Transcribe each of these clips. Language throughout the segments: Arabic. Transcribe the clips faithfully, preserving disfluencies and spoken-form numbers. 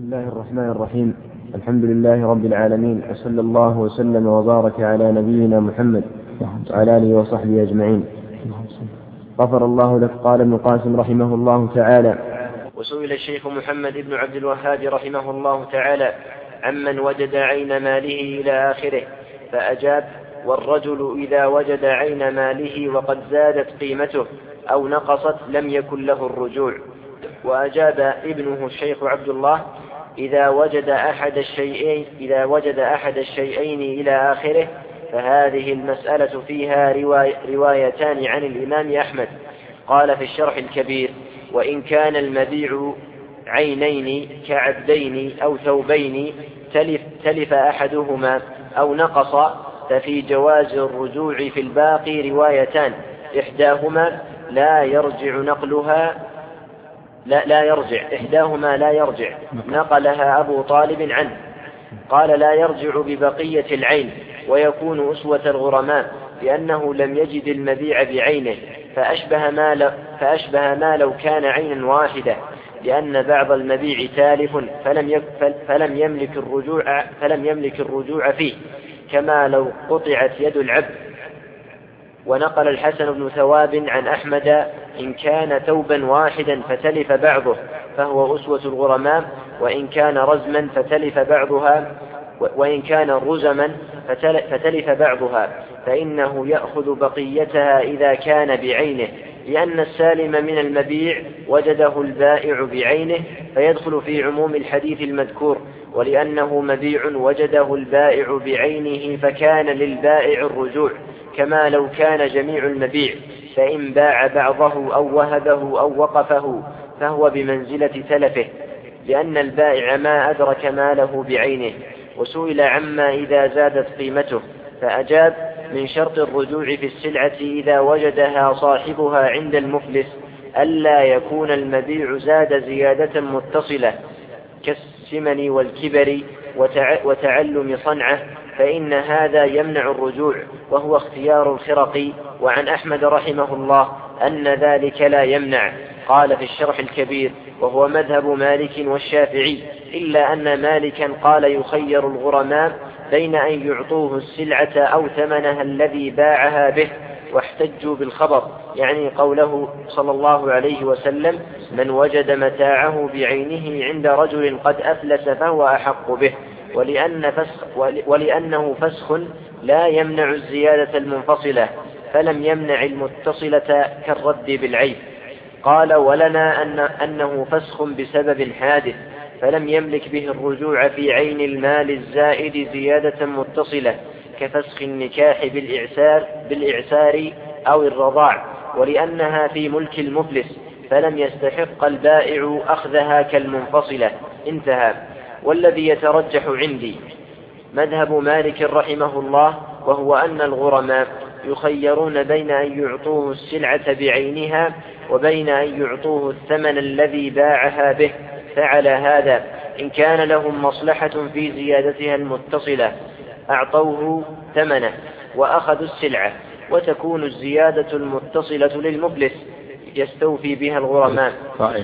بسم الله الرحمن الرحيم. الحمد لله رب العالمين، وصلى الله وسلم وبارك على نبينا محمد وعلى آله وصحبه أجمعين. غفر الله لك. قال ابن القاسم رحمه الله تعالى: وسئل الشيخ محمد بن عبد الوهاب رحمه الله تعالى عمن وجد عين ماله إلى آخره، فأجاب: والرجل إذا وجد عين ماله وقد زادت قيمته أو نقصت لم يكن له الرجوع. وأجاب ابنه الشيخ عبد الله: إذا وجد أحد الشيئين إذا وجد أحد الشيئين إلى آخره، فهذه المسألة فيها رواي روايتان عن الإمام أحمد. قال في الشرح الكبير: وإن كان المبيع عينين كعبدين أو ثوبين تلف, تلف أحدهما أو نقص، ففي جواز الرجوع في الباقي روايتان، إحداهما لا يرجع نقلها لا, لا يرجع إحداهما لا يرجع نقلها أبو طالب عنه. قال: لا يرجع ببقية العين، ويكون أسوة الغرماء، لأنه لم يجد المبيع بعينه، فأشبه ما, ل... فأشبه ما لو كان عينا واحدة، لأن بعض المبيع تالف فلم, يك... فلم, يملك الرجوع فلم يملك الرجوع فيه، كما لو قطعت يد العبد. ونقل الحسن بن ثواب عن أحمد: إن كان ثوبا واحدا فتلف بعضه فهو أسوة الغرماء، وإن كان رزما فتلف بعضها وإن كان رزما فتلف بعضها فإنه يأخذ بقيتها إذا كان بعينه، لأن السالم من المبيع وجده البائع بعينه فيدخل في عموم الحديث المذكور، ولأنه مبيع وجده البائع بعينه فكان للبائع الرجوع، كما لو كان جميع المبيع، فإن باع بعضه أو وهبه أو وقفه فهو بمنزلة تلفه، لأن البائع ما أدرك ماله بعينه. وسئل عما إذا زادت قيمته، فأجاب: من شرط الرجوع في السلعة إذا وجدها صاحبها عند المفلس ألا يكون المبيع زاد زيادة متصلة كالسمن والكبر وتعلم صنعه، فإن هذا يمنع الرجوع، وهو اختيار الخرقي. وعن أحمد رحمه الله أن ذلك لا يمنع. قال في الشرح الكبير: وهو مذهب مالك والشافعي، إلا أن مالكا قال يخير الغرماء بين أن يعطوه السلعة أو ثمنها الذي باعها به، واحتجوا بالخبر، يعني قوله صلى الله عليه وسلم: من وجد متاعه بعينه عند رجل قد أفلس فهو أحق به، ولأن فسخ ولأنه فسخ لا يمنع الزيادة المنفصلة، فلم يمنع المتصلة كالرد بالعيب. قال: ولنا أن أنه فسخ بسبب حادث، فلم يملك به الرجوع في عين المال الزائد زيادة متصلة، كفسخ النكاح بالإعسار, بالإعسار أو الرضاع، ولأنها في ملك المفلس فلم يستحق البائع أخذها كالمنفصلة. انتهى. والذي يترجح عندي مذهب مالك رحمه الله، وهو أن الغرماء يخيرون بين أن يعطوه السلعة بعينها وبين أن يعطوه الثمن الذي باعها به. فعلى هذا إن كان لهم مصلحة في زيادتها المتصلة أعطوه ثمنه وأخذوا السلعة، وتكون الزيادة المتصلة للمفلس يستوفي بها الغرماء.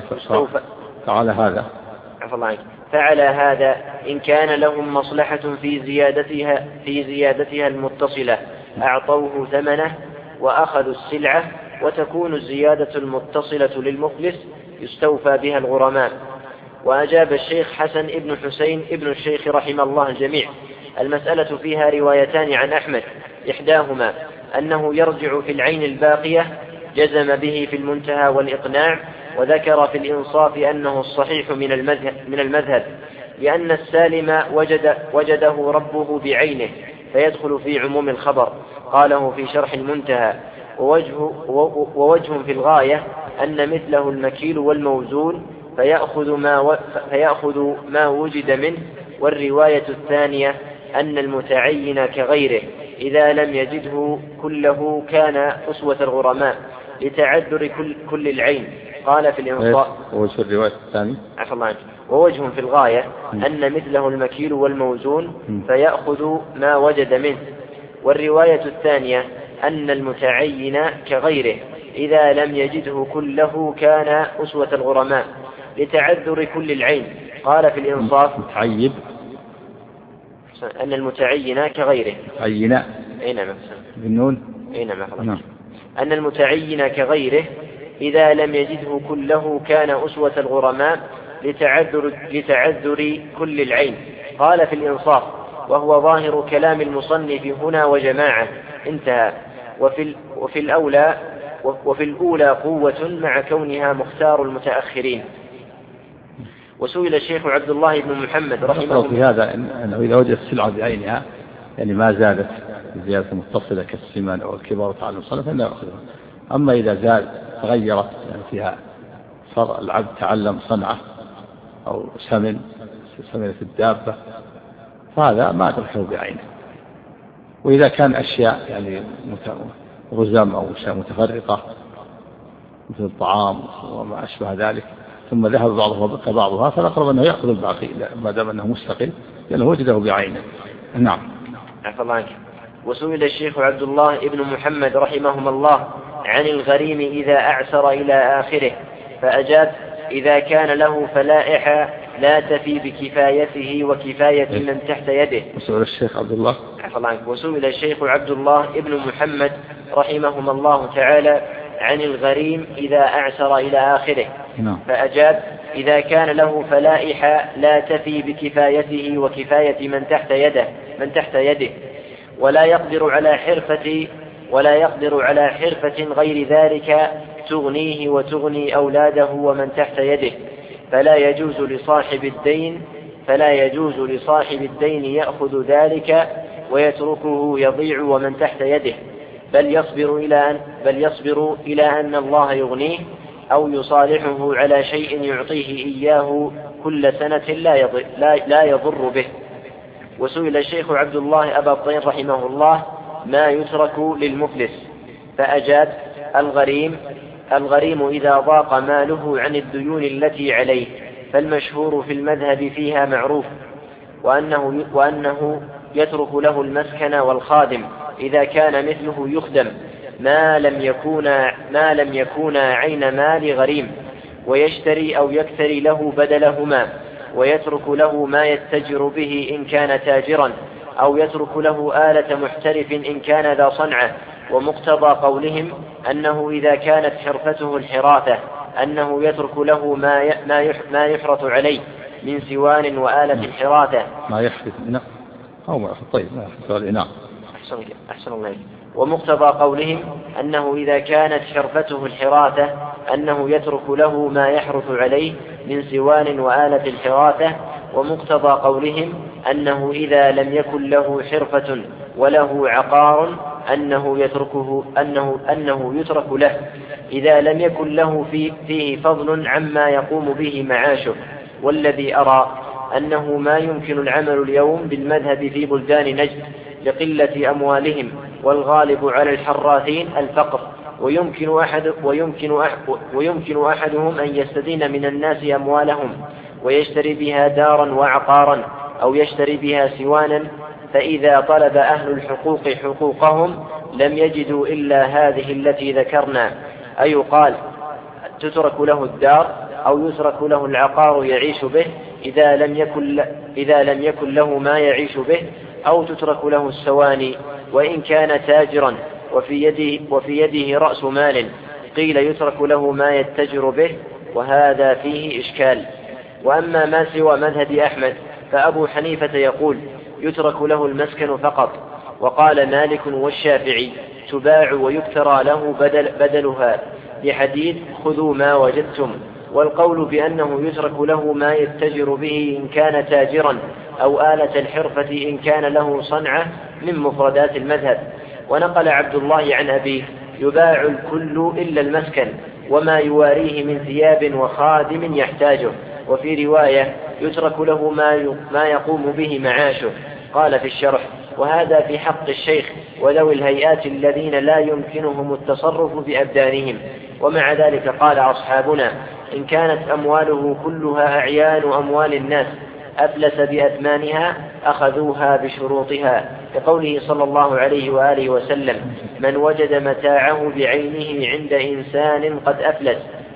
فعلى هذا فعلى هذا إن كان لهم مصلحة في زيادتها في زيادتها المتصلة أعطوه ثمنه وأخذوا السلعة، وتكون الزيادة المتصلة للمفلس يستوفى بها الغرماء. وأجاب الشيخ حسن ابن حسين ابن الشيخ رحمه الله الجميع: المسألة فيها روايتان عن أحمد، إحداهما أنه يرجع في العين الباقية، جزم به في المنتهى والإقناع، وذكر في الإنصاف أنه الصحيح من المذهب, من المذهب لأن السالم وجد وجده ربه بعينه فيدخل في عموم الخبر. قاله في شرح المنتهى: ووجه, ووجه في الغاية أن مثله المكيل والموزون فيأخذ ما, فيأخذ ما وجد منه. والرواية الثانية أن المتعين كغيره إذا لم يجده كله كان أسوة الغرماء، لتعذر كل, كل العين. قال في الإنصاف: ووجه الرواية الثانية عفى الله عنك ووجه في الغاية أن مثله المكيل والموزون فيأخذ ما وجد منه. والرواية الثانية أن المتعين كغيره إذا لم يجده كله كان أسوة الغرماء، لتعذر كل العين. قال في الإنصاف متعيب أن المتعين كغيره عينة أي نعم بالنون أي نعم أن المتعين كغيره إذا لم يجده كله كان أسوة الغرماء لتعذر, لتعذر كل العين. قال في الإنصاف وهو ظاهر كلام المصنف هنا وجماعة انتهى. وفي, وفي الأولى وفي الأولى قوة مع كونها مختار المتأخرين. وسئل الشيخ عبد الله بن محمد رحمه الله في هذا أنه إذا وجدت السلعة بعينها يعني ما زادت زيادة متصلة كالسمان أو الكبار وتعلم صنف فإنه يأخذها. أما إذا زاد تغيرت يعني فيها صار العبد تعلم صنعة أو سمن سمنة الدابة فهذا ما تركه بعينه. وإذا كان أشياء يعني رزم أو أشياء متفرقة مثل الطعام وما أشبه ذلك ثم ذهب بعضها وبقى بعضها فالأقرب أنه يأخذ الباقي ما دام أنه مستقل لأنه وجده بعينه. نعم. وسئل الشيخ عبد الله ابن محمد رحمهما الله عن الغريم إذا أعسر إلى آخره فأجاب إذا كان له فلائح لا تفي بكفايته وكفاية من تحت يده. وسئل الشيخ عبد الله وسئل الشيخ عبد الله ابن محمد رحمهما الله تعالى عن الغريم إذا أعسر إلى آخره فأجاب إذا كان له فلائح لا تفي بكفايته وكفاية من تحت يده من تحت يده ولا يقدر على حرفة ولا يقدر على حرفة غير ذلك تغنيه وتغني أولاده ومن تحت يده فلا يجوز لصاحب الدين فلا يجوز لصاحب الدين يأخذ ذلك ويتركه يضيع ومن تحت يده بل يصبر إلى أن بل يصبر إلى أن الله يغنيه أو يصالحه على شيء يعطيه إياه كل سنة لا يضر, لا, لا يضر به. وسئل الشيخ عبد الله أبا الطين رحمه الله ما يترك للمفلس فأجاب الغريم الغريم إذا ضاق ماله عن الديون التي عليه فالمشهور في المذهب فيها معروف وأنه, وأنه يترك له المسكن والخادم إذا كان مثله يخدم ما لم يكون ما لم يكون عين مال غريم ويشتري أو يكتري له بدلهما ويترك له ما يتجر به إن كان تاجرا أو يترك له آلة محترف إن كان ذا صنعة. ومقتضى قولهم أنه إذا كانت حرفته الحراثة أنه يترك له ما ما يحرث عليه من سوان وآلة الحراثة ما يحرث نعم أو ما طيب ما يحرث نعم أحسن أحسن الله. ومقتضى قولهم أنه إذا كانت حرفته الحراثة أنه يترك له ما يحرث عليه من سوان وآلة الحراثة. ومقتضى قولهم أنه إذا لم يكن له حرفة وله عقار أنه يتركه أنه أنه يترك له إذا لم يكن له في فيه فضل عما يقوم به معاشه. والذي أرى أنه ما يمكن العمل اليوم بالمذهب في بلدان نجد لقلة أموالهم والغالب على الحراثين الفقر ويمكن أحد ويمكن أحد ويمكن أحدهم أن يستدين من الناس أموالهم ويشتري بها دارا وعقارا أو يشتري بها سوانا فإذا طلب أهل الحقوق حقوقهم لم يجدوا إلا هذه التي ذكرنا أي قال تترك له الدار أو يترك له العقار يعيش به إذا لم يكن إذا لم يكن له ما يعيش به أو تترك له السواني وإن كان تاجرا وفي يده, وفي يده رأس مال قيل يترك له ما يتجر به وهذا فيه إشكال. وأما ما سوى مذهب أحمد فأبو حنيفة يقول يترك له المسكن فقط وقال مالك والشافعي تباع ويكترى له بدل بدلها لحديث خذوا ما وجدتم. والقول بأنه يترك له ما يتجر به إن كان تاجرا أو آلة الحرفة إن كان له صنعة من مفردات المذهب. ونقل عبد الله عن أبيه يباع الكل إلا المسكن وما يواريه من ثياب وخادم يحتاجه. وفي رواية يترك له ما يقوم به معاشه. قال في الشرح وهذا في حق الشيخ وذوي الهيئات الذين لا يمكنهم التصرف بأبدانهم. ومع ذلك قال أصحابنا إن كانت أمواله كلها أعيان أموال الناس أفلس بأثمانها أخذوها بشروطها كقوله صلى الله عليه وآله وسلم من وجد متاعه بعينه عند إنسان قد أفلس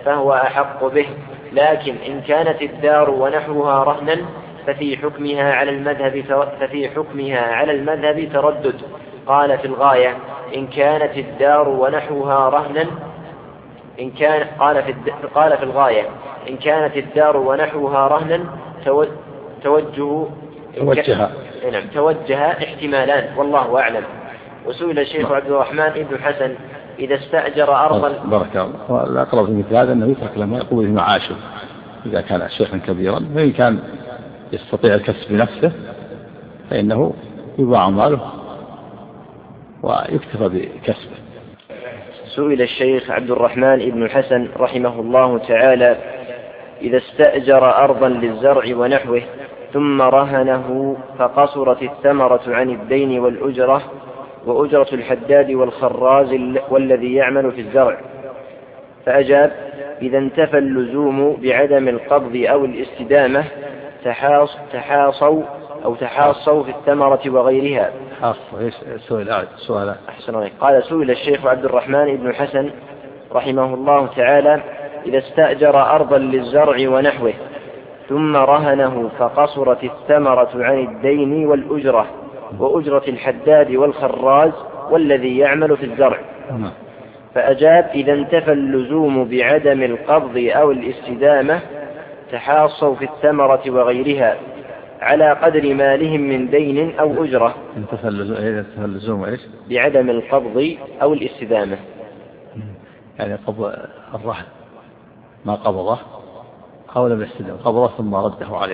فهو أحق به، لكن إن كانت الدار ونحوها رهنا ففي حكمها على المذهب ففي حكمها على المذهب تردد. قال في الغاية: إن كانت الدار ونحوها رهنا إن كان قال في قال في الغاية: إن كانت الدار ونحوها رهنا توجه توجه نعم توجه احتمالان والله أعلم. وسئل الشيخ عبد الرحمن بن حسن: إذا استأجر أرضا بارك الله، الأقرب في مثل هذا أنه يترك لما يقوم به معاشه إذا كان شيخا كبيرا، فإن كان يستطيع الكسب بنفسه فإنه يباع ماله ويكتفى بكسبه. سئل الشيخ عبد الرحمن بن حسن رحمه الله تعالى: إذا استأجر أرضا للزرع ونحوه ثم رهنه فقصرت الثمرة عن الدين والأجرة وأجرة الحداد والخراز والذي يعمل في الزرع، فأجاب: إذا انتفى اللزوم بعدم القبض أو الاستدامة تحاص تحاصوا أو تحاصوا في الثمرة وغيرها. سؤال سؤال أحسن. قال: سئل الشيخ عبد الرحمن بن حسن رحمه الله تعالى: إذا استأجر أرضا للزرع ونحوه ثم رهنه فقصرت الثمرة عن الدين والأجرة وأجرة الحداد والخراز والذي يعمل في الزرع، فأجاب: إذا انتفى اللزوم بعدم القبض أو الاستدامة تحاصوا في الثمرة وغيرها على قدر مالهم من دين أو أجرة. انتفى اللزوم إيش؟ بعدم القبض أو الاستدامة، يعني قبض الرهن ما قبضه أو لم يستدم، قبضه ثم رده عليه.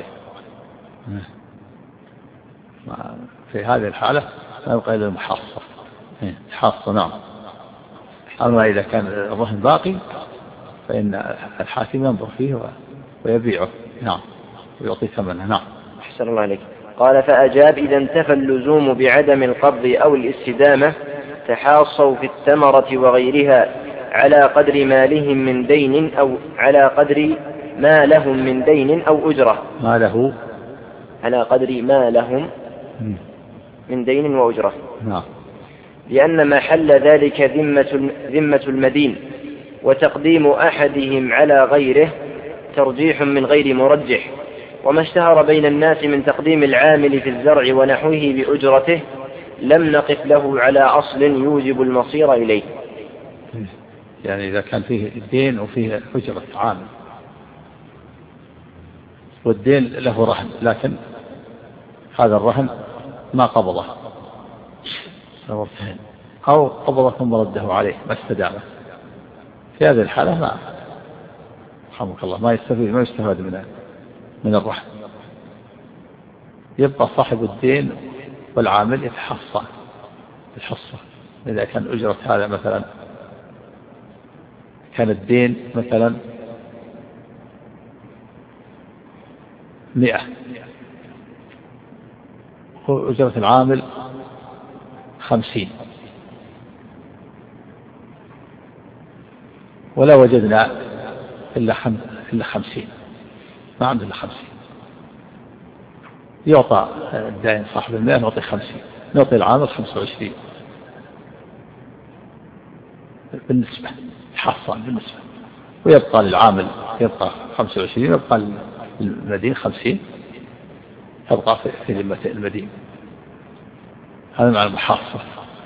في هذه الحالة لا يبقى إلا المحاصة حاصة. نعم. أما إذا كان الرهن باقي فإن الحاكم ينظر فيه ويبيعه نعم ويعطي ثمنه. نعم. أحسن الله عليك. قال: فأجاب: إذا انتفى اللزوم بعدم القبض أو الاستدامة تحاصوا في الثمرة وغيرها على قدر مالهم من دين أو على قدر ما لهم من دين أو أجرة. ما له على قدر ما لهم من دين وأجرة. نعم. لأن محل ذلك ذمة ذمة المدين، وتقديم أحدهم على غيره ترجيح من غير مرجح، وما اشتهر بين الناس من تقديم العامل في الزرع ونحوه بأجرته لم نقف له على أصل يوجب المصير إليه. يعني إذا كان فيه دين وفيه أجرة عامل والدين له رهن لكن هذا الرهن ما قبضه أو قبضه ثم رده عليه ما استدامه، في هذه الحالة ما رحمك الله ما يستفيد ما يستفاد من من الرهن، يبقى صاحب الدين والعامل يتحصى الحصة. إذا كان أجرة هذا مثلا كان الدين مثلا مئة وأجرة العامل خمسين، ولا وجدنا إلا خم... إلا خمسين، ما عنده إلا خمسين، يعطى الدين صاحب المئة نعطي خمسين، نعطي العامل خمسة وعشرين بالنسبة حصان بالنسبة، ويبقى للعامل يبقى خمسة وعشرين، يبقى للمدين خمسين، يبقى في ذمة المدين. هذا مع المحاصة.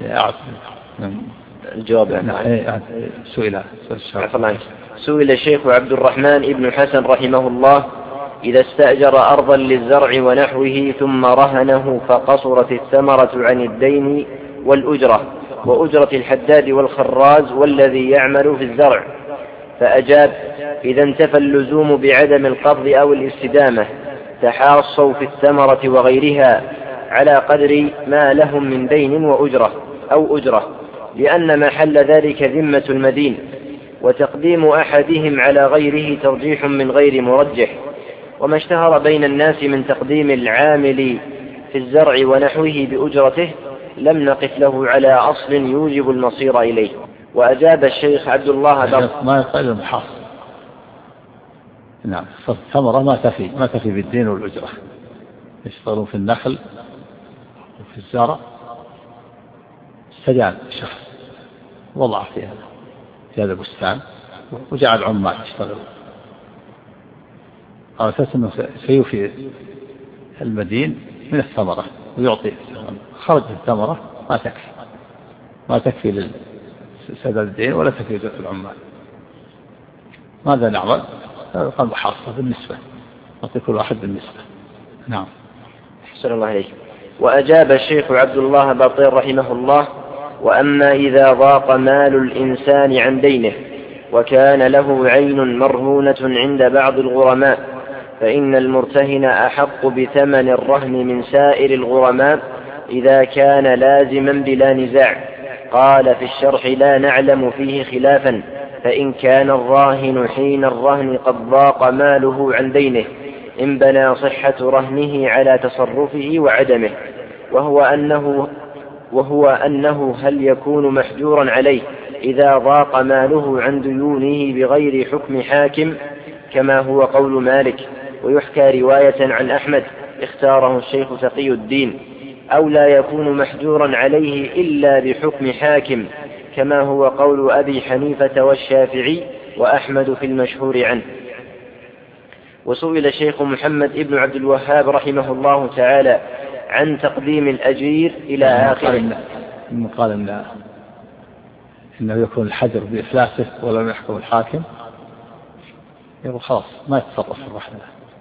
الجواب عن سئل سئل الشيخ عبد الرحمن بن حسن رحمه الله: إذا استأجر أرضا للزرع ونحوه ثم رهنه فقصرت الثمرة عن الدين والأجرة وأجرة الحداد والخراز والذي يعمل في الزرع، فأجاب: إذا انتفى اللزوم بعدم القبض أو الاستدامة تحاصوا في الثمرة وغيرها على قدر ما لهم من دين وأجرة أو أجرة، لأن محل ذلك ذمة المدين، وتقديم أحدهم على غيره ترجيح من غير مرجح، وما اشتهر بين الناس من تقديم العامل في الزرع ونحوه بأجرته لم نقف له على أصل يوجب المصير إليه. وأجاب الشيخ عبد الله بر ما يقال المحاصر. نعم. الثمرة ما تفي ما تفي بالدين والأجرة، يشتغلون في النخل وفي الزرع، استجان شخص وضع في هذا في هذا البستان وجعل عمال يشتغل على أساس أنه سيوفي المدين من الثمرة ويعطي. خرج الثمرة ما تكفي ما تكفي لسداد الدين ولا تكفي العمال. ماذا نعمل؟ قال محاصرة بالنسبة، نعطي كل واحد بالنسبة. نعم. أحسن الله عليك. وأجاب الشيخ عبد الله باطير رحمه الله: وأما إذا ضاق مال الإنسان عن دينه وكان له عين مرهونة عند بعض الغرماء فإن المرتهن أحق بثمن الرهن من سائر الغرماء إذا كان لازما بلا نزاع. قال في الشرح: لا نعلم فيه خلافا، فإن كان الراهن حين الرهن قد ضاق ماله عن دينه إن بنى صحة رهنه على تصرفه وعدمه، وهو أنه, وهو أنه هل يكون محجورا عليه إذا ضاق ماله عن ديونه بغير حكم حاكم كما هو قول مالك، ويحكى رواية عن أحمد اختاره الشيخ تقي الدين، أو لا يكون محجورا عليه إلا بحكم حاكم كما هو قول أبي حنيفة والشافعي وأحمد في المشهور عنه. وسئل الشيخ محمد ابن عبد الوهاب رحمه الله تعالى عن تقديم الأجير إلى آخره. من قال إن إنه يكون الحجر بإفلاسه ولم يحكم الحاكم يقول خلاص ما يتصرف في الرهن،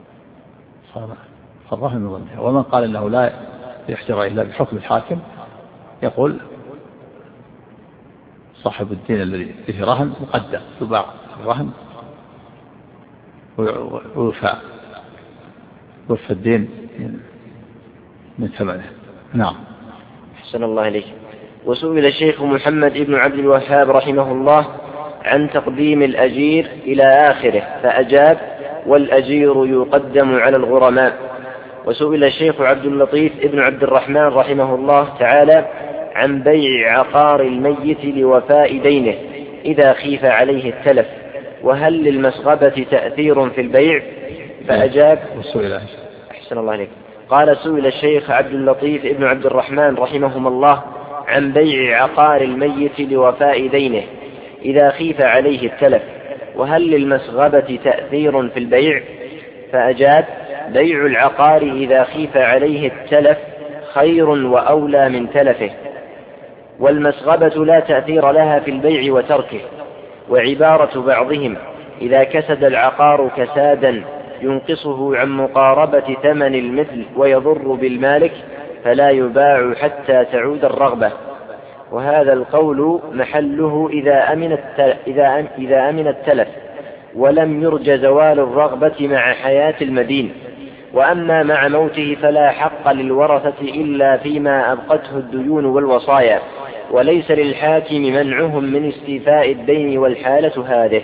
فالرهن من ضمنها. ومن قال إنه لا يحجر إلا بحكم الحاكم يقول صاحب الدين الذي فيه رهن مقدم يباع الرهن ويوفى ويوفى الدين من ثمنه. نعم. أحسن الله إليك. وسئل الشيخ محمد ابن عبد الوهاب رحمه الله عن تقديم الأجير إلى آخره فأجاب: والأجير يقدم على الغرماء. وسئل الشيخ عبد اللطيف ابن عبد الرحمن رحمه الله تعالى عن بيع عقار الميت لوفاء دينه إذا خيف عليه التلف، وهل للمسغبة تأثير في البيع؟ فأجاب: وسئل أحسن الله عليك. قال: سئل الشيخ عبد اللطيف ابن عبد الرحمن رحمهم الله عن بيع عقار الميت لوفاء دينه إذا خيف عليه التلف، وهل للمسغبة تأثير في البيع؟ فأجاب: بيع العقار إذا خيف عليه التلف خير وأولى من تلفه، والمسغبة لا تأثير لها في البيع وتركه. وعبارة بعضهم: إذا كسد العقار كسادا ينقصه عن مقاربة ثمن المثل ويضر بالمالك فلا يباع حتى تعود الرغبة. وهذا القول محله إذا أمن إذا إذا أمن التلف ولم يرج زوال الرغبة مع حياة المدين. وأما مع موته فلا حق للورثة إلا فيما أبقته الديون والوصايا، وليس للحاكم منعهم من استيفاء الدين والحالة هذه.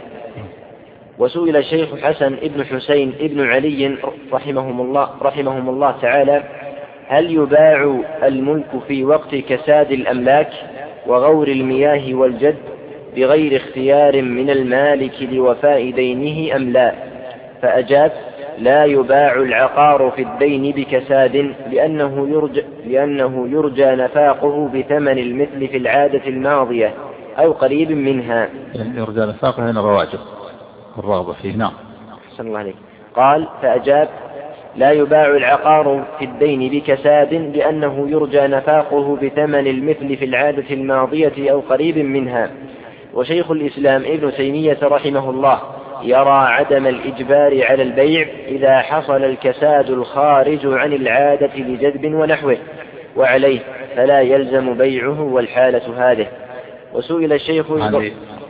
وسئل الشيخ حسن ابن حسين ابن علي رحمهم الله, رحمهم الله تعالى: هل يباع الملك في وقت كساد الأملاك وغور المياه والجد بغير اختيار من المالك لوفاء دينه أم لا؟ فأجاب: لا يباع العقار في الدين بكساد لأنه يرجى, لأنه يرجى نفاقه بثمن المثل في العادة الماضية أو قريب منها. يرجى نفاقه هنا رواجب الرغبة فيه. نعم. أحسن الله عليك. قال: فأجاب: لا يباع العقار في الدين بكساد لأنه يرجى نفاقه بثمن المثل في العادة الماضية أو قريب منها. وشيخ الإسلام ابن تيمية رحمه الله يرى عدم الإجبار على البيع إذا حصل الكساد الخارج عن العادة لجذب ونحوه، وعليه فلا يلزم بيعه والحالة هذه. وسئل الشيخ يعني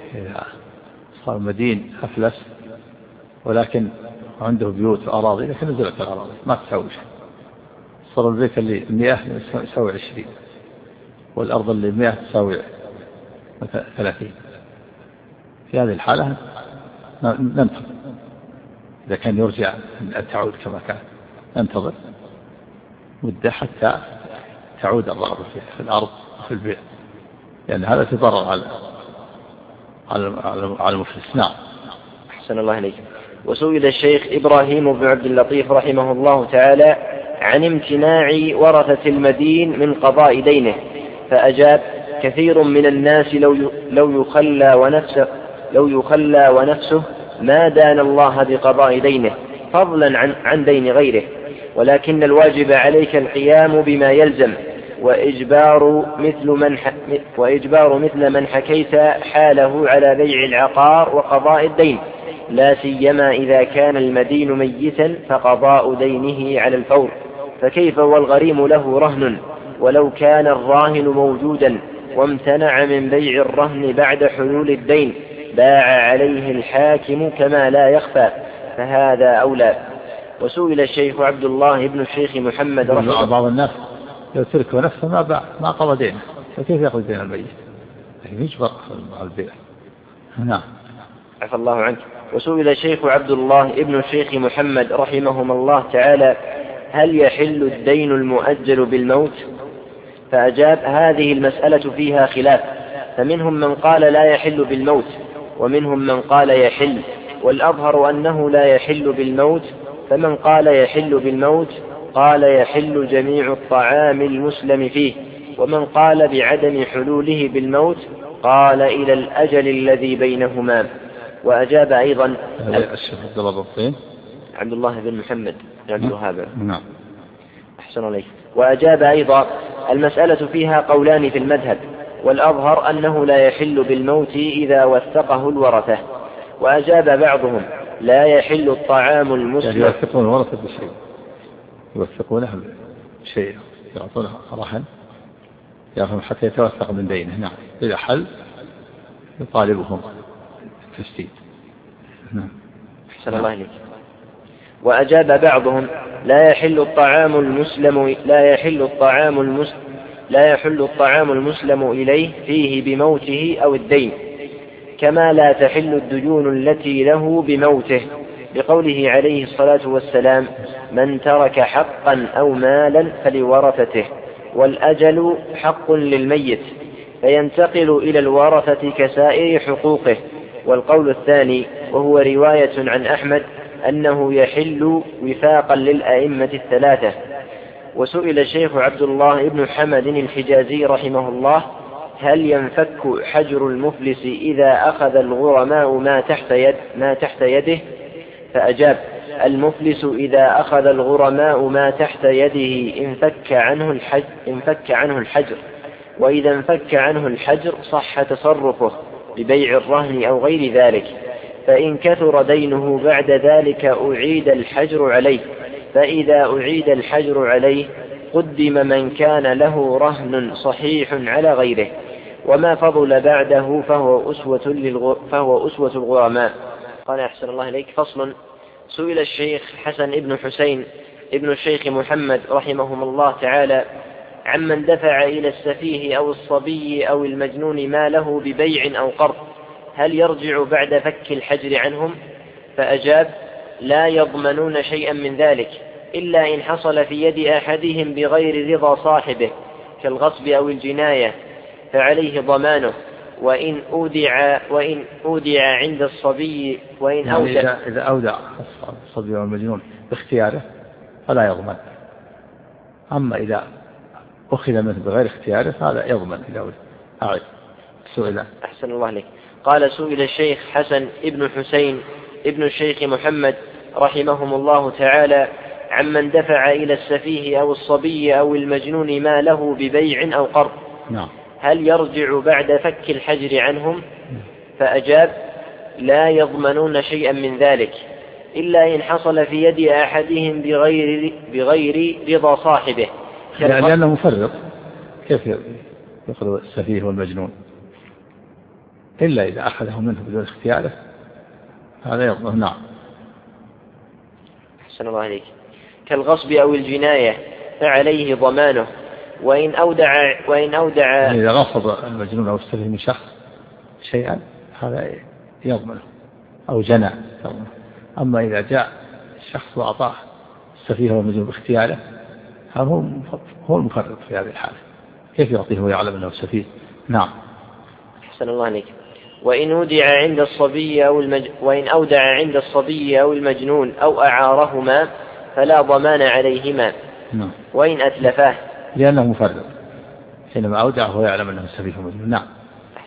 صار مدين أفلس ولكن عنده بيوت وأراضي لكن نزلت الأراضي ما تساوي شيء، صار البيت اللي مئة يساوي عشرين والأرض اللي مئة تساوي ثلاثين. في هذه الحالة ننتظر إذا كان يرجع أن تعود كما كان، ننتظر مدة حتى تعود الرغبة في الأرض وفي البيع، لأن يعني هذا تضرر على على المفلس. نعم. أحسن الله عليك. وسئل الشيخ إبراهيم بن عبد اللطيف رحمه الله تعالى عن امتناع ورثة المدين من قضاء دينه، فأجاب: كثير من الناس لو لو يخلى ونفسه لو يخلى ونفسه ما دان الله بقضاء دينه فضلا عن, عن دين غيره، ولكن الواجب عليك القيام بما يلزم، وإجبار مثل من, ح... وإجبار مثل من حكيت حاله على بيع العقار وقضاء الدين، لا سيما إذا كان المدين ميتا فقضاء دينه على الفور، فكيف والغريم له رهن، ولو كان الراهن موجودا وامتنع من بيع الرهن بعد حلول الدين باع عليه الحاكم كما لا يخفى، فهذا أولى. وسئل الشيخ عبد الله بن الشيخ محمد رحمه الله بعض الناس لو تركوا نفسه ما باع ما قضى دينه، فكيف يأخذ دين الميت؟ يجبر على البيع. نعم. عفى الله عنك. وسئل الشيخ عبد الله بن الشيخ محمد رحمهما الله تعالى: هل يحل الدين المؤجل بالموت؟ فأجاب: هذه المسألة فيها خلاف، فمنهم من قال لا يحل بالموت، ومنهم من قال يحل، والأظهر أنه لا يحل بالموت، فمن قال يحل بالموت قال يحل جميع الطعام المسلم فيه، ومن قال بعدم حلوله بالموت قال إلى الأجل الذي بينهما. وأجاب أيضا الشيخ عبد الله بن عبد الله بن محمد عبد الوهاب. نعم. أحسن عليك. وأجاب أيضا: المسألة فيها قولان في المذهب، والأظهر أنه لا يحل بالموت إذا وثقه الورثة. وأجاب بعضهم: لا يحل الطعام المسلم. يعني يوثقون الورثة بشيء، يوثقونه بشيء، يعطونه رهن يأخذ حتى يتوثق من دينه. نعم. إذا حل يطالبهم التسديد. نعم. أحسن الله إليك. وأجاب بعضهم: لا يحل الطعام المسلم لا يحل الطعام المسلم لا يحل الطعام المسلم إليه فيه بموته أو الدين، كما لا تحل الديون التي له بموته، بقوله عليه الصلاة والسلام: من ترك حقا أو مالا فلورثته، والأجل حق للميت فينتقل إلى الورثة كسائر حقوقه. والقول الثاني وهو رواية عن أحمد أنه يحل وفاقا للأئمة الثلاثة. وسئل الشيخ عبد الله بن حمد الحجازي رحمه الله: هل ينفك حجر المفلس إذا أخذ الغرماء ما تحت يد ما تحت يده؟ فأجاب: المفلس إذا أخذ الغرماء ما تحت يده انفك عنه الحجر, انفك عنه الحجر وإذا انفك عنه الحجر صح تصرفه ببيع الرهن أو غير ذلك، فإن كثر دينه بعد ذلك أعيد الحجر عليه، فإذا أعيد الحجر عليه قدم من كان له رهن صحيح على غيره، وما فضل بعده فهو أسوة, للغ... فهو أسوة الغرماء. قال: أحسن الله إليك. فصل. سئل الشيخ حسن ابن حسين ابن الشيخ محمد رحمهم الله تعالى عمن دفع إلى السفيه أو الصبي أو المجنون ماله ببيع أو قرض: هل يرجع بعد فك الحجر عنهم؟ فأجاب: لا يضمنون شيئا من ذلك إلا إن حصل في يد أحدهم بغير رضا صاحبه كالغصب أو الجناية فعليه ضمانه، وإن أودع وإن أودع عند الصبي وإن أودع إذا, إذا أودع الصبي والمجنون باختياره فلا يضمن، أما إذا أخذ منه بغير اختياره فهذا يضمن. إذا أعد. سئل. أحسن الله عليك. قال: سئل الشيخ حسن ابن حسين ابن الشيخ محمد رحمهم الله تعالى عمن دفع إلى السفيه أو الصبي أو المجنون ما له ببيع أو قرض: نعم. هل يرجع بعد فك الحجر عنهم؟ فأجاب: لا يضمنون شيئا من ذلك إلا إن حصل في يد أحدهم بغير, بغير رضا صاحبه، لأنه مفرط. كيف يقرض السفيه والمجنون إلا إذا أخذه منه بدون اختياره هذا يضمن. نعم. أحسن الله عليك. كالغصب أو الجناية فعليه ضمانه، وإن أودع وإن أودع يعني إذا غصب المجنون أو السفيه من شخص شيئا هذا يضمنه، أو جنى يضمنه. أما إذا جاء الشخص وأعطاه السفيه والمجنون باختياره هذا هو المفرط في هذه الحالة، كيف يعطيه ويعلم أنه سفيه؟ نعم. أحسن الله عليك. وإن أودع عند الصبي أو المج... وإن أودع عند الصبي أو المجنون أو أعارهما فلا ضمان عليهما. نعم. وإن أتلفاه لأنه مفرط، حينما أودع هو يعلم أنه سفيه ومجنون. نعم. أحسن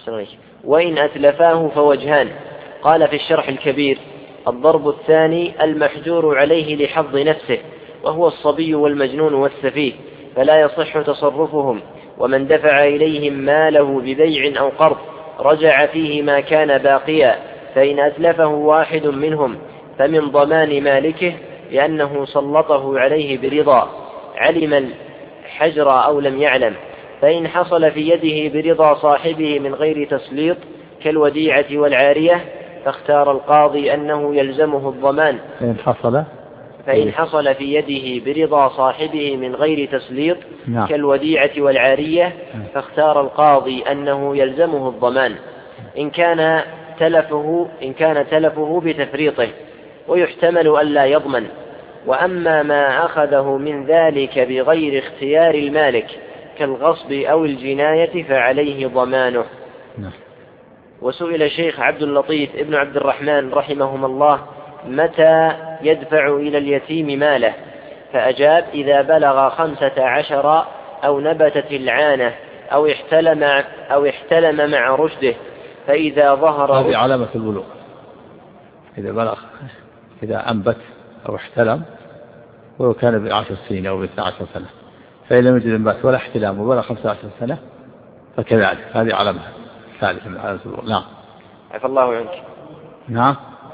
وإن أتلفاه فوجهان. قال في الشرح الكبير: الضرب الثاني المحجور عليه لحظ نفسه، وهو الصبي والمجنون والسفيه، فلا يصح تصرفهم، ومن دفع إليهم ماله ببيع أو قرض رجع فيه ما كان باقيا، فإن أتلفه واحد منهم فمن ضمان مالكه، لأنه سلطه عليه برضا، علم الحجر أو لم يعلم. فإن حصل في يده برضا صاحبه من غير تسليط كالوديعة والعارية، فاختار القاضي أنه يلزمه الضمان. فإن حصل فإن حصل في يده برضا صاحبه من غير تسليط نعم. كالوديعة والعارية، فاختار القاضي أنه يلزمه الضمان إن كان تلفه إن كان تلفه بتفريطه، ويحتمل ألا يضمن. وأما ما أخذه من ذلك بغير اختيار المالك كالغصب أو الجناية فعليه ضمانه. نعم. وسئل الشيخ عبد اللطيف ابن عبد الرحمن رحمهما الله متى يدفع إلى اليتيم ماله، فأجاب: إذا بلغ خمسة عشر أو نبتت العانة أو احتلم, أو احتلم مع رشده، فإذا ظهر هذه علامة البلوغ. إذا بلغ إذا أنبت أو احتلم ولو كان بعشر سنين أو باثنى عشر سنة، فإن لم يجد انبات ولا احتلام وبلغ خمسة عشر سنة فكذلك، هذه علامة ثالثة من علامة البلوغ. نعم. عفى الله عنك. نعم.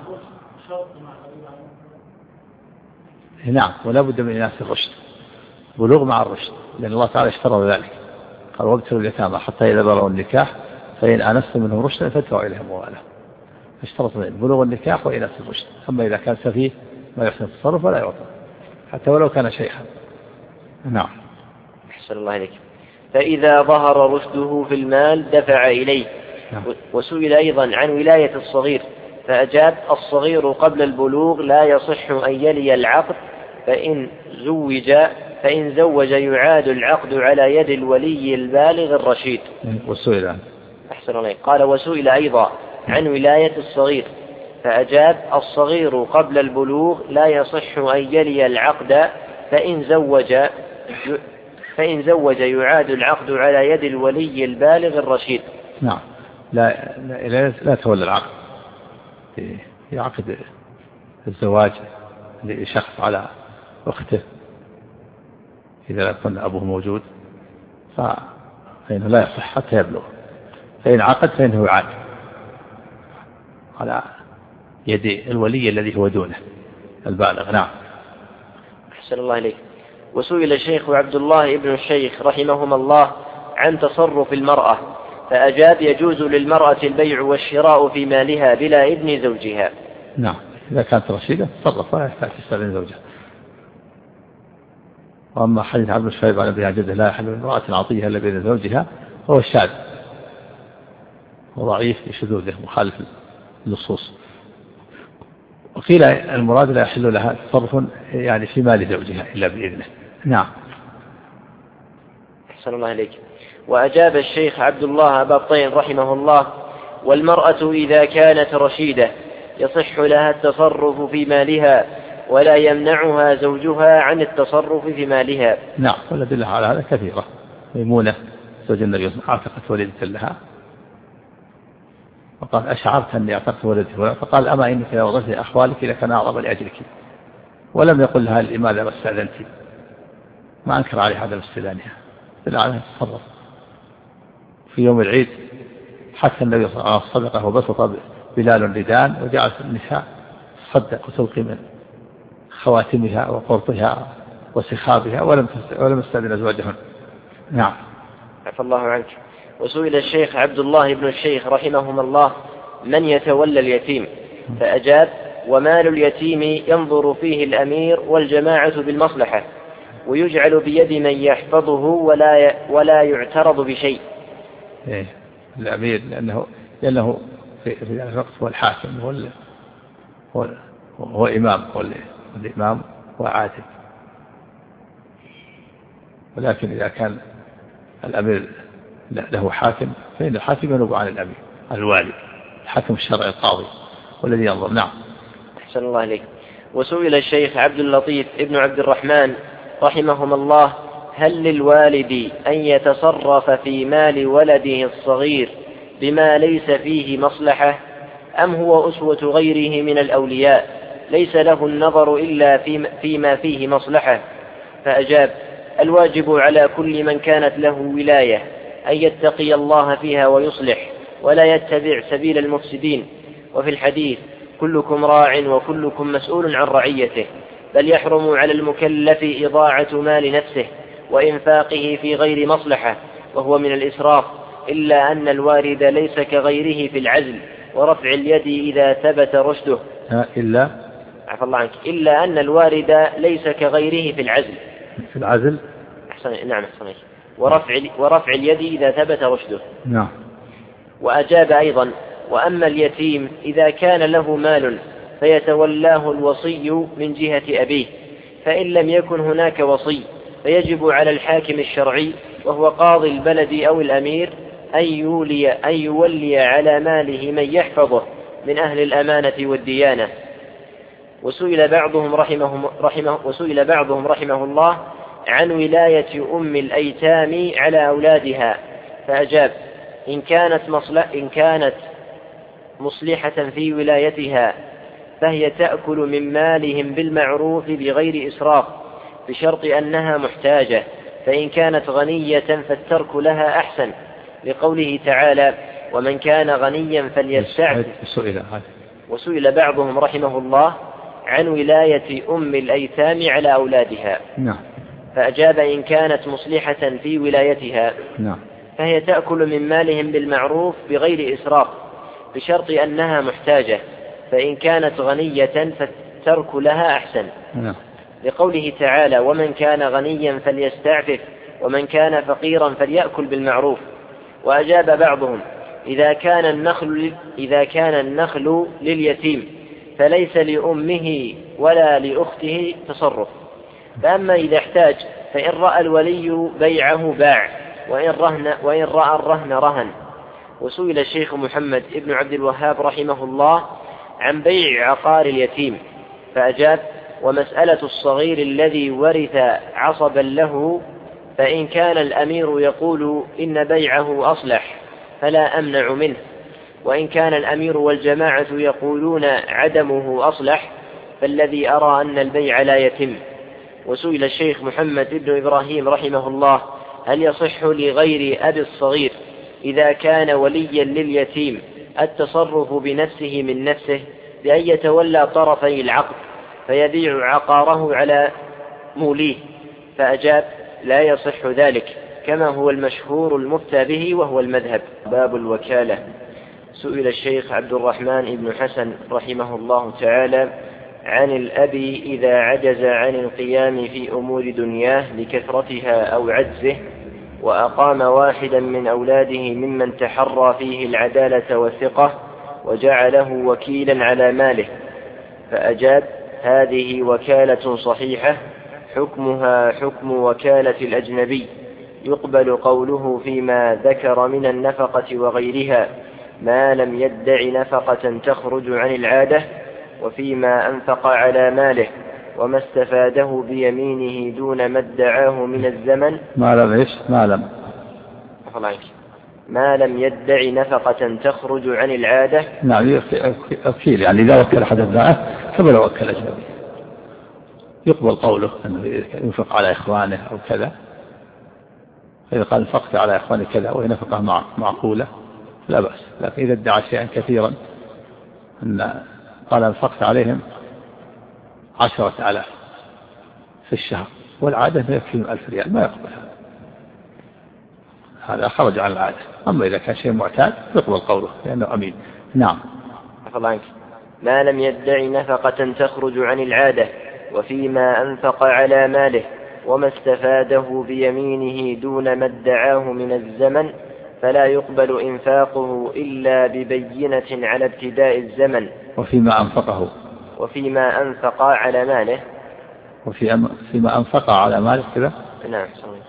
نعم. ولا بد من إناث الرشد، بلوغ مع الرشد، لأن الله تعالى اشترط ذلك، قال: وابتلوا اليتامى حتى إذا بلغوا النكاح فإن آنستم منهم رشدا فادفعوا إليهم أموالهم. اشترط ذلك، بلوغ النكاح وإناث الرشد. أما إذا كان سفيه ما يحسن التصرف ولا يعطى حتى ولو كان شيخا. نعم. أحسن الله عليك. فإذا ظهر رشده في المال دفع إليه. نعم. وسئل أيضا عن ولاية الصغير، فأجاب: الصغير قبل البلوغ لا يصح أن يلي العقد، فإن زوج فإن زوج يعاد العقد على يد الولي البالغ الرشيد. وسئل أحسن الله. قال: وسئل أيضا عن ولاية الصغير، فأجاب: الصغير قبل البلوغ لا يصح أن يلي العقد، فإن زوج فإن زوج يعاد العقد على يد الولي البالغ الرشيد. نعم. لا لا, لا تولى العقد في عقد الزواج لشخص على أخته إذا لا يكون أبوه موجود، فإنه لا يصح حتى يبلغ. فإن عقد فإنه يعاد على يد الولي الذي هو دونه البالغ. نعم. أحسن الله إليك. وسئل الشيخ عبد الله ابن الشيخ رحمهما الله عن تصرف المرأة، فأجاب: يجوز للمرأة البيع والشراء في مالها بلا إذن زوجها. نعم. إذا كانت رشيدة تصرف ولا يحتاج تستأذن زوجها. وأما حديث عبد الشهيب عن ابن جده لا يحل لامرأة عطيها إلا بإذن زوجها هو الشاذ وضعيف لشذوذه مخالف للنصوص. وقيل المراد لا يحل لها تصرف يعني في مال زوجها إلا بإذنه. نعم. أحسن الله إليك. وأجاب الشيخ عبد الله أبا الطين رحمه الله: والمرأة إذا كانت رشيدة يصح لها التصرف في مالها ولا يمنعها زوجها عن التصرف في مالها. نعم. والأدلة على هذا كثيرة. ميمونة زوج النبي اعتقت ولدة لها وقال: أشعرت أني اعتقت ولدته، فقال: أما إنك يا وضعت أحوالك لكان أعظم لأجلك، ولم يقل لها لماذا ما استأذنت، ما أنكر عليه هذا استئذانها، دل على التصرف. في يوم العيد حتى النبي صلى الله عليه وسلم صدقه وبسط بلال الردان، وجعلت النساء تصدق وتلقي من خواتمها وقرطها وسخابها ولم ولم يستأذن أزواجهن. نعم. عفى الله عنك. وسئل الشيخ عبد الله بن الشيخ رحمهما الله من يتولى اليتيم، فأجاب: ومال اليتيم ينظر فيه الأمير والجماعة بالمصلحة، ويجعل بيد من يحفظه ولا ولا يعترض بشيء. إيه الأمير لأنه لأنه في في الوقت هو الحاكم، هو هو هو إمام، هو الإمام وعادل. ولكن إذا كان الأمير له حاكم فإن الحاكم ينوب عن الأمير الوالي، الحاكم الشرعي القاضي والذي ينظر. نعم. أحسن الله إليك. وسئل الشيخ عبد اللطيف ابن عبد الرحمن رحمهما الله: هل للوالد أن يتصرف في مال ولده الصغير بما ليس فيه مصلحة، أم هو أسوة غيره من الأولياء ليس له النظر إلا فيما فيه مصلحة؟ فأجاب: الواجب على كل من كانت له ولاية أن يتقي الله فيها ويصلح ولا يتبع سبيل المفسدين. وفي الحديث: كلكم راع وكلكم مسؤول عن رعيته، بل يحرم على المكلف إضاعة مال نفسه وإنفاقه في غير مصلحة، وهو من الإسراف، إلا أن الوارد ليس كغيره في العزل ورفع اليد إذا ثبت رشده. إلا عفى الله عنك إلا أن الوارد ليس كغيره في العزل في العزل أحسن نعم أحسن ورفع ورفع اليد إذا ثبت رشده. نعم. وأجاب أيضا: وأما اليتيم إذا كان له مال فيتولاه الوصي من جهة أبيه، فإن لم يكن هناك وصي فيجب على الحاكم الشرعي وهو قاضي البلد أو الأمير أن يولي, أن يولي على ماله من يحفظه من أهل الأمانة والديانة. وسئل بعضهم رحمه, رحمه, وسئل بعضهم رحمه الله عن ولاية أم الأيتام على أولادها، فأجاب: إن كانت, مصلح إن كانت مصلحة في ولايتها فهي تأكل من مالهم بالمعروف بغير إسراف، بشرط أنها محتاجة، فإن كانت غنية فالترك لها أحسن، لقوله تعالى: ومن كان غنيا فليستعفف. وسئل بعضهم رحمه الله عن ولاية أم الأيتام على أولادها، نعم. فأجاب: إن كانت مصلحة في ولايتها نعم. فهي تأكل من مالهم بالمعروف بغير إسراف، بشرط أنها محتاجة، فإن كانت غنية فالترك لها أحسن، نعم. لقوله تعالى: ومن كان غنيا فليستعفف ومن كان فقيرا فليأكل بالمعروف. وأجاب بعضهم: إذا كان النخل, إذا كان النخل لليتيم فليس لأمه ولا لأخته تصرف، فأما إذا احتاج فإن رأى الولي بيعه باع، وإن, رهن وإن رأى الرهن رهن. وسئل الشيخ محمد ابن عبد الوهاب رحمه الله عن بيع عقار اليتيم، فأجاب: ومسألة الصغير الذي ورث عصبا له، فإن كان الأمير يقول إن بيعه أصلح فلا أمنع منه، وإن كان الأمير والجماعة يقولون عدمه أصلح فالذي أرى أن البيع لا يتم. وسئل الشيخ محمد ابن إبراهيم رحمه الله: هل يصح لغير أبي الصغير إذا كان وليا لليتيم التصرف بنفسه من نفسه بأن يتولى طرفي العقد فيبيع عقاره على موليه؟ فأجاب: لا يصح ذلك، كما هو المشهور المفتى به وهو المذهب. باب الوكالة. سئل الشيخ عبد الرحمن بن حسن رحمه الله تعالى عن الأب إذا عجز عن القيام في أمور دنياه لكثرتها أو عجزه، وأقام واحدا من أولاده ممن تحرى فيه العدالة والثقة وجعله وكيلا على ماله، فأجاب: هذه وكالة صحيحة، حكمها حكم وكالة الأجنبي، يقبل قوله فيما ذكر من النفقة وغيرها ما لم يدع نفقة تخرج عن العادة، وفيما أنفق على ماله وما استفاده بيمينه دون ما ادعاه من الزمن ما لم إيش ما لم ما لم يدع نفقة تخرج عن العادة. نعم، أكيل يعني إذا وكل أحد ابنائه كما لو وكل أجنبي يقبل قوله أنه ينفق على إخوانه أو كذا، إذا قال انفقت على إخواني كذا وهي نفقة معقولة لا بأس، لكن إذا ادعى شيئا كثيرا أن قال انفقت عليهم عشرة آلاف في الشهر والعادة يكفيهم ألف ريال ما يقبل، هذا خرج عن العادة. أما إذا كان شيء معتاد يقبل قوله لأنه أمين. نعم. ما لم يدع نفقة تخرج عن العادة، وفيما أنفق على ماله وما استفاده بيمينه دون ما ادعاه من الزمن فلا يقبل إنفاقه إلا ببينة على ابتداء الزمن. وفيما أنفقه وفيما أنفق على ماله وفيما فيما أنفق على ماله كذا. نعم.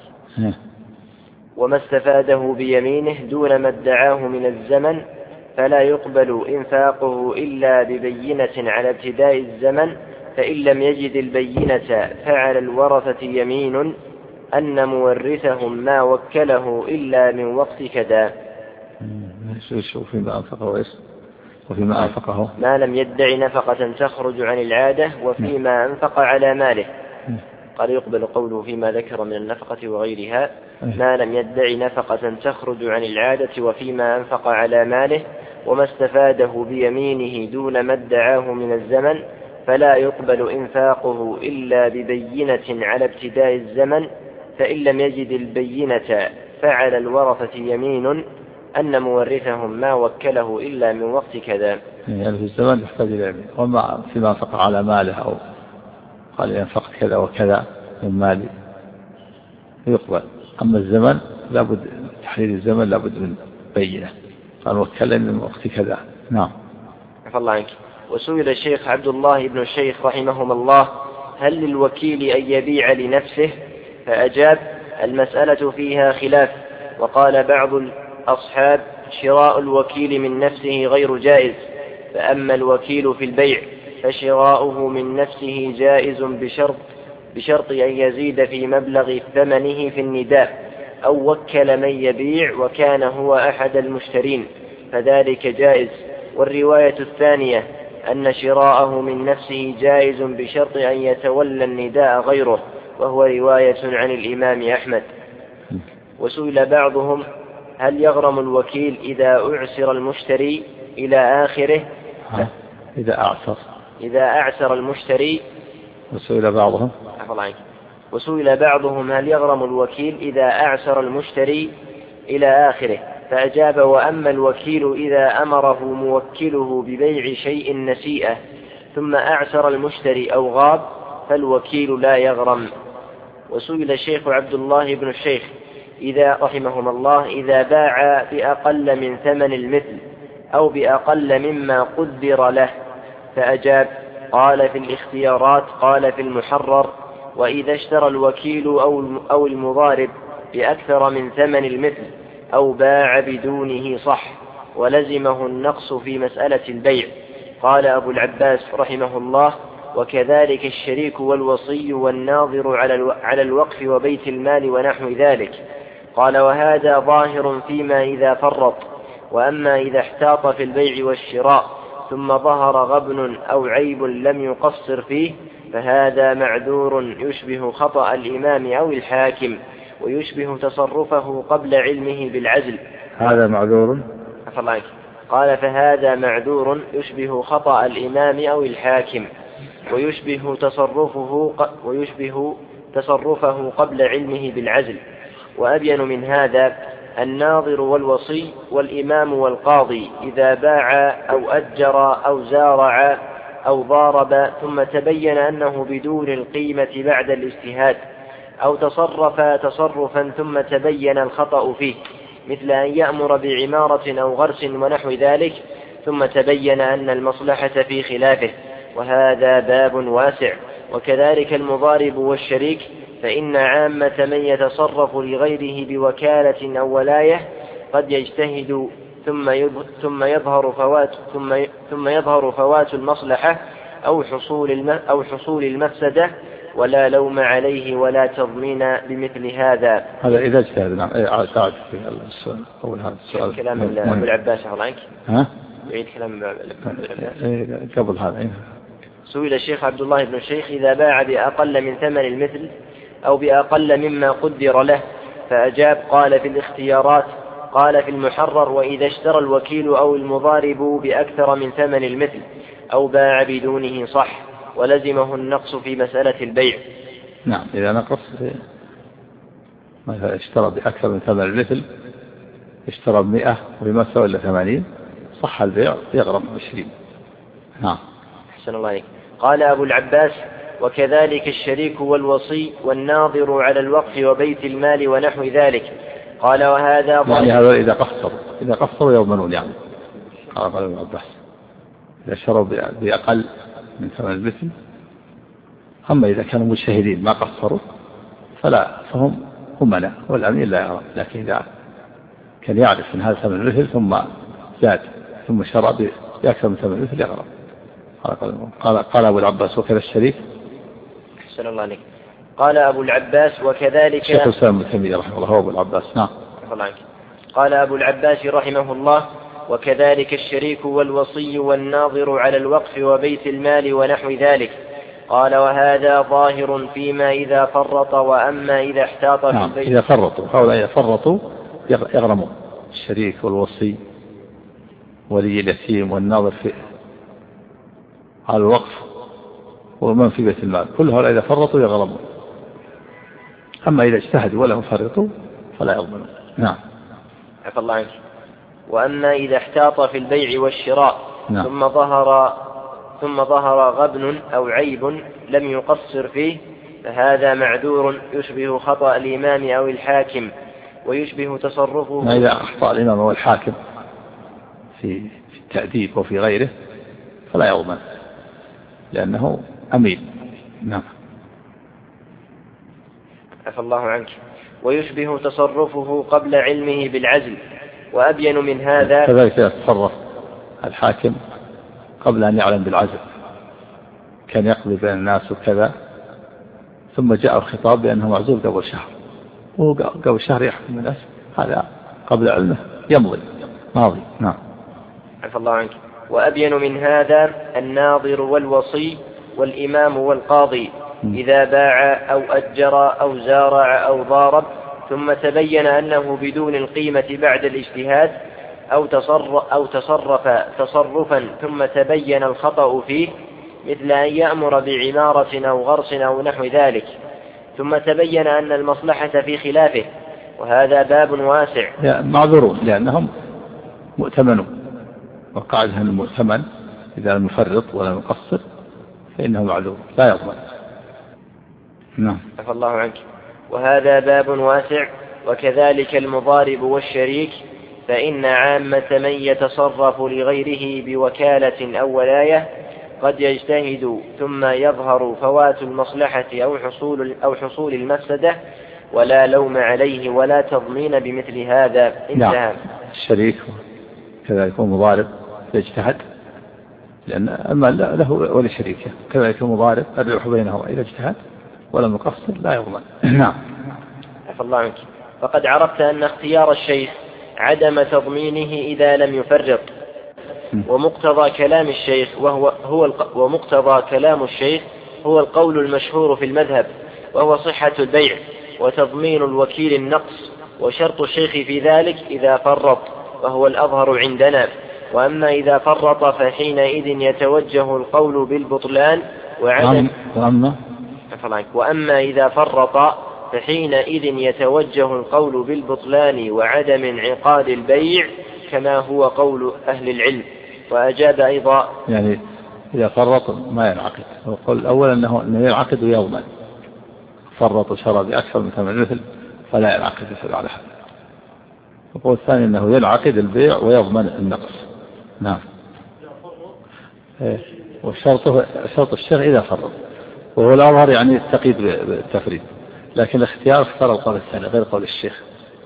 وما استفاده بيمينه دون ما ادعاه من الزمن فلا يقبل إنفاقه إلا ببينة على ابتداء الزمن، فإن لم يجد البينة فعلى الورثة يمين أن مورثهم ما وكله إلا من وقت كذا. وفيما أنفقه وإيش وفيما أنفقه ما لم يدع نفقة تخرج عن العادة وفيما أنفق على ماله. قال يقبل قوله فيما ذكر من النفقة وغيرها ما لم يدع نفقة تخرج عن العادة وفيما أنفق على ماله وما استفاده بيمينه دون ما ادعاه من الزمن فلا يقبل إنفاقه إلا ببينة على ابتداء الزمن، فإن لم يجد البينة فعلى الورثة يمين أن مورثهم ما وكله إلا من وقت كذا. يعني في الزمن يحتاج إلى يمين، وما فيما أنفق على ماله أو قال ينفق كذا وكذا من مالي يقبل. أما الزمن لابد تحديد الزمن لابد من بينة، قال وكلني من وقت كذا. نعم. عفى الله عنك. وسئل الشيخ عبد الله بن الشيخ رحمهما الله هل للوكيل أن يبيع لنفسه؟ فأجاب المسألة فيها خلاف، وقال بعض الأصحاب شراء الوكيل من نفسه غير جائز، فأما الوكيل في البيع فشراؤه من نفسه جائز بشرط بشرط أن يزيد في مبلغ ثمنه في النداء أو وكل من يبيع وكان هو أحد المشترين فذلك جائز. والرواية الثانية أن شراءه من نفسه جائز بشرط أن يتولى النداء غيره، وهو رواية عن الإمام أحمد. وسئل بعضهم هل يغرم الوكيل إذا أعسر المشتري إلى آخره؟ إذا أعسر إذا أعسر المشتري. وسئل بعضهم وسئل بعضهم هل يغرم الوكيل إذا أعسر المشتري إلى آخره؟ فأجاب وأما الوكيل إذا أمره موكله ببيع شيء نسيئة ثم أعسر المشتري أو غاب فالوكيل لا يغرم. وسئل الشيخ عبد الله بن الشيخ إذا رحمهما الله إذا باع بأقل من ثمن المثل أو بأقل مما قدر له، فأجاب قال في الاختيارات قال في المحرر وإذا اشترى الوكيل أو المضارب بأكثر من ثمن المثل أو باع بدونه صح ولزمه النقص في مسألة البيع. قال أبو العباس رحمه الله وكذلك الشريك والوصي والناظر على الوقف وبيت المال ونحو ذلك. قال وهذا ظاهر فيما إذا فرط، وأما إذا احتاط في البيع والشراء ثم ظهر غبن أو عيب لم يقصر فيه فهذا معذور يشبه خطأ الإمام أو الحاكم ويشبه تصرفه قبل علمه بالعزل. هذا معذور. قال فهذا معذور يشبه خطأ الإمام أو الحاكم ويشبه تصرفه ويشبه تصرفه قبل علمه بالعزل. وأبين من هذا الناظر والوصي والإمام والقاضي إذا باع أو أجر أو زارع أو ضارب ثم تبين أنه بدون القيمة بعد الاجتهاد أو تصرف تصرفا ثم تبين الخطأ فيه، مثل أن يأمر بعمارة أو غرس ونحو ذلك ثم تبين أن المصلحة في خلافه، وهذا باب واسع. وكذلك المضارب والشريك، فإن عامة من يتصرف لغيره بوكالة أو ولاية قد يجتهد ثم يظهر فوات ثم ثم يظهر فوات المصلحة أو حصول أو حصول المفسدة ولا لوم عليه ولا تضمين بمثل هذا. هذا إذا اجتهد. نعم. أعد في السؤال أول هذا السؤال. كلام أبو العباس الله عنك. ها؟ يعيد كلام أبو العباس. قبل هذا. سئل الشيخ عبد الله بن الشيخ إذا باع بأقل من ثمن المثل أو بأقل مما قدر له، فأجاب قال في الاختيارات قال في المحرر وإذا اشترى الوكيل أو المضارب بأكثر من ثمن المثل أو باع بدونه صح ولزمه النقص في مسألة البيع. نعم. إذا نقص مثلا اشترى بأكثر من ثمن المثل، اشترى بمئة وبما سوى إلا ثمانين، صح البيع يغرم عشرين. نعم. أحسن الله عليك. قال أبو العباس وكذلك الشريك والوصي والناظر على الوقف وبيت المال ونحو ذلك. قال وهذا يعني هذا إذا قصروا إذا قصروا يضمنون. يعني قال ابن عباس إذا شروا بأقل من ثمن المثل. أما إذا كانوا مجتهدين ما قصروا فلا فهم أمنا والأمين لا يرى. لكن إذا كان يعرف من هذا ثمن المثل ثم زاد ثم شرى بأكثر من ثمن المثل يغرم. قال قال أبو العباس وكذا الشريك. أحسن الله عليك. قال أبو العباس وكذلك شيخ الإسلام ابن تيمية رحمه الله هو أبو العباس. نعم. قال أبو العباس رحمه الله وكذلك الشريك والوصي والناظر على الوقف وبيت المال ونحو ذلك. قال وهذا ظاهر فيما إذا فرط، وأما إذا احتاط في نعم البيت. إذا فرطوا هؤلاء إذا فرطوا يغرمون، الشريك والوصي ولي اليتيم والناظر في على الوقف ومن في بيت المال، كل هؤلاء إذا فرطوا يغرمون. أما إذا اجتهدوا ولم يفرطوا فلا يغرمون. نعم. عفى الله عنك. وأما إذا احتاط في البيع والشراء نعم. ثم ظهر ثم ظهر غبن أو عيب لم يقصر فيه فهذا معذور يشبه خطأ الإمام أو الحاكم ويشبه تصرفه. ما إذا أخطأ الإمام أو الحاكم في التأديب وفي غيره فلا يضمن لأنه أمين. نعم. عفى الله عنك. ويشبه تصرفه قبل علمه بالعزل. وأبين من هذا كذلك يتصرف الحاكم قبل أن يعلم بالعزل، كان يقضي بين الناس وكذا ثم جاء الخطاب بأنه معزول قبل شهر، وقبل شهر يحكم الناس، هذا قبل علمه يمضي ماضي. نعم. عفى الله عنك. وأبين من هذا الناظر والوصي والإمام والقاضي إذا باع أو أجر أو زارع أو ضارب ثم تبين أنه بدون القيمة بعد الاجتهاد أو تصرف, أو تصرف تصرفا ثم تبين الخطأ فيه، مثل أن يأمر بعمارة أو غرس أو نحو ذلك، ثم تبين أن المصلحة في خلافه، وهذا باب واسع. معذورون لأنهم مؤتمنون، وقاعدها المؤتمن إذا لم يفرط ولا يقصر فإنه معذور لا يضمن. نعم. عفى الله عنك. وهذا باب واسع. وكذلك المضارب والشريك، فإن عامة من يتصرف لغيره بوكالة أو ولاية قد يجتهد ثم يظهر فوات المصلحة أو حصول, أو حصول المفسدة، ولا لوم عليه ولا تضمين بمثل هذا. انتهى. نعم. الشريك كذلك هو مضارب يجتهد لأن أما له ولشريكه، كذلك المضارب الربح بينهما إذا اجتهد ولم يقصر لا يضمن. نعم. عفى الله عنك. فقد عرفت أن اختيار الشيخ عدم تضمينه إذا لم يفرط، ومقتضى كلام الشيخ وهو هو الق... ومقتضى كلام الشيخ هو القول المشهور في المذهب، وهو صحة البيع وتضمين الوكيل النقص، وشرط الشيخ في ذلك إذا فرط، وهو الأظهر عندنا. وأما إذا فرط فحينئذ يتوجه القول بالبطلان وعدم وأما وأما إذا فرط فحينئذ يتوجه القول بالبطلان وعدم انعقاد البيع كما هو قول أهل العلم. وأجاب أيضا يعني إذا فرط ما ينعقد، وقل الأول أنه, أنه ينعقد ويضمن، فرط وشرى بأكثر من ثمن مثل فلا ينعقد مثل على حد. وقول الثاني أنه ينعقد البيع ويضمن النقص. نعم. والشرط شرط الشيخ إذا فرط، وهو الأظهر يعني التقييد بالتفريد، لكن الاختيار اختار القول الثاني غير قول الشيخ.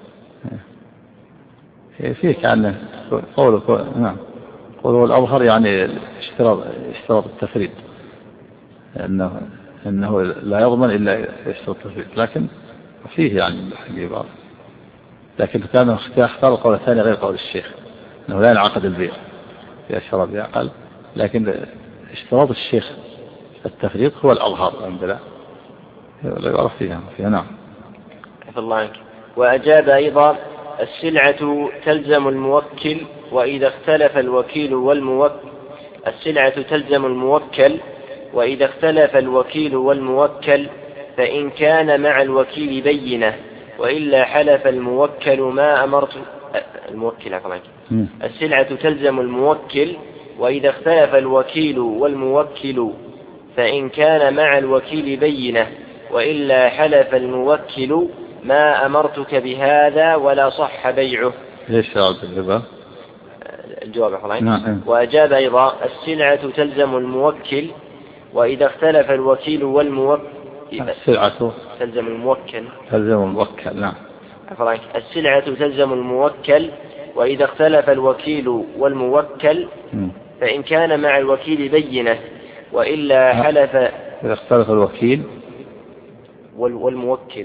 فيه كأنه قول نعم قوله الأظهر يعني اشتراط اشتراط التفريد، أنه أنه لا يضمن إلا يشترط التفريد، لكن فيه يعني الحقيقة، لكن كان اختار القول الثاني غير قول الشيخ أنه لا ينعقد البيع في أشهر بأقل، لكن اشتراط الشيخ التفريط هو الأظهر عندنا لا يعرف فيها فيها. نعم. عفى الله عنك. وأجاب أيضا السلعة تلزم الموكل وإذا اختلف الوكيل والموكل السلعة تلزم الموكل وإذا اختلف الوكيل والموكل فإن كان مع الوكيل بينة وإلا حلف الموكل ما أمرت الموكل عفوا عنك. السلعة تلزم الموكل وإذا اختلف الوكيل والموكل فإن كان مع الوكيل بينة وإلا حلف الموكل ما أمرتك بهذا ولا صح بيعه. ليش رأى الجواب؟ الجواب حضرتك. نعم. وأجاب أيضا السلعة تلزم الموكل وإذا اختلف الوكيل والموكل السلعة تلزم الموكل تلزم الموكل. نعم. حضرتك. السلعة تلزم الموكل وإذا اختلف الوكيل والموكل فإن كان مع الوكيل بينة وإلا حلف. إذا اختلف الوكيل والموكل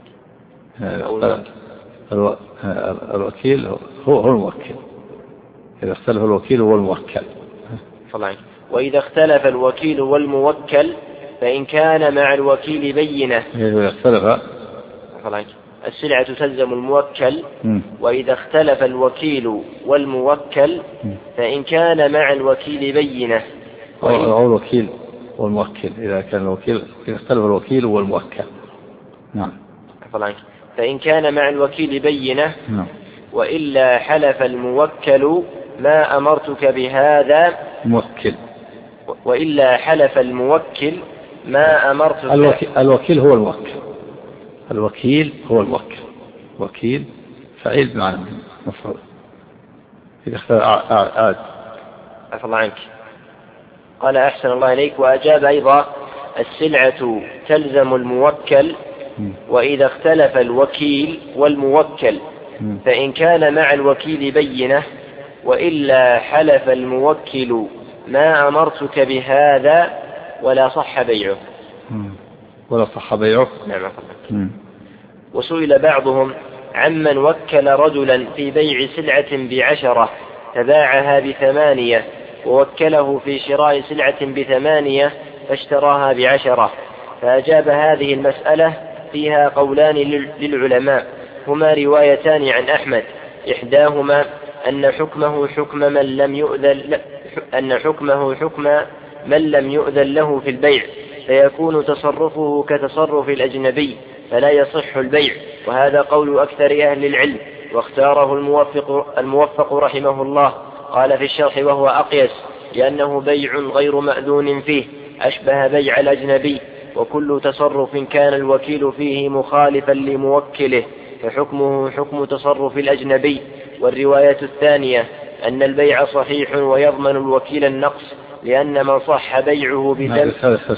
الوكيل هو هو الموكل إذا اختلف الوكيل والموكل. وإذا اختلف الوكيل والموكل فإن كان مع الوكيل بينة. إذا اختلف السلعة تلزم الموكل. وإذا اختلف الوكيل والموكل فإن كان مع الوكيل بينة. أو الوكيل والموكل إذا كان الوكيل إذا اختلف الوكيل والموكل. نعم. فإن كان مع الوكيل بينة. نعم. وإلا حلف الموكل ما أمرتك بهذا. موكل. وإلا حلف الموكل ما أمرتك. الوكيل, الوكيل هو الموكل. الوكيل هو الموكل. وكيل فعيل بمعنى مفعول. إذا اختلف عاد. عفى الله عنك. قال أحسن الله إليك. وأجاب أيضا السلعة تلزم الموكل. وإذا اختلف الوكيل والموكل فإن كان مع الوكيل بينة. وإلا حلف الموكل ما أمرتك بهذا ولا صح بيعه. ولا صح بيعه. نعم. وسئل بعضهم عمن وكل رجلا في بيع سلعة بعشرة تباعها بثمانية ووكله في شراء سلعة بثمانية فاشتراها بعشرة. فأجاب هذه المسألة فيها قولان للعلماء هما روايتان عن أحمد. إحداهما أن حكمه حكم من لم يؤذن أن حكمه حكم من لم يؤذن له في البيع فيكون تصرفه كتصرف الأجنبي فلا يصح البيع. وهذا قول أكثر أهل العلم واختاره الموفق, الموفق رحمه الله. قال في الشرح وهو أقيس لأنه بيع غير مأذون فيه أشبه بيع الأجنبي. وكل تصرف كان الوكيل فيه مخالفا لموكله فحكمه حكم تصرف الأجنبي. والرواية الثانية أن البيع صحيح ويضمن الوكيل النقص لأن من صح بيعه بدم.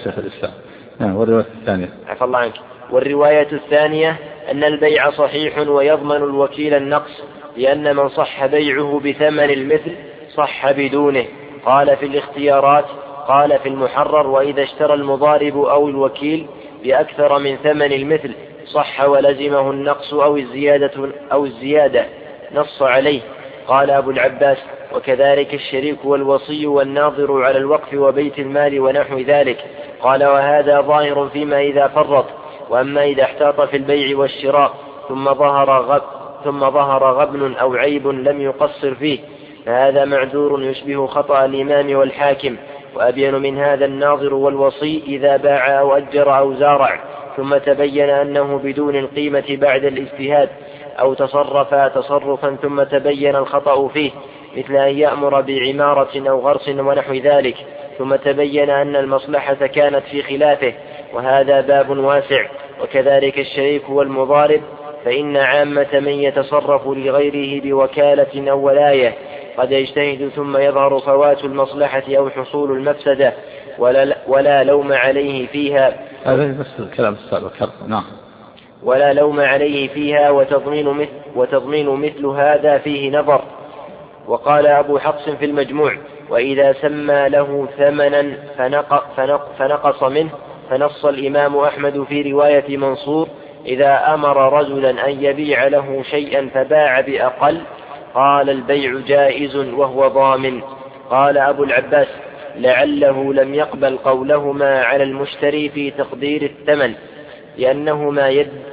والرواية الثانية عفى الله عنك. والرواية الثانية أن البيع صحيح ويضمن الوكيل النقص لأن من صح بيعه بثمن المثل صح بدونه. قال في الاختيارات قال في المحرر وإذا اشترى المضارب أو الوكيل بأكثر من ثمن المثل صح ولزمه النقص أو الزيادة, أو الزيادة نص عليه. قال أبو العباس وكذلك الشريك والوصي والناظر على الوقف وبيت المال ونحو ذلك. قال وهذا ظاهر فيما إذا فرط. وأما إذا احتاط في البيع والشراء ثم ظهر غب ثم ظهر غبن أو عيب لم يقصر فيه فهذا معذور يشبه خطأ الإمام والحاكم. وأبين من هذا الناظر والوصي إذا باع أو أجر أو زارع ثم تبين أنه بدون القيمة بعد الاجتهاد أو تصرف تصرفا ثم تبين الخطأ فيه مثل أن يأمر بعمارة أو غرس ونحو ذلك ثم تبين أن المصلحة كانت في خلافه وهذا باب واسع. وكذلك الشريك والمضارب فإن عامة من يتصرف لغيره بوكالة أو ولاية قد يجتهد ثم يظهر فوات المصلحة أو حصول المفسدة ولا, ولا لوم عليه فيها. هذا بس الكلام السابق. نعم. ولا لوم عليه فيها وتضمين مثل, وتضمين مثل هذا فيه نظر. وقال أبو حفص في المجموع وإذا سمى له ثمنا فنق فنق فنقص منه فنص الإمام أحمد في رواية منصور إذا أمر رجلا أن يبيع له شيئا فباع بأقل قال البيع جائز وهو ضامن. قال أبو العباس لعله لم يقبل قولهما على المشتري في تقدير الثمن لأنهما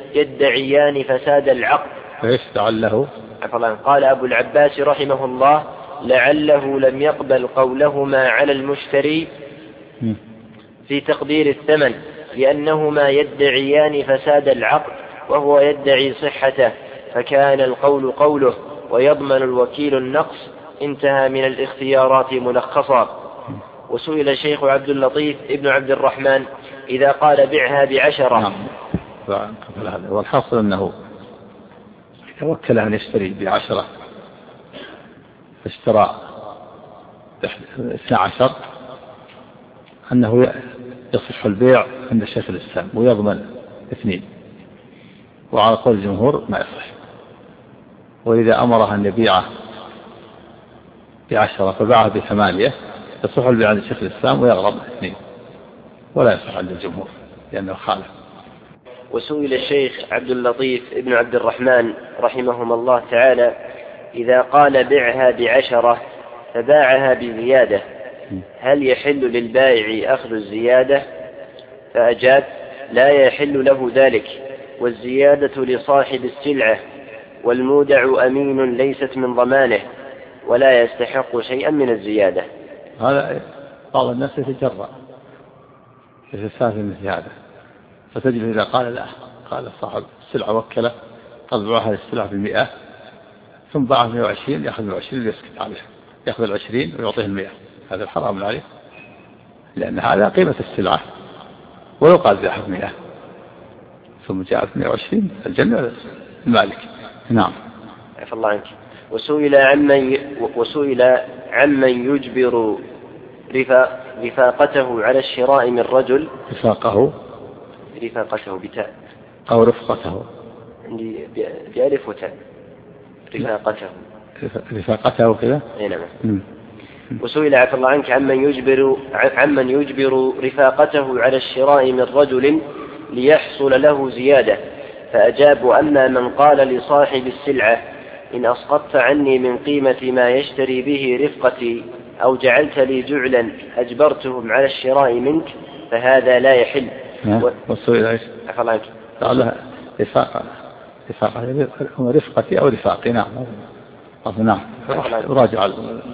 يدعيان فساد العقد. فإيش لعله؟ قال أبو العباس رحمه الله لعله لم يقبل قولهما على المشتري في تقدير الثمن لأنهما يدعيان فساد العقد وهو يدعي صحته فكان القول قوله ويضمن الوكيل النقص. انتهى من الاختيارات ملخصا. وسئل الشيخ عبد اللطيف ابن عبد الرحمن إذا قال بعها بعشرة. نعم. والحاصل أنه توكل أن يشتري بعشرة فاشترى اثنى عشر أنه يصح البيع عند شيخ الإسلام ويضمن اثنين. وعلى قول الجمهور ما يصح. وإذا أمرها أن يبيعه بعشرة فباعه بثمانية يصح البيع عند شيخ الإسلام ويغرب اثنين ولا يصح عند الجمهور لأنه خالف. وسئل الشيخ عبد اللطيف ابن عبد الرحمن رحمهما الله تعالى إذا قال بعها بعشرة فباعها بزيادة هل يحل للبائع أخذ الزيادة؟ فأجاب: لا يحل له ذلك، والزيادة لصاحب السلعة، والمودع أمين ليست من ضمانه، ولا يستحق شيئا من الزيادة. هذا بعض الناس يتجرأ يتساهل مثل هذا، فتجد إذا قال لا قال صاحب السلعة وكله قد باع هذه السلعة بمئة ثم باعها مئة وعشرين، يأخذ مئة وعشرين ويسكت عليه، يأخذ العشرين ويعطيه المئة، هذا الحرام عليه، لأن هذا قيمة السلعة، ولو قال بأحد مئة ثم جاءت مئة وعشرين الجنة المالك. نعم. عفى الله عنك. وسئل عمن وسئل عمن يجبر رفاق رفاقته على الشراء من رجل. رفاقه رفاقته بتاء أو رفقته؟ عندي بألف وتاء. رفاقته رفاقته كذا. نعم. وسئل عفى الله عنك عمن يجبر عمن يجبر رفاقته على الشراء من رجل ليحصل له زيادة، فأجاب: أما من قال لصاحب السلعة: إن أسقطت عني من قيمة ما يشتري به رفقتي أو جعلت لي جعلا أجبرتهم على الشراء منك، فهذا لا يحل. وسئل ايش؟ عفى الله عنك. قال رفاقة رفاقة رفقتي أو رفاقي. نعم. نعم. راجع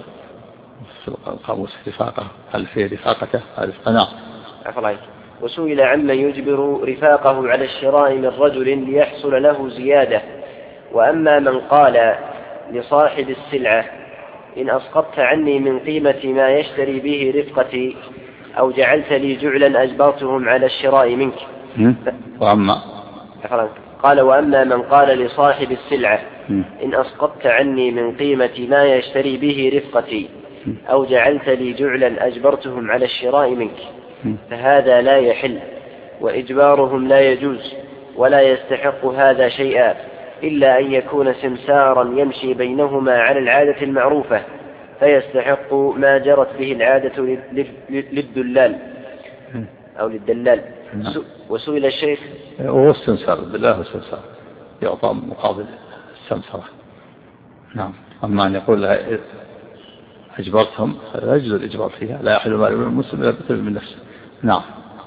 القاموس رفاقة، هل في رفاقته؟ نعم. عفى الله عنك. وسئل عمن يجبر رفاقه على الشراء من رجل ليحصل له زيادة، وأما من قال لصاحب السلعة: إن أسقطت عني من قيمة ما يشتري به رفقتي أو جعلت لي جعلا أجبرتهم على الشراء منك. وأما قال: وأما من قال لصاحب السلعة: إن أسقطت عني من قيمة ما يشتري به رفقتي أو جعلت لي جعلا أجبرتهم على الشراء منك، فهذا لا يحل، وإجبارهم لا يجوز، ولا يستحق هذا شيئا إلا أن يكون سمسارا يمشي بينهما على العادة المعروفة، فيستحق ما جرت به العادة للدلال أو للدلال. وسئل الشيخ. هو السمسار بالله السمسار يعطى مقابل السمسرة. نعم. أما أن يقول لها أجبرتهم لا يجوز الإجبار فيها، لا يحل مال المسلم إلا بثمن من نفسه. نعم.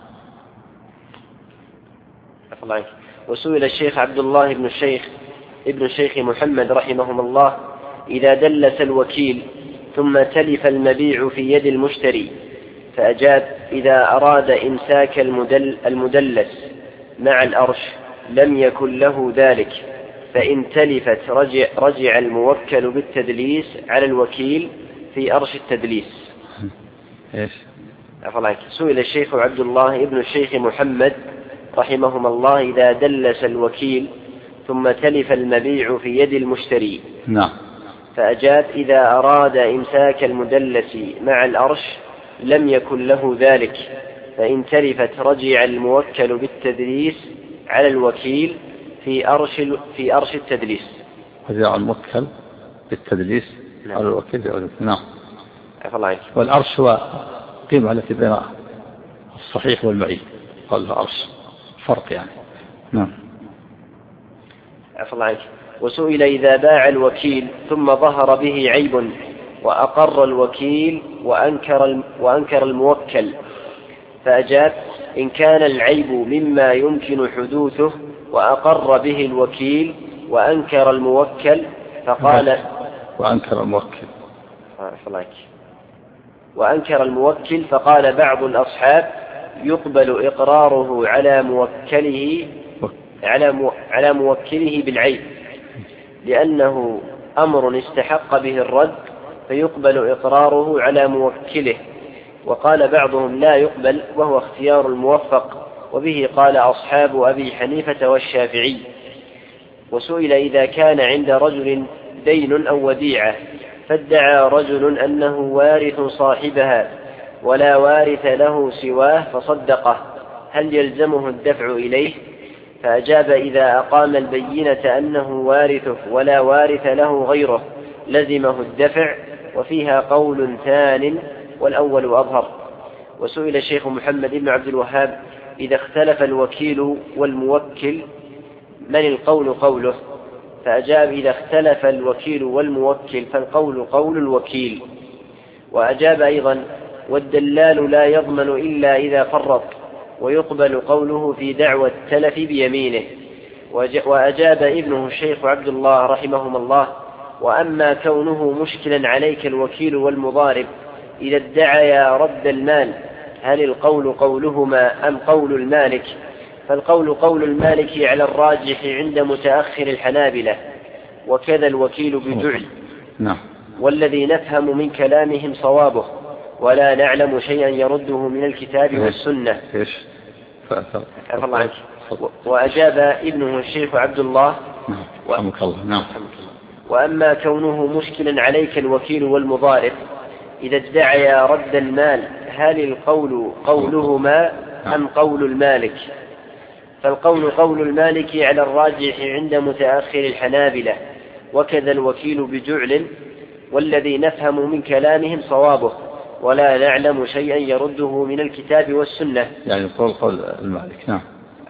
وسئل الشيخ عبد الله بن الشيخ ابن الشيخ محمد رحمهم الله: إذا دلس الوكيل ثم تلف المبيع في يد المشتري، فأجاب: إذا أراد إمساك المدل المدلس مع الأرش لم يكن له ذلك، فإن تلفت رجع, رجع الموكل بالتدليس على الوكيل في أرش التدليس. إيش؟ سئل الشيخ عبد الله ابن الشيخ محمد رحمهم الله: إذا دلس الوكيل ثم تلف المبيع في يد المشتري. نعم. فأجاب: إذا أراد إمساك المدلس مع الأرش لم يكن له ذلك، فإن تلفت رجع الموكل بالتدليس على الوكيل في أرش في أرش التدليس. رجع الموكل بالتدليس نعم. على الوكيل. نعم. الله. والأرش هو قيمة التي بين الصحيح والمعيب، قال الأرش فرق يعني. نعم. عفى الله عنك. وسئل: إذا باع الوكيل ثم ظهر به عيب وأقر الوكيل وأنكر وأنكر الموكل، فأجاب: إن كان العيب مما يمكن حدوثه وأقر به الوكيل وأنكر الموكل فقال وأنكر الموكل وأنكر الموكل فقال بعض الأصحاب: يقبل إقراره على موكله على على موكله بالعيب، لأنه أمر استحق به الرد، فيقبل إقراره على موكله. وقال بعضهم: لا يقبل، وهو اختيار الموفق، وبه قال أصحاب أبي حنيفة والشافعي. وسئل: إذا كان عند رجل دين أو وديعة فادعى رجل أنه وارث صاحبها ولا وارث له سواه فصدقه، هل يلزمه الدفع إليه؟ فأجاب: إذا أقام البينة أنه وارثه ولا وارث له غيره لزمه الدفع، وفيها قول ثان والأول أظهر. وسئل الشيخ محمد بن عبد الوهاب: إذا اختلف الوكيل والموكل من القول قوله؟ فأجاب: إذا اختلف الوكيل والموكل فالقول قول الوكيل، وأجاب أيضا: والدلال لا يضمن إلا إذا فرط، ويقبل قوله في دعوى التلف بيمينه. وأجاب ابنه الشيخ عبد الله رحمهما الله: وأما كونه مشكلا عليك الوكيل والمضارب إذا ادعيا رد المال، هل القول قولهما أم قول المالك؟ فالقول قول المالك على الراجح عند متأخر الحنابلة، وكذا الوكيل بجعل، والذي نفهم من كلامهم صوابه، ولا نعلم شيئا يرده من الكتاب والسنة. وأجاب ابنه الشيخ عبد الله: نعم. وأما كونه مشكلا عليك الوكيل والمضارب إذا ادعيا رد المال، هل القول قولهما أم قول المالك؟ فالقول قول المالك على الراجح عند متأخر الحنابلة، وكذا الوكيل بجعل، والذي نفهم من كلامهم صوابه، ولا نعلم شيئا يرده من الكتاب والسنة. يعني قول قول المالك. نعم.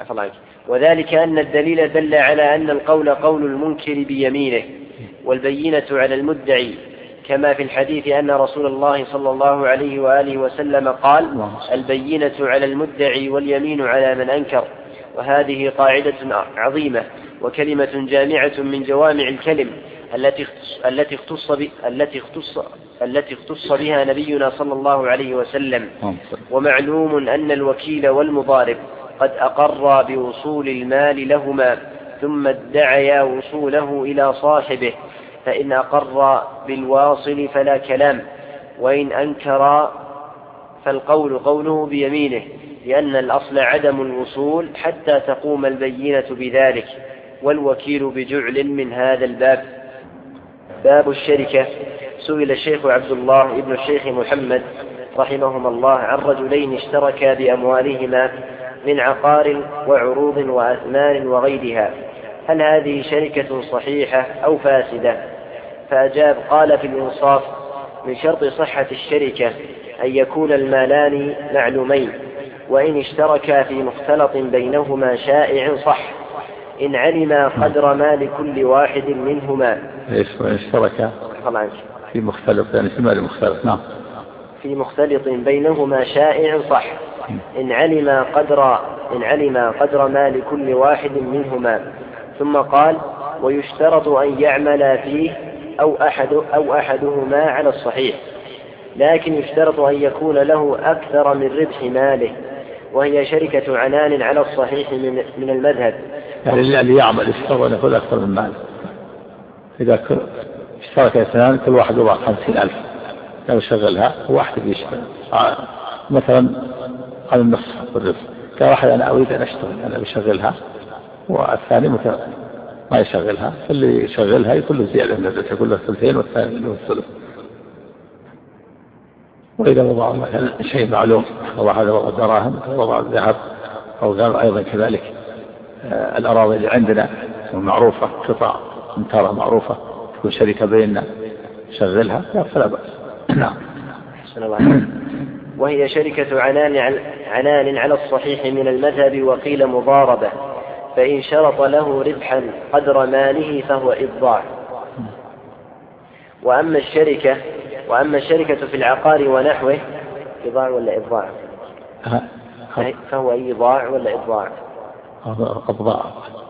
وذلك أن الدليل دل على أن القول قول المنكر بيمينه، والبينة على المدعي، كما في الحديث أن رسول الله صلى الله عليه وآله وسلم قال: البينة على المدعي واليمين على من أنكر. وهذه قاعدة عظيمة وكلمة جامعة من جوامع الكلم التي التي اختص التي اختص التي اختص بها نبينا صلى الله عليه وسلم. ومعلوم أن الوكيل والمضارب قد أقرا بوصول المال لهما، ثم ادعيا وصوله إلى صاحبه، فإن أقر بالواصل فلا كلام، وإن أنكر فالقول قوله بيمينه، لأن الأصل عدم الوصول حتى تقوم البينة بذلك، والوكيل بجعل من هذا الباب. باب الشركة. سئل الشيخ عبد الله ابن الشيخ محمد رحمهما الله عن رجلين اشتركا بأموالهما من عقار وعروض وأثمان وغيرها، هل هذه شركة صحيحة أو فاسدة؟ فأجاب: قال في الإنصاف: من شرط صحة الشركة أن يكون المالان معلومين، وإن اشتركا في مختلط بينهما شائع صح، إن علما قدر ما لكل واحد منهما. إيش وإن اشتركا في مختلط، يعني في مال مختلط. نعم. في مختلط بينهما شائع صح، إن علما قدر إن علما قدر ما لكل واحد منهما. ثم قال: ويشترط أن يعمل فيه أو أحد أو أحدهما على الصحيح، لكن يشترط أن يكون له أكثر من ربح ماله، وهي شركة عنان على الصحيح من المذهب. يعني اللي يعمل يشترط أن يأخذ أكثر من ماله. إذا اشترك اثنان كل واحد يضع خمسين ألف، لو شغلها واحد يشتغل آه. مثلا على النصف بالربح، كواحد أنا أريد أن أشتغل أنا بشغلها، والثاني مثلا ما يشغلها، فاللي يشغلها يقول له زيادة من الربح، يقول له ثلثين والثاني له الثلث. وإذا وضع مثلا شيء معلوم، وضع هذا وضع دراهم، وضع الذهب، أو قال أيضا كذلك آه الأراضي اللي عندنا معروفة، قطع ممتارة معروفة، تكون شركة بيننا شغلها، لا فلا بأس. نعم. وهي شركة عنان عنان على الصحيح من المذهب، وقيل مضاربة، فإن شرط له ربحا قدر ماله فهو إضاع. وأما الشركة وأما الشركة في العقار ونحوه، إضاع ولا إضاع؟ فهو إضاع ولا إضاع؟ إضاع.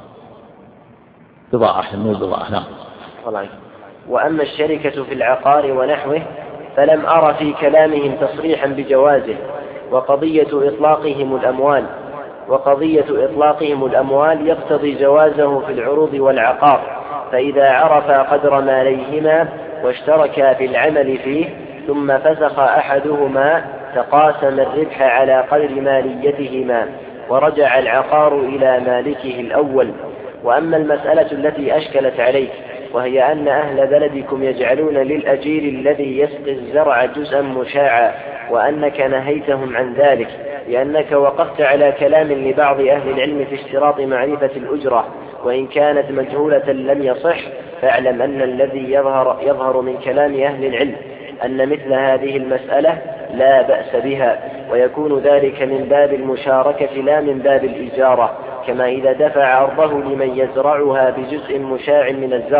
إضاع مو إضاع. نعم. وأما الشركة في العقار ونحوه فلم أرى في كلامهم تصريحا بجوازه، وقضية إطلاقهم الأموال وقضية إطلاقهم الأموال يقتضي جوازه في العروض والعقار، فإذا عرفا قدر ماليهما واشتركا في العمل فيه ثم فسخ أحدهما تقاسم الربح على قدر ماليتهما، ورجع العقار إلى مالكه الأول. وأما المسألة التي أشكلت عليك، وهي أن أهل بلدكم يجعلون للأجير الذي يسقي الزرع جزءا مشاعا، وأنك نهيتهم عن ذلك لأنك وقفت على كلام لبعض أهل العلم في اشتراط معرفة الأجرة، وإن كانت مجهولة لم يصح، فاعلم أن الذي يظهر, يظهر من كلام أهل العلم أن مثل هذه المسألة لا بأس بها، ويكون ذلك من باب المشاركة لا من باب الإجارة، كما إذا دفع أرضه لمن يزرعها بجزء مشاع من الزرع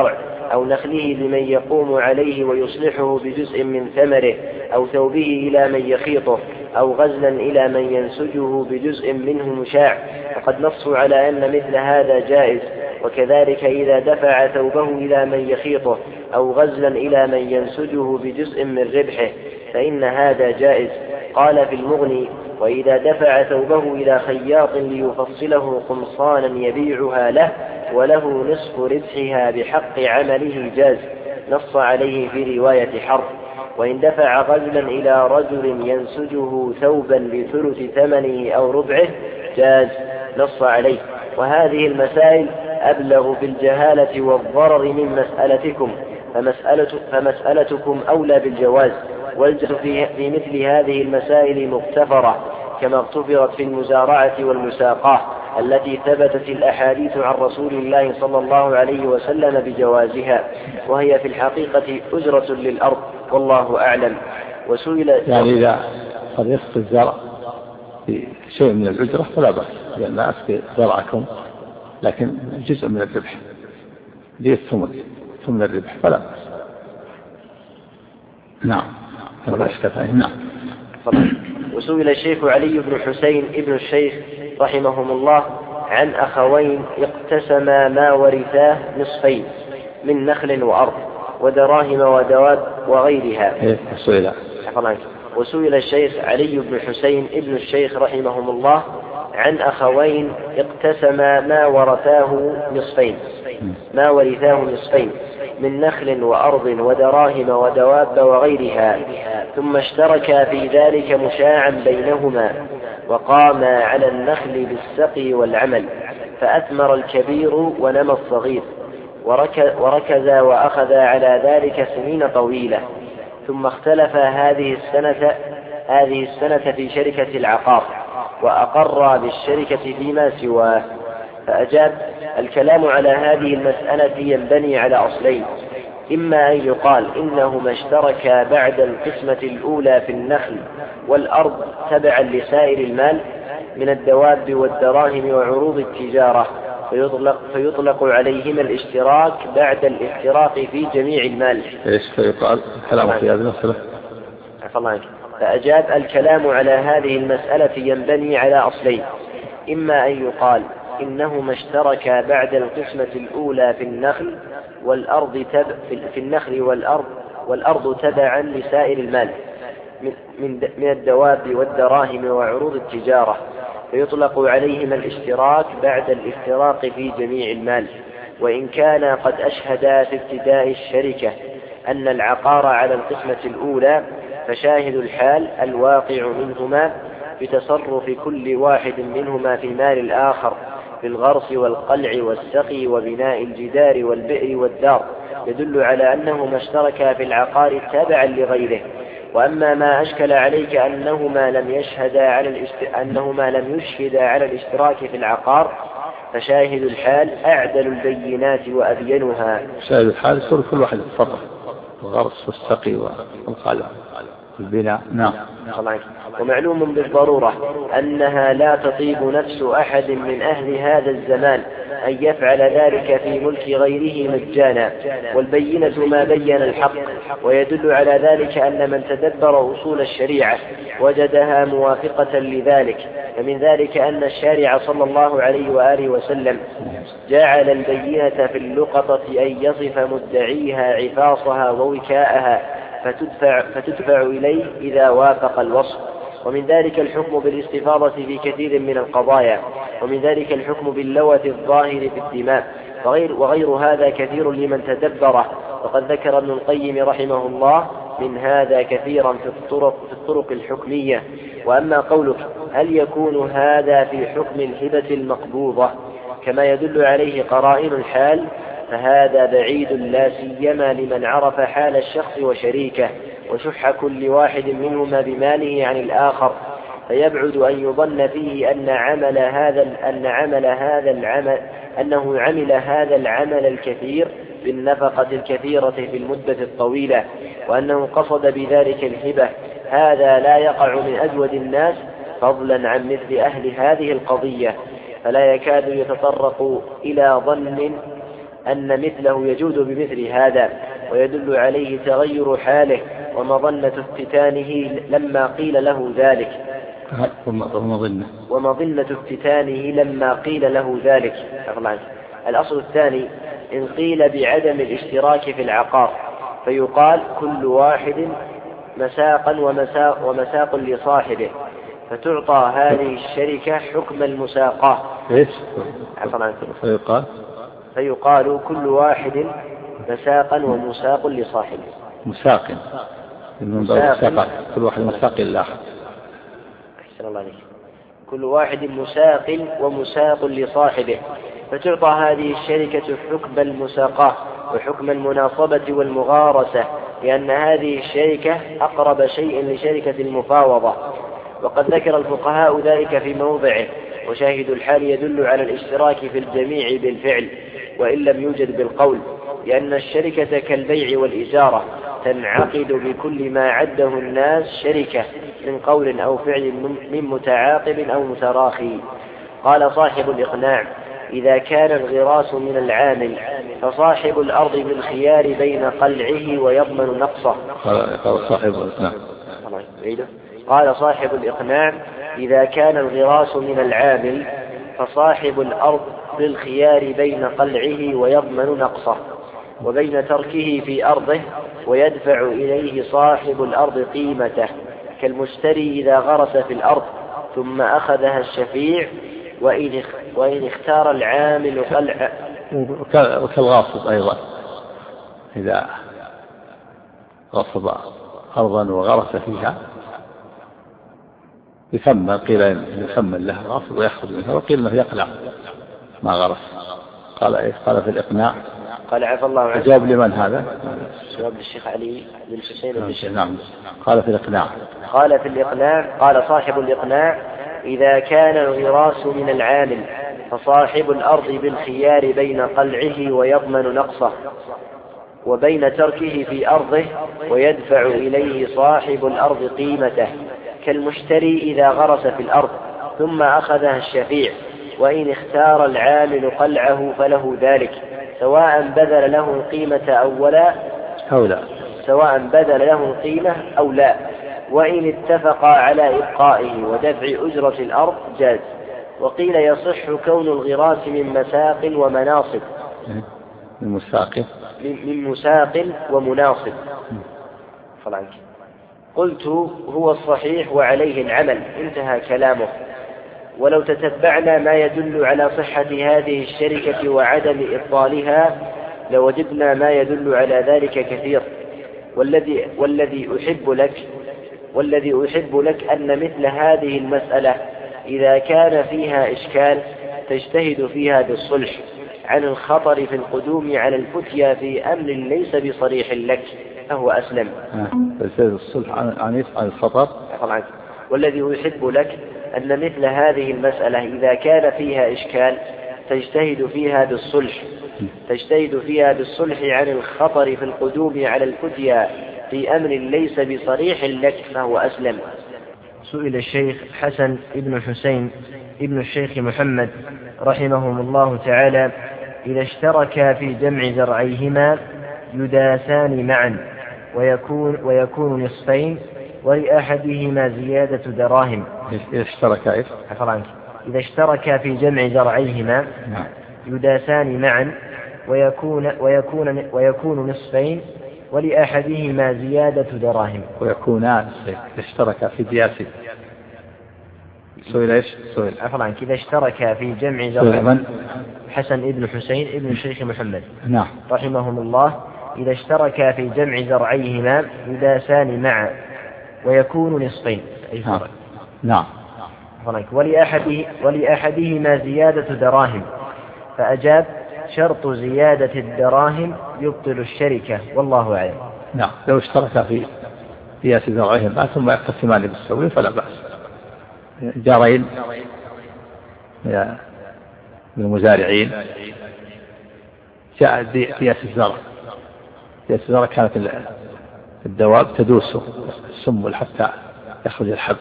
أو نخله لمن يقوم عليه ويصلحه بجزء من ثمره، أو ثوبه إلى من يخيطه، أو غزلا إلى من ينسجه بجزء منه مشاع، فقد نصوا على أن مثل هذا جائز. وكذلك إذا دفع ثوبه إلى من يخيطه أو غزلا إلى من ينسجه بجزء من ربحه فإن هذا جائز. قال في المغني: وإذا دفع ثوبه إلى خياط ليفصله قمصانا يبيعها له وله نصف ربحها بحق عمله جاز، نص عليه في رواية حرب. وإن دفع غزلا إلى رجل ينسجه ثوبا بثلث ثمنه أو ربعه جاز، نص عليه. وهذه المسائل أبلغ بالجهالة والضرر من مسألتكم، فمسألة فمسألتكم أولى بالجواز، والجهل في مثل هذه المسائل مغتفرة كما اغتفرت في المزارعة والمساقاة التي ثبتت الأحاديث عن رسول الله صلى الله عليه وسلم بجوازها، وهي في الحقيقة أجرة للأرض، والله أعلم. وسئل يعني إذا قد يسقي الزرع في شيء من الأجرة فلا بأس، لأن لا أسقي زرعكم لكن جزء من الربح لي الثمن ثمن الربح فلا بأس. نعم. نعم. وسئل الشيخ علي بن حسين ابن الشيخ رحمهم الله عن أخوين اقتسما ما ورثاه نصفين من نخل وأرض ودراهم ودواب وغيرها. وسئل الشيخ علي بن حسين ابن الشيخ رحمهم الله عن أخوين اقتسما ما ورثاه نصفين ما ورثاه نصفين من نخل وأرض ودراهم ودواب وغيرها، ثم اشتركا في ذلك مشاعا بينهما، وقاما على النخل بالسقي والعمل، فأثمر الكبير ونمى الصغير، وركزا وأخذا على ذلك سنين طويلة، ثم اختلفا هذه السنة هذه السنة في شركة العقار، وأقرا بالشركة فيما سواه. فأجاب: الكلام على هذه المسألة ينبني على أصلين: إما أن يقال إنهما اشتركا بعد القسمة الأولى في النخل والأرض تبعا لسائر المال من الدواب والدراهم وعروض التجارة، فيطلق, فيطلق عليهما الاشتراك بعد الاشتراك في جميع المال. إيش فيقال كلام في هذه المسألة؟ فأجاب: الكلام على هذه المسألة ينبني على أصلين: إما أن يقال إنهما اشتركا بعد القسمة الأولى في النخل والأرض تب في النخل والأرض والأرض تبعا لسائر المال من من الدواب والدراهم وعروض التجارة، فيطلق عليهما الاشتراك بعد الاشتراك في جميع المال. وإن كان قد أشهدا في ابتداء الشركة أن العقار على القسمة الأولى، فشاهد الحال الواقع منهما بتصرف كل واحد منهما في مال الآخر بالغرس والقلع والسقي وبناء الجدار والبئر والدار يدل على أنهما اشتركا في العقار تابعا لغيره. وأما ما أشكل عليك أنهما لم يشهدا على الاشت... أنهما لم يشهدا على الاشتراك في العقار، فشاهد الحال أعدل البينات وأبينها. شاهد الحال يصير كل واحد يتصرف الغرس والسقي والقلع البناء. نعم. ومعلوم بالضرورة أنها لا تطيب نفس أحد من أهل هذا الزمان أن يفعل ذلك في ملك غيره مجانا، والبينة ما بين الحق. ويدل على ذلك أن من تدبر أصول الشريعة وجدها موافقة لذلك. فمن ذلك أن الشارع صلى الله عليه وآله وسلم جعل البينة في اللقطة أن يصف مدعيها عفاصها ووكاءها فتدفع, فتدفع إليه إذا وافق الوصف. ومن ذلك الحكم بالاستفاضة في كثير من القضايا، ومن ذلك الحكم باللوث الظاهر في الدماء، وغير, وغير هذا كثير لمن تدبره. وقد ذكر ابن القيم رحمه الله من هذا كثيرا في الطرق, في الطرق الحكمية. وأما قولك هل يكون هذا في حكم الهبة المقبوضة كما يدل عليه قرائن الحال، فهذا بعيد لا سيما لمن عرف حال الشخص وشريكه وشح كل واحد منهما بماله عن الآخر، فيبعد أن يظن فيه أن عمل هذا أن عمل هذا العمل أنه عمل هذا العمل الكثير بالنفقة الكثيرة في المدة الطويلة، وأنه قصد بذلك الهبة. هذا لا يقع من أجود الناس، فضلا عن مثل أهل هذه القضية، فلا يكاد يتطرق إلى ظن أن مثله يجوز بمثل هذا، ويدل عليه تغير حاله ومظنة افتتانه لما قيل له ذلك ومظنة ومظنة افتتانه لما قيل له ذلك. الأصل الثاني إن قيل بعدم الاشتراك في العقار فيقال كل واحد مساقا ومساق, ومساق لصاحبه، فتعطى هذه الشركة حكم المساقاه. فيقال فيقال كل واحد مساقا ومساق لصاحبه. مساق من مساق كل واحد مساق للآخر. أحسن الله عليك. كل واحد مساق ومساق لصاحبه، فتعطى هذه الشركة حكم المساقاه وحكم المناصبة والمغارسة، لأن هذه الشركة أقرب شيء لشركة المفاوضة. وقد ذكر الفقهاء ذلك في موضعه، وشاهد الحال يدل على الاشتراك في الجميع بالفعل وإن لم يوجد بالقول، لأن الشركة كالبيع والإجارة تنعقد بكل ما عده الناس شركة من قول أو فعل من متعاقب أو متراخي. قال صاحب الإقناع إذا كان الغراس من العامل فصاحب الأرض بالخيار بين قلعه ويضمن نقصه. قال صاحب الإقناع قال صاحب الإقناع إذا كان الغراس من العامل فصاحب الأرض بالخيار بين قلعه ويضمن نقصه، وبين تركه في أرضه ويدفع إليه صاحب الأرض قيمته، كالمشتري إذا غرس في الأرض ثم أخذها الشفيع وإن وإن اختار العامل قلع. وكالغاصب أيضا إذا غصب أرضا وغرس فيها يثمن، قيل يثمن له غاصب ويأخذ منها، وقيل انه يقلع ما غرس. قال ايه؟ قال في الإقناع قال عفى الله عنه. جواب لمن هذا؟ جواب للشيخ علي بن حسين بن الشيخ. نعم. قال في الإقناع قال في الإقناع قال صاحب الإقناع إذا كان الغراس من العامل فصاحب الأرض بالخيار بين قلعه ويضمن نقصه، وبين تركه في أرضه ويدفع إليه صاحب الأرض قيمته، كالمشتري إذا غرس في الأرض ثم أخذها الشفيع وإن اختار العامل قلعه فله ذلك، سواء بذل له القيمة أو لا أو لا سواء بذل له القيمة أو لا، وإن اتفقا على إبقائه ودفع أجرة الأرض جاز. وقيل يصح كون الغراس من مساق ومناصب من مساق من مساق ومناصب. فلعنك. قلت هو الصحيح وعليه العمل. انتهى كلامه. ولو تتبعنا ما يدل على صحة هذه الشركة وعدم إبطالها لوجدنا ما يدل على ذلك كثير. والذي, والذي أحب لك والذي أحب لك أن مثل هذه المسألة إذا كان فيها إشكال تجتهد فيها بالصلح عن الخطر في القدوم على الفتيا في أمر ليس بصريح لك فهو أسلم. تجتهد الصلح عن عن الخطر. والذي أحب لك أن مثل هذه المسألة إذا كان فيها إشكال تجتهد فيها بالصلح تجتهد فيها بالصلح عن الخطر في القدوم على الفتيا في أمر ليس بصريح لك فهو أسلم. سئل الشيخ حسن ابن حسين ابن الشيخ محمد رحمهم الله تعالى إذا اشتركا في جمع زرعيهما يداسان معا ويكون, ويكون نصفين ولأحدهما زيادة دراهم. إذا اشتركا إيه؟ إذا اشتركا في جمع زرعيهما يداسان معا ويكون, ويكون, ويكون نصفين ولأحدهما زيادة دراهم. ويكونان اشتركا في دياسة. سئل ايش؟ سئل عفوا عنك. إذا اشتركا في جمع زرعيهما حسن ابن حسين ابن الشيخ محمد نعم رحمهم الله إذا اشتركا في جمع زرعيهما يداسان معا ويكون نصفين. نعم نعم. ولأحده ولأحدهما زيادة دراهم، فأجاب شرط زيادة الدراهم يبطل الشركة والله أعلم. نعم. لو اشتركا في دياس زرعيهما ثم يقتسمان بالسوي فلا بأس. جارين من المزارعين جاء دياس الزرع دياس الزرع كانت الدواب تدوسه السنبل حتى يخرج الحب،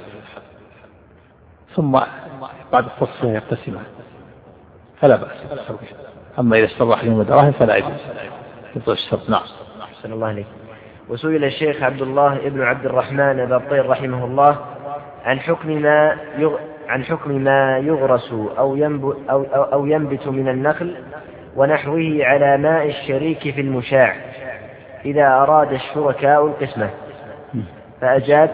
ثم بعد فصله يقتسمان فلا بأس. أما إذا استباح لهم دراهم فلا يجوز يطلق الشرط. نعم. أحسن الله عليك. وسئل الشيخ عبد الله ابن عبد الرحمن بن طير رحمه الله عن حكم ما يغ... عن حكم ما يغرس أو ينبت, أو, أو, أو ينبت من النخل ونحوه على ماء الشريك في المشاع إذا أراد الشركاء القسمة. فأجاب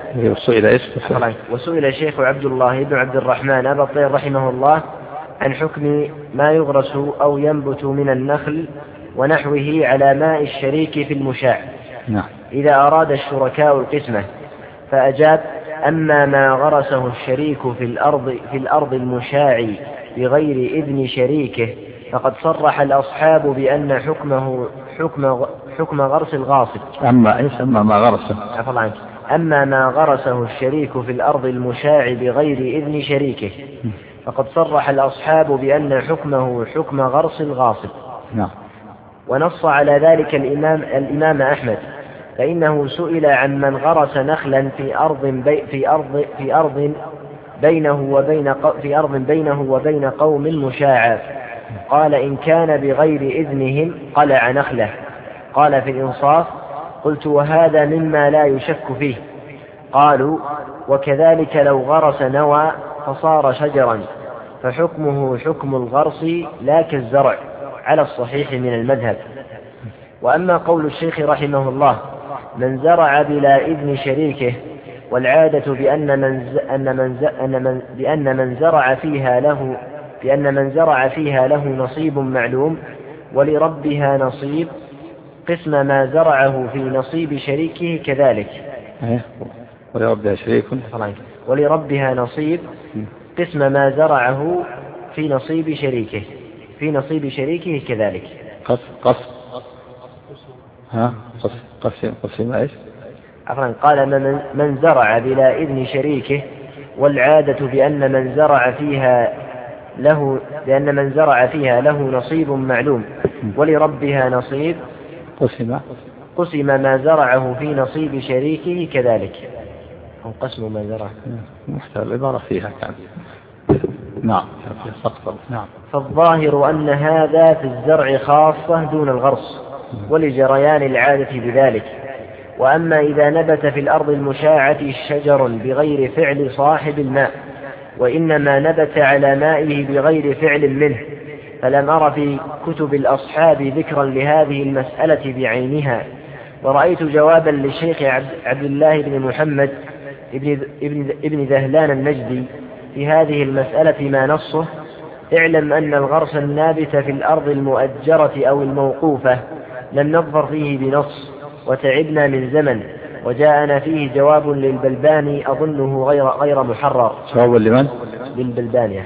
وسئل الشيخ عبد الله بن عبد الرحمن بن طير رحمه الله عن حكم ما يغرس أو ينبت من النخل ونحوه على ماء الشريك في المشاع إذا أراد الشركاء القسمة. فأجاب: أما ما غرسه الشريك في الأرض, في الأرض المشاع بغير إذن شريكه فقد صرح الأصحاب بأن حكمه حكم, حكم غرس الغاصب. أما إيش أما ما غرسه أما ما غرسه الشريك في الأرض المشاع بغير إذن شريكه فقد صرح الأصحاب بأن حكمه حكم غرس الغاصب. نعم. ونص على ذلك الإمام, الإمام أحمد فإنه سئل عن من غرس نخلا في أرض, بي في أرض, في أرض بينه وبين في أرض بينه وبين قوم مشاعة قال: إن كان بغير إذنهم قلع نخله. قال في الإنصاف: قلت: وهذا مما لا يشك فيه. قالوا: وكذلك لو غرس نوى فصار شجرا فحكمه حكم الغرس لا كالزرع على الصحيح من المذهب. وأما قول الشيخ رحمه الله: من زرع بلا إذن شريكه، والعادة بأن من, أن من, أن من, بأن من زرع فيها له بأن من زرع فيها له نصيب معلوم ولربها نصيب قسم ما زرعه في نصيب شريكه كذلك. ولربها شريك ولربها نصيب قسم ما زرعه في نصيب شريكه في نصيب شريكه كذلك. قص قص ها قص قص قص ما إيش؟ عفوا. قال: من, من زرع بلا إذن شريكه، والعادة بأن من زرع فيها له بأن من زرع فيها له نصيب معلوم ولربها نصيب قسم قسم ما زرعه في نصيب شريكه كذلك. أو قسم ما زرعه محتاج العبارة فيها كان. نعم. نعم. فالظاهر أن هذا في الزرع خاصة دون الغرس ولجريان العادة بذلك. وأما إذا نبت في الأرض المشاعة شجر بغير فعل صاحب الماء وإنما نبت على مائه بغير فعل منه، فلم أر في كتب الأصحاب ذكرا لهذه المسألة بعينها. ورأيت جوابا للشيخ عبد الله بن محمد ابن, ابن, ابن ذهلان النجدي في هذه المسألة ما نصه: اعلم أن الغرس النابت في الأرض المؤجرة أو الموقوفة لم نظفر فيه بنص وتعبنا من زمن، وجاءنا فيه جواب للبلباني أظنه غير غير محرر. جواب لمن؟ للبلباني.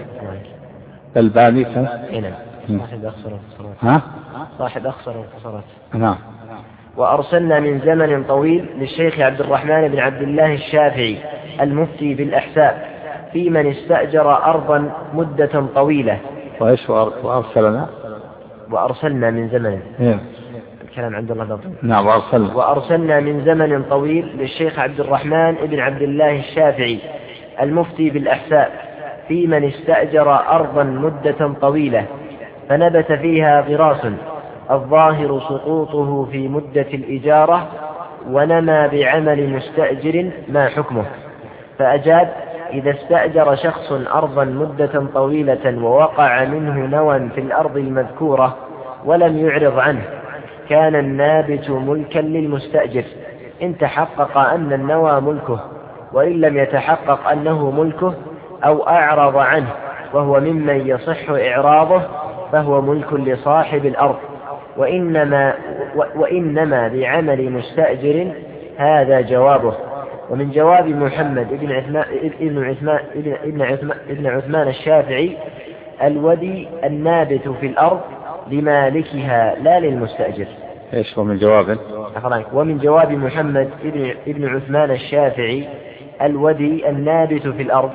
بلباني كان؟ هنا صاحب أخصر وانتصرات. ها؟ صاحب أخصر وانتصرات. نعم. وأرسلنا من زمن طويل للشيخ عبد الرحمن بن عبد الله الشافعي المفتي بالأحساء في من استأجر أرضا مدة طويلة. وإيش وأرسلنا؟ وأرسلنا من زمن. إيه. الكلام عند الله لطيف. نعم. وأرسلنا. وأرسلنا من زمن طويل للشيخ عبد الرحمن بن عبد الله الشافعي المفتي بالأحساء في من استأجر أرضا مدة طويلة فنبت فيها غراس الظاهر سقوطه في مدة الإجارة ونمى بعمل مستأجر ما حكمه. فأجاب: إذا استأجر شخص أرضا مدة طويلة ووقع منه نوى في الأرض المذكورة ولم يعرض عنه كان النابت ملكا للمستأجر إن تحقق أن النوى ملكه، وإن لم يتحقق أنه ملكه أو أعرض عنه وهو ممن يصح إعراضه فهو ملك لصاحب الأرض، وإنما, وإنما بعمل مستأجر. هذا جوابه. ومن جواب محمد ابن عثمان, ابن عثمان, ابن عثمان, ابن عثمان الشافعي: الودي النابت في الأرض لمالكها لا للمستأجر. إيش ومن جوابه؟ ومن جواب محمد ابن, ابن عثمان الشافعي: الودي النابت في الأرض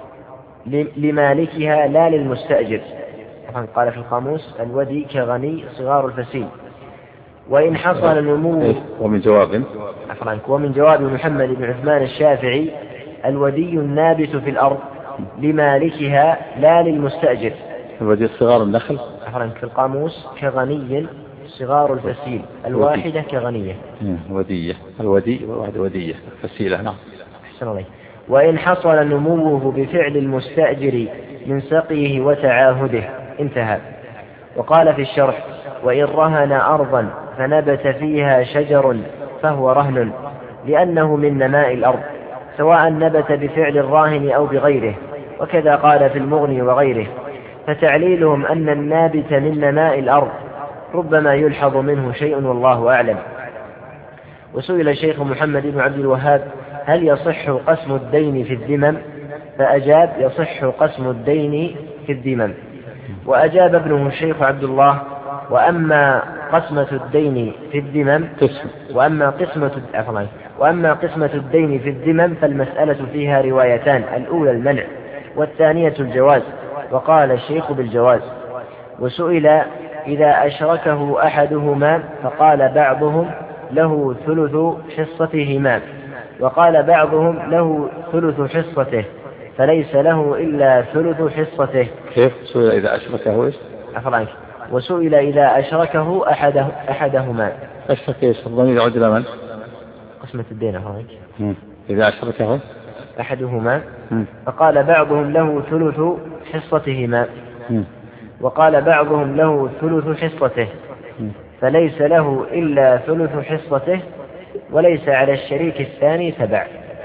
لمالكها لا للمستأجر. قال في القاموس: الودي كغني صغار الفسيل. وإن حصل النمو. ومن جواب ومن جواب محمد بن عثمان الشافعي: الودي النابت في الأرض لمالكها لا للمستأجر. الودي صغار النخل. في القاموس كغني صغار الفسيل، الواحدة كغنية. ودية، الودي والواحدة ودية، فسيلة. نعم. أحسن الله. وإن حصل نموه بفعل المستأجر من سقيه وتعاهده. انتهى. وقال في الشرح: وإن رهن أرضا فنبت فيها شجر فهو رهن، لأنه من نماء الأرض، سواء نبت بفعل الراهن أو بغيره، وكذا قال في المغني وغيره. فتعليلهم أن النابت من نماء الأرض ربما يلحظ منه شيء والله أعلم. وسئل الشيخ محمد بن عبد الوهاب: هل يصح قسم الدين في الذمم؟ فأجاب: يصح قسم الدين في الذمم. وأجاب ابنه الشيخ عبد الله: وأما قسمة الدين في الذمم وأما قسمة وأما قسمة الدين في الذمم فالمسألة فيها روايتان، الأولى المنع والثانية الجواز، وقال الشيخ بالجواز. وسئل: إذا أشركه أحدهما فقال بعضهم له ثلث حصتهما، وقال بعضهم له ثلث حصته، فليس له إلا ثلث حصته. كيف؟ سئل إذا أشركه إيش؟ أفرانك. وسئل إذا أشركه أحده أحدهما. أشرك إيش؟ الضمير يعود إلى من؟ قسمة الدين. أفرانك. إذا أشركه أحدهما فقال بعضهم له ثلث حصتهما، وقال بعضهم له ثلث حصته، فليس له إلا ثلث حصته، وليس على الشريك الثاني تبع.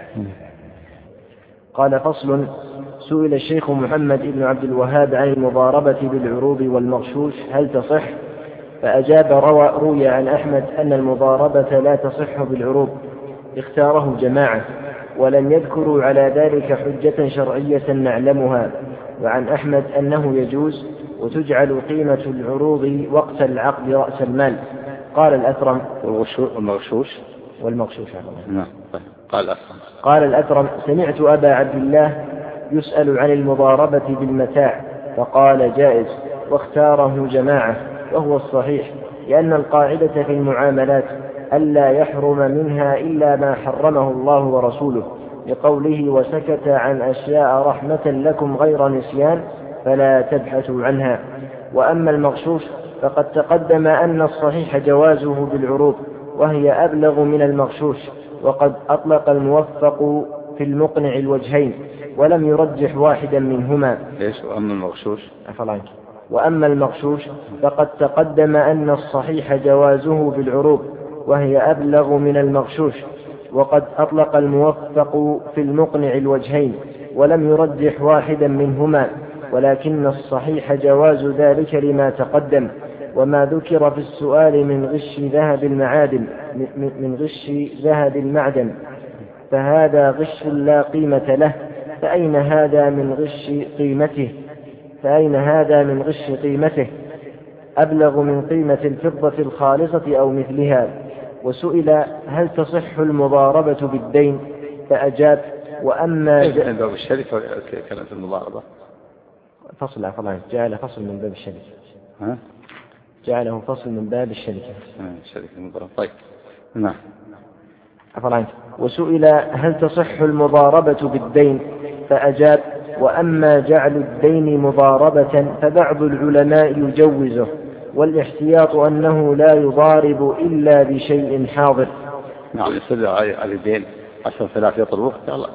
قال: فصل. سئل الشيخ محمد بن عبد الوهاب عن المضاربة بالعروب والمغشوش هل تصح؟ فأجاب: روى روي عن أحمد أن المضاربة لا تصح بالعروب، اختاره جماعة، ولم يذكروا على ذلك حجة شرعية نعلمها. وعن أحمد أنه يجوز، وتجعل قيمة العروض وقت العقد رأس المال. قال الأثرم: والمغشوش والمغشوش نعم. قال الأثرم قال الأثرم: سمعت أبا عبد الله يسأل عن المضاربة بالمتاع فقال جائز، واختاره جماعة، وهو الصحيح، لأن القاعدة في المعاملات ألا يحرم منها إلا ما حرمه الله ورسوله، لقوله: وسكت عن أشياء رحمة لكم غير نسيان فلا تبحثوا عنها. وأما المغشوش فقد تقدم أن الصحيح جوازه بالعروض، وهي أبلغ من المغشوش، وقد أطلق الموفق في المقنع الوجهين ولم يرجح واحدا منهما. إيش؟ وأما المغشوش أفلانك. وأما المغشوش فقد تقدم أن الصحيح جوازه بالعروض، وهي أبلغ من المغشوش، وقد أطلق الموفق في المقنع الوجهين ولم يرجح واحدا منهما، ولكن الصحيح جواز ذلك لما تقدم. وما ذكر في السؤال من غش ذهب المعادن من غش ذهب المعدن فهذا غش لا قيمة له، فأين هذا من غش قيمته فأين هذا من غش قيمته أبلغ من قيمة الفضة الخالصة أو مثلها. وسئل: هل تصح المضاربة بالدين؟ فأجاب: وأما ج... باب الشركة كانت المضاربة فصل عفوا جعل فصل من باب الشركة ها؟ جعله فصل من باب الشركة الشركة المضاربة. طيب نعم. عفوا. وسئل: هل تصح المضاربة بالدين؟ فأجاب: وأما جعل الدين مضاربة فبعض العلماء يجوزه، والاحتياط أنه لا يضارب إلا بشيء حاضر. نعم. يصير على دين عشرة آلاف يطلبوك، يلا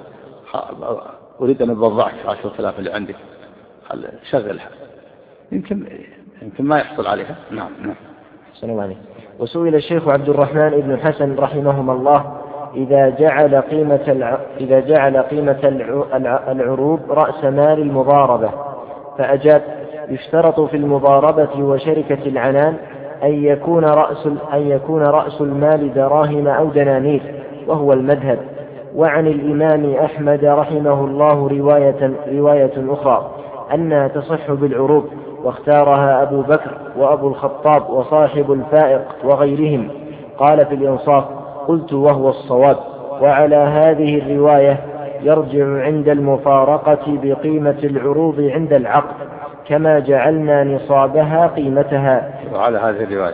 أريد أن أبضعك عشرة آلاف اللي عندك، شغلها، يمكن يمكن ما يحصل عليها. نعم نعم. السلام عليكم. وسئل الشيخ عبد الرحمن بن حسن رحمهما الله: إذا جعل قيمة الع... إذا جعل قيمة الع... العروض رأس مال المضاربة، فأجاب: يشترط في المضاربة وشركة العنان أن يكون رأس أن يكون رأس المال دراهم أو دنانير، وهو المذهب. وعن الإمام أحمد رحمه الله رواية رواية أخرى أنها تصح بالعروض، واختارها أبو بكر وأبو الخطاب وصاحب الفائق وغيرهم. قال في الإنصاف: قلت وهو الصواب. وعلى هذه الرواية يرجع عند المفارقة بقيمة العروض عند العقد، كما جعلنا نصابها قيمتها. وعلى هذه الرواية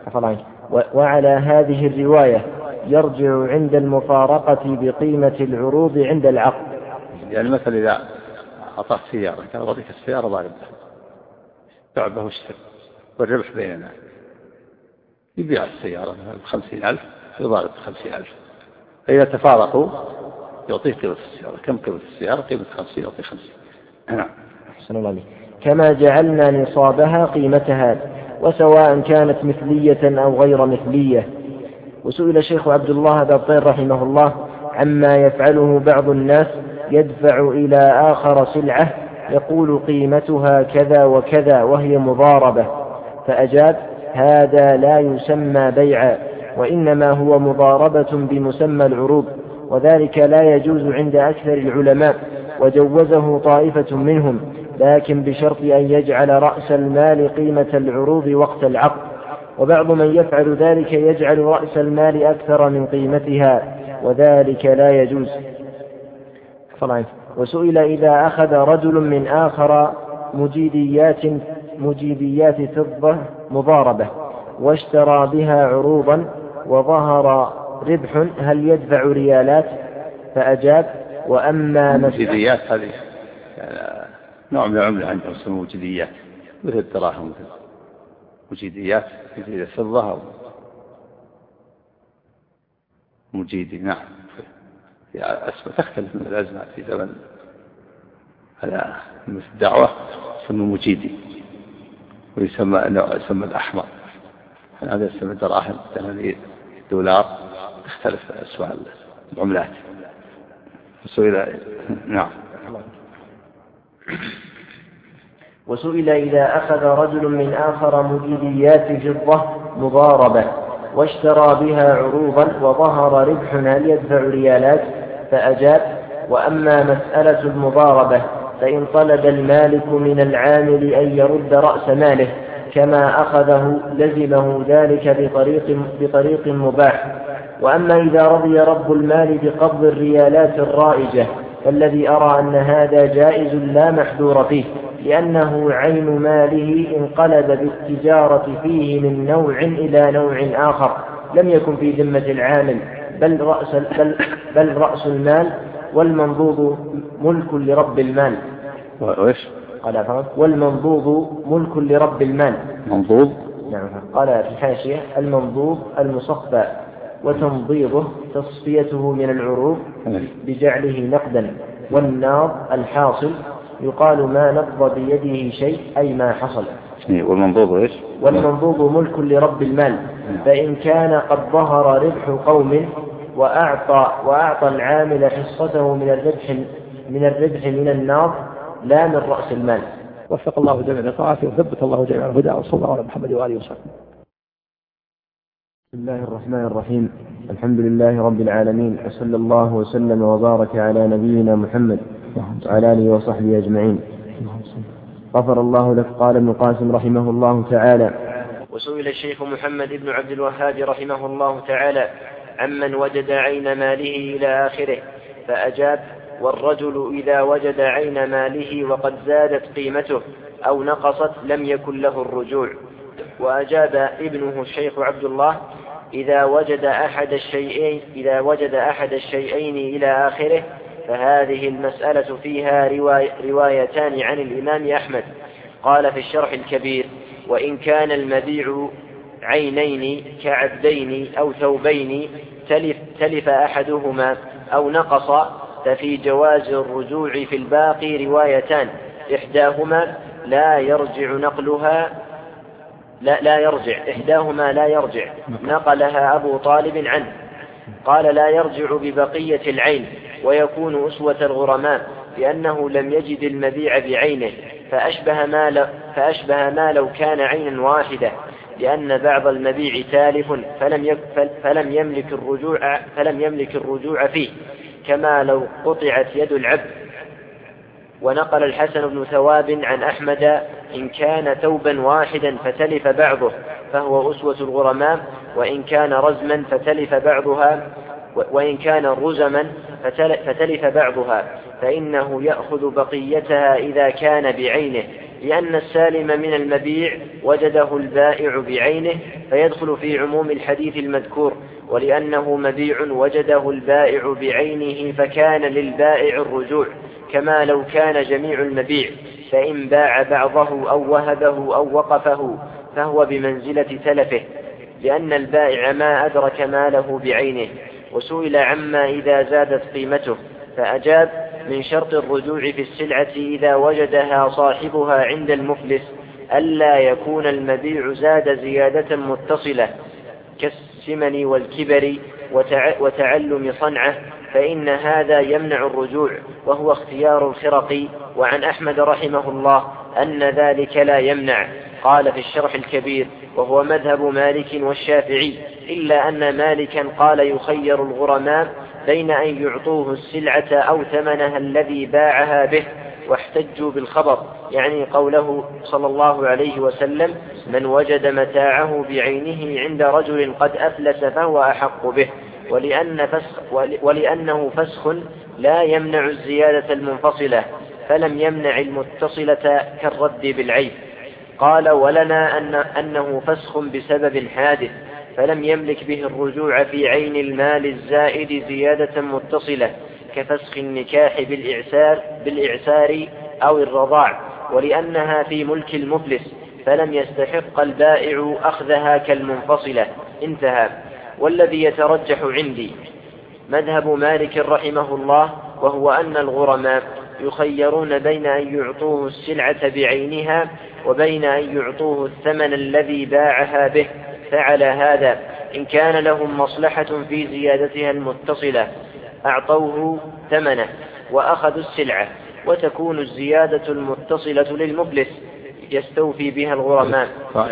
وعلى هذه الرواية يرجع عند المفارقة بقيمة العروض عند العقد. يعني مثلا إذا أعطاك سيارة كان أعطيك السيارة ضاربة تعبه واشتري والربح بيننا، يبيع السيارة بخمسين ألف يضارب بخمسين ألف، فإذا تفارقوا يعطيه قيمة السيارة. كم قيمة السيارة؟ قيمة خمسين، يعطيه خمسين. نعم. أحسن الله عليك. كما جعلنا نصابها قيمتها، وسواء كانت مثلية أو غير مثلية. وسئل الشيخ عبد الله بن طير رحمه الله عما يفعله بعض الناس، يدفع إلى آخر سلعة يقول قيمتها كذا وكذا وهي مضاربة، فأجاب: هذا لا يسمى بيعا، وإنما هو مضاربة بمسمى العروض، وذلك لا يجوز عند أكثر العلماء، وجوزه طائفة منهم، لكن بشرط أن يجعل رأس المال قيمة العروض وقت العقد. وبعض من يفعل ذلك يجعل رأس المال أكثر من قيمتها، وذلك لا يجوز. وسئل: إذا أخذ رجل من آخر مجيديات مجيديات فضة مضاربة واشترى بها عروضا وظهر ربح، هل يدفع ريالات؟ فأجاب: وأما مجيديات هذه يعني نوع من العملة عندهم اسمه مجيديات، مثل الدراهم، مجيديات مثل الفضة مجيدي. نعم. في أسماء تختلف من الأزمة في زمن هذا مثل الدعوة يسمى مجيدي، ويسمى يسمى الأحمر، هذا يسمى دراهم، دولار، تختلف أسماء العملات. وسئل نعم. وسئل: إذا أخذ رجل من آخر مجيديات فضة مضاربة واشترى بها عروضا وظهر ربح، هل يدفع ريالات؟ فأجاب: وأما مسألة المضاربة فإن طلب المالك من العامل أن يرد رأس ماله كما أخذه لزمه ذلك بطريق, بطريق مباح. وأما إذا رضي رب المال بقبض الريالات الرائجة فالذي أرى أن هذا جائز لا محذور فيه، لأنه عين ماله انقلب بالتجارة فيه من نوع إلى نوع آخر لم يكن في ذمة العامل، بل رأس, بل بل رأس المال، والمنضوض ملك لرب المال. وإيش؟ قال: والمنضوض ملك لرب المال. منضوض؟ نعم. قال في الحاشية: المنضوض المصفى، وتنضيضه تصفيته من العروض بجعله نقدا، والناض الحاصل يقال ما نقض بيده شيء أي ما حصل. والمنضوض إيش؟ والمنضوض ملك لرب المال، فإن كان قد ظهر ربح قوم وأعطى, وأعطى العامل حصته من الربح من الربح من الناض لا من رأس المال. وفق الله جميع لطاعته وثبت الله جميع الهدى، وصلى الله على محمد وآله وصحبه. بسم الله الرحمن الرحيم. الحمد لله رب العالمين، وصلى الله وسلم وبارك على نبينا محمد وعلى آله وصحبه أجمعين. غفر الله لك. قال ابن القاسم رحمه الله تعالى: وسئل الشيخ محمد بن عبد الوهاب رحمه الله تعالى عمن وجد عين ماله إلى آخره، فأجاب: والرجل إذا وجد عين ماله وقد زادت قيمته أو نقصت لم يكن له الرجوع. وأجاب ابنه الشيخ عبد الله: إذا وجد أحد الشيئين إذا وجد أحد الشيئين إلى آخره، فهذه المسألة فيها رواي روايتان عن الإمام أحمد. قال في الشرح الكبير: وإن كان المبيع عينين كعبدين أو ثوبين تلف, تلف أحدهما أو نقص، ففي جواز الرجوع في الباقي روايتان، إحداهما لا يرجع نقلها لا, لا يرجع إحداهما لا يرجع نقلها أبو طالب عنه. قال: لا يرجع ببقية العين، ويكون أسوة الغرماء، لأنه لم يجد المبيع بعينه، فأشبه ما, ل... فأشبه ما لو كان عينا واحدة، لأن بعض المبيع تالف فلم, يك... فلم, يملك الرجوع... فلم يملك الرجوع فيه، كما لو قطعت يد العبد. ونقل الحسن بن ثواب عن أحمد: إن كان ثوبا واحدا فتلف بعضه فهو أسوة الغرماء، وإن كان رزما فتلف بعضها وإن كان رزما فتلف بعضها فإنه يأخذ بقيتها إذا كان بعينه، لأن السالم من المبيع وجده البائع بعينه فيدخل في عموم الحديث المذكور، ولأنه مبيع وجده البائع بعينه فكان للبائع الرجوع، كما لو كان جميع المبيع، فإن باع بعضه أو وهبه أو وقفه فهو بمنزلة تلفه، لأن البائع ما أدرك ماله بعينه. وسئل عما إذا زادت قيمته فأجاب: من شرط الرجوع في السلعة إذا وجدها صاحبها عند المفلس ألا يكون المبيع زاد زيادة متصلة كالسمن والكبر وتعلم صنعه، فإن هذا يمنع الرجوع، وهو اختيار الخرقي. وعن أحمد رحمه الله أن ذلك لا يمنع. قال في الشرح الكبير: وهو مذهب مالك والشافعي، إلا أن مالكا قال يخير الغرماء بين أن يعطوه السلعة أو ثمنها الذي باعها به، واحتجوا بالخبر، يعني قوله صلى الله عليه وسلم: من وجد متاعه بعينه عند رجل قد أفلس فهو أحق به، ولأن فسخ ولأنه فسخ لا يمنع الزيادة المنفصلة، فلم يمنع المتصلة كالرد بالعيب. قال: ولنا أن أنه فسخ بسبب حادث، فلم يملك به الرجوع في عين المال الزائد زيادة متصلة كفسخ النكاح بالإعسار, بالإعسار أو الرضاع، ولأنها في ملك المفلس فلم يستحق البائع أخذها كالمنفصلة. انتهى. والذي يترجح عندي مذهب مالك رحمه الله، وهو أن الغرماء يخيرون بين أن يعطوه السلعة بعينها وبين أن يعطوه الثمن الذي باعها به. فعلى هذا إن كان لهم مصلحة في زيادتها المتصلة أعطوه ثمنه وأخذوا السلعة، وتكون الزيادة المتصلة للمفلس يستوفي بها الغرماء.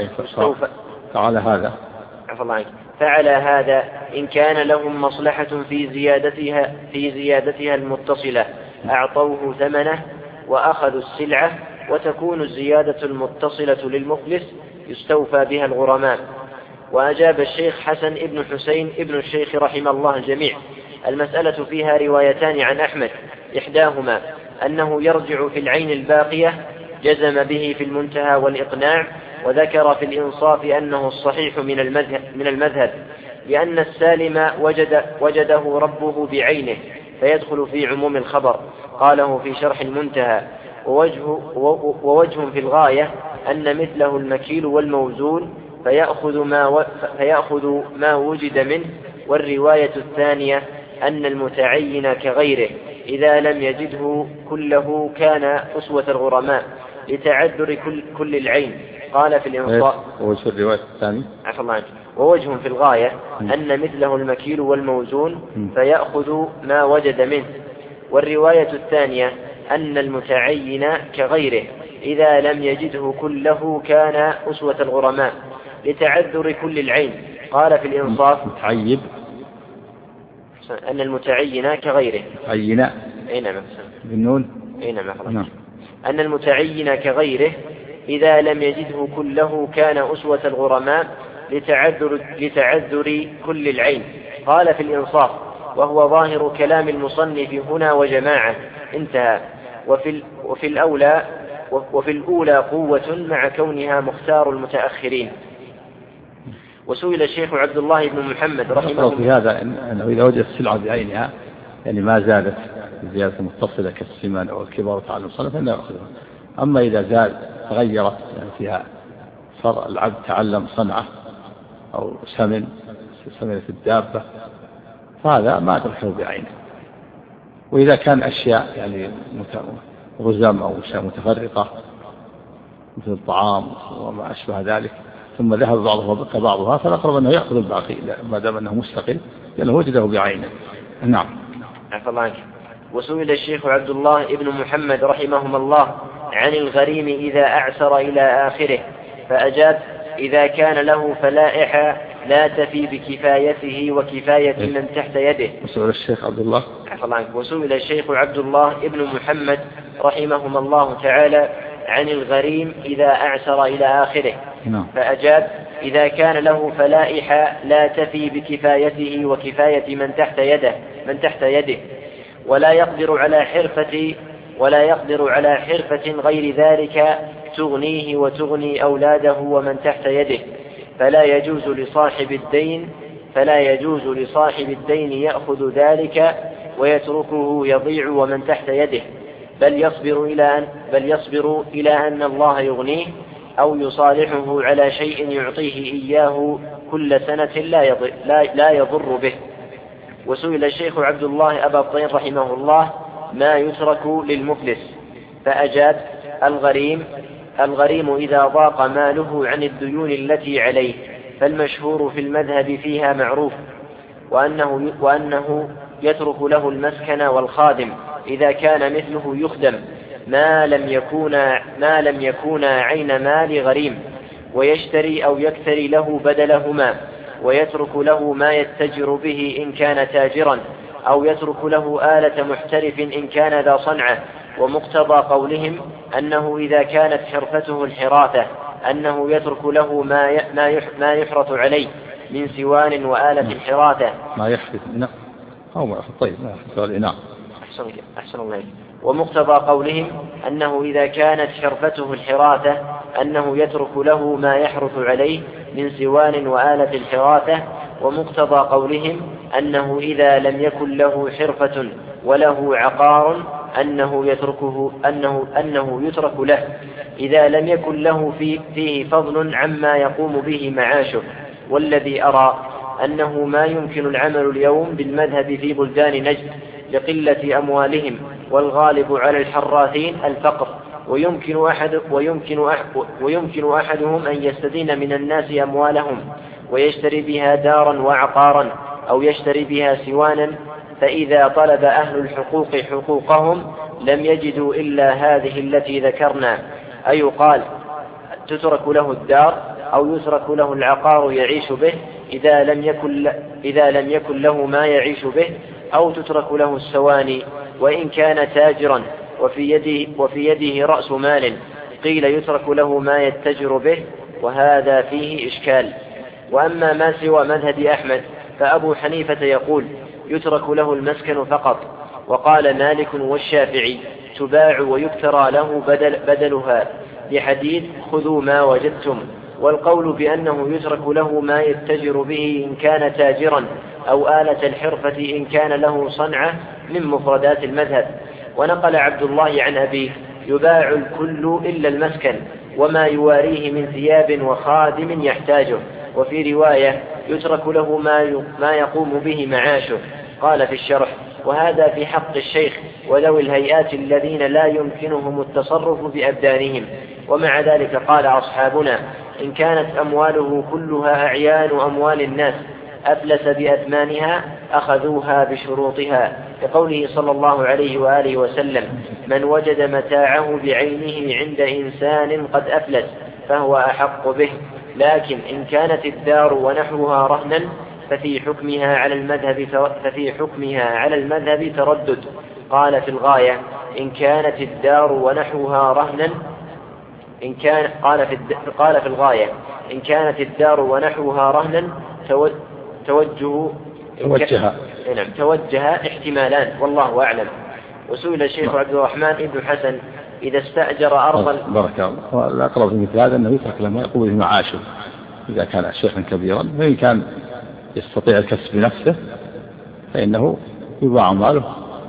فعلى هذا فعلى هذا إن كان لهم مصلحة في زيادتها في زيادتها المتصلة أعطوه ثمنه وأخذوا السلعة، وتكون الزيادة المتصلة للمفلس يستوفى بها الغرماء. وأجاب الشيخ حسن ابن حسين ابن الشيخ رحمه الله الجميع: المسألة فيها روايتان عن أحمد، إحداهما أنه يرجع في العين الباقية، جزم به في المنتهى والإقناع، وذكر في الإنصاف أنه الصحيح من المذهب, من المذهب لأن السالم وجد وجده ربه بعينه فيدخل في عموم الخبر. قاله في شرح المنتهى: ووجه, ووجه في الغاية أن مثله المكيل والموزون فيأخذ ما, فيأخذ ما وجد منه. والرواية الثانية أن المتعين كغيره إذا لم يجده كله كان أسوة الغرماء لتعذر كل, كل العين. قال في الإنصاف: ووجه الرواية الثانية ووجه في الغاية أن مثله المكيل والموزون فيأخذ ما وجد منه. والرواية الثانية أن المتعين كغيره إذا لم يجده كله كان أسوة الغرماء لتعذر كل العين. قال في الإنصاف: متعيب أن المتعين كغيره عينا أين بالنون أين نعم أن المتعين كغيره إذا لم يجده كله كان أسوة الغرماء لتعذر, لتعذر كل العين. قال في الإنصاف: وهو ظاهر كلام المصنف هنا وجماعة. انتهى. وفي, وفي الأولى وفي الأولى قوة مع كونها مختار المتأخرين. وسئل الشيخ عبد الله بن محمد رحمه الله في هذا أنه إذا وجد السلعة بعينها يعني ما زادت زيادة متصلة كالسمان أو الكبار وتعلم صنع فإنه يأخذها. أما إذا زاد تغيرت يعني فيها صار العبد تعلم صنعة أو سمن سمنة الدابة فهذا ما تدخل بعينه. وإذا كان أشياء يعني غزم أو أشياء متفرقة مثل الطعام وما أشبه ذلك ثم ذهب بعضها وبقى بعضها فالأقرب أنه يأخذ الباقي ما دام أنه مستقل لأنه وجده بعينه. نعم. وسئل الشيخ عبد الله ابن محمد رحمه الله عن الغريم إذا أعسر إلى آخره فأجاب: إذا كان له فلائح لا تفي بكفايته وكفاية من تحت يده. وسئل الشيخ عبد الله وسئل الشيخ عبد الله ابن محمد رحمه الله تعالى عن الغريم إذا أعسر إلى آخره فأجاب: إذا كان له فلائح لا تفي بكفايته وكفاية من تحت يده من تحت يده ولا يقدر على حرفة ولا يقدر على حرفة غير ذلك تغنيه وتغني أولاده ومن تحت يده، فلا يجوز لصاحب الدين فلا يجوز لصاحب الدين يأخذ ذلك ويتركه يضيع ومن تحت يده، بل يصبر إلى أن بل يصبر إلى أن الله يغنيه، أو يصالحه على شيء يعطيه إياه كل سنة لا يضر, لا, لا يضر به. وسئل الشيخ عبد الله أبا الطين رحمه الله ما يترك للمفلس، فأجاب: الغريم الغريم إذا ضاق ماله عن الديون التي عليه، فالمشهور في المذهب فيها معروف، وأنه, وأنه يترك له المسكن والخادم إذا كان مثله يخدم ما لم يكون ما لم يكون عين مال غريم، ويشتري أو يكتري له بدلهما، ويترك له ما يتجر به إن كان تاجرا، أو يترك له آلة محترف إن كان ذا صنعة. ومقتضى قولهم أنه إذا كانت حرفته الحراثة أنه يترك له ما ما يحرث عليه من سوان وآلة الحراثة. ما يحرث نعم أو ما طيب نعم. أحسن أحسن الله. ومقتضى قولهم أنه إذا كانت حرفته الحراثة أنه يترك له ما يحرث عليه من سوان وآلة الحراثة. ومقتضى قولهم أنه إذا لم يكن له حرفة وله عقار أنه يتركه أنه أنه يترك له إذا لم يكن له في فيه فضل عما يقوم به معاشه. والذي أرى أنه ما يمكن العمل اليوم بالمذهب في بلدان نجد لقلة أموالهم، والغالب على الحراثين الفقر، ويمكن أحد ويمكن أحد ويمكن أحدهم أن يستدين من الناس أموالهم ويشتري بها دارا وعقارا أو يشتري بها سوانا، فإذا طلب أهل الحقوق حقوقهم لم يجدوا إلا هذه التي ذكرنا، أي قال تترك له الدار أو يترك له العقار يعيش به إذا لم يكن إذا لم يكن له ما يعيش به، أو تترك له السواني وإن كان تاجرا وفي يده, وفي يده رأس مال، قيل يترك له ما يتجر به، وهذا فيه إشكال. وأما ما سوى مذهب أحمد فأبو حنيفة يقول يترك له المسكن فقط، وقال مالك والشافعي تباع ويكترى له بدل بدلها لحديث خذوا ما وجدتم. والقول بأنه يترك له ما يتجر به إن كان تاجرا أو آلة الحرفة إن كان له صنعة من مفردات المذهب. ونقل عبد الله عن أبيه يباع الكل إلا المسكن وما يواريه من ثياب وخادم يحتاجه. وفي رواية يترك له ما يقوم به معاشه. قال في الشرح وهذا في حق الشيخ وذوي الهيئات الذين لا يمكنهم التصرف بأبدانهم. ومع ذلك قال أصحابنا إن كانت أمواله كلها أعيان أموال الناس أفلس بأثمانها أخذوها بشروطها، لقوله صلى الله عليه وآله وسلم من وجد متاعه بعينه عند إنسان قد أفلس فهو أحق به. لكن إن كانت الدار ونحوها رهنا ففي حكمها على المذهب ففي حكمها على المذهب تردد. قال في الغاية إن كانت الدار ونحوها رهنا إن كان قال في قال في الغاية إن كانت الدار ونحوها رهنا توجه توجه نعم توجه احتمالان والله أعلم. وسئل الشيخ عبد الرحمن بن حسن إذا استأجر أرضا بارك الله. الأقرب في مثل هذا أنه يترك لما يقوم به معاشه إذا كان شيخا كبيرا، وإن كان يستطيع الكسب بنفسه فإنه يباع ماله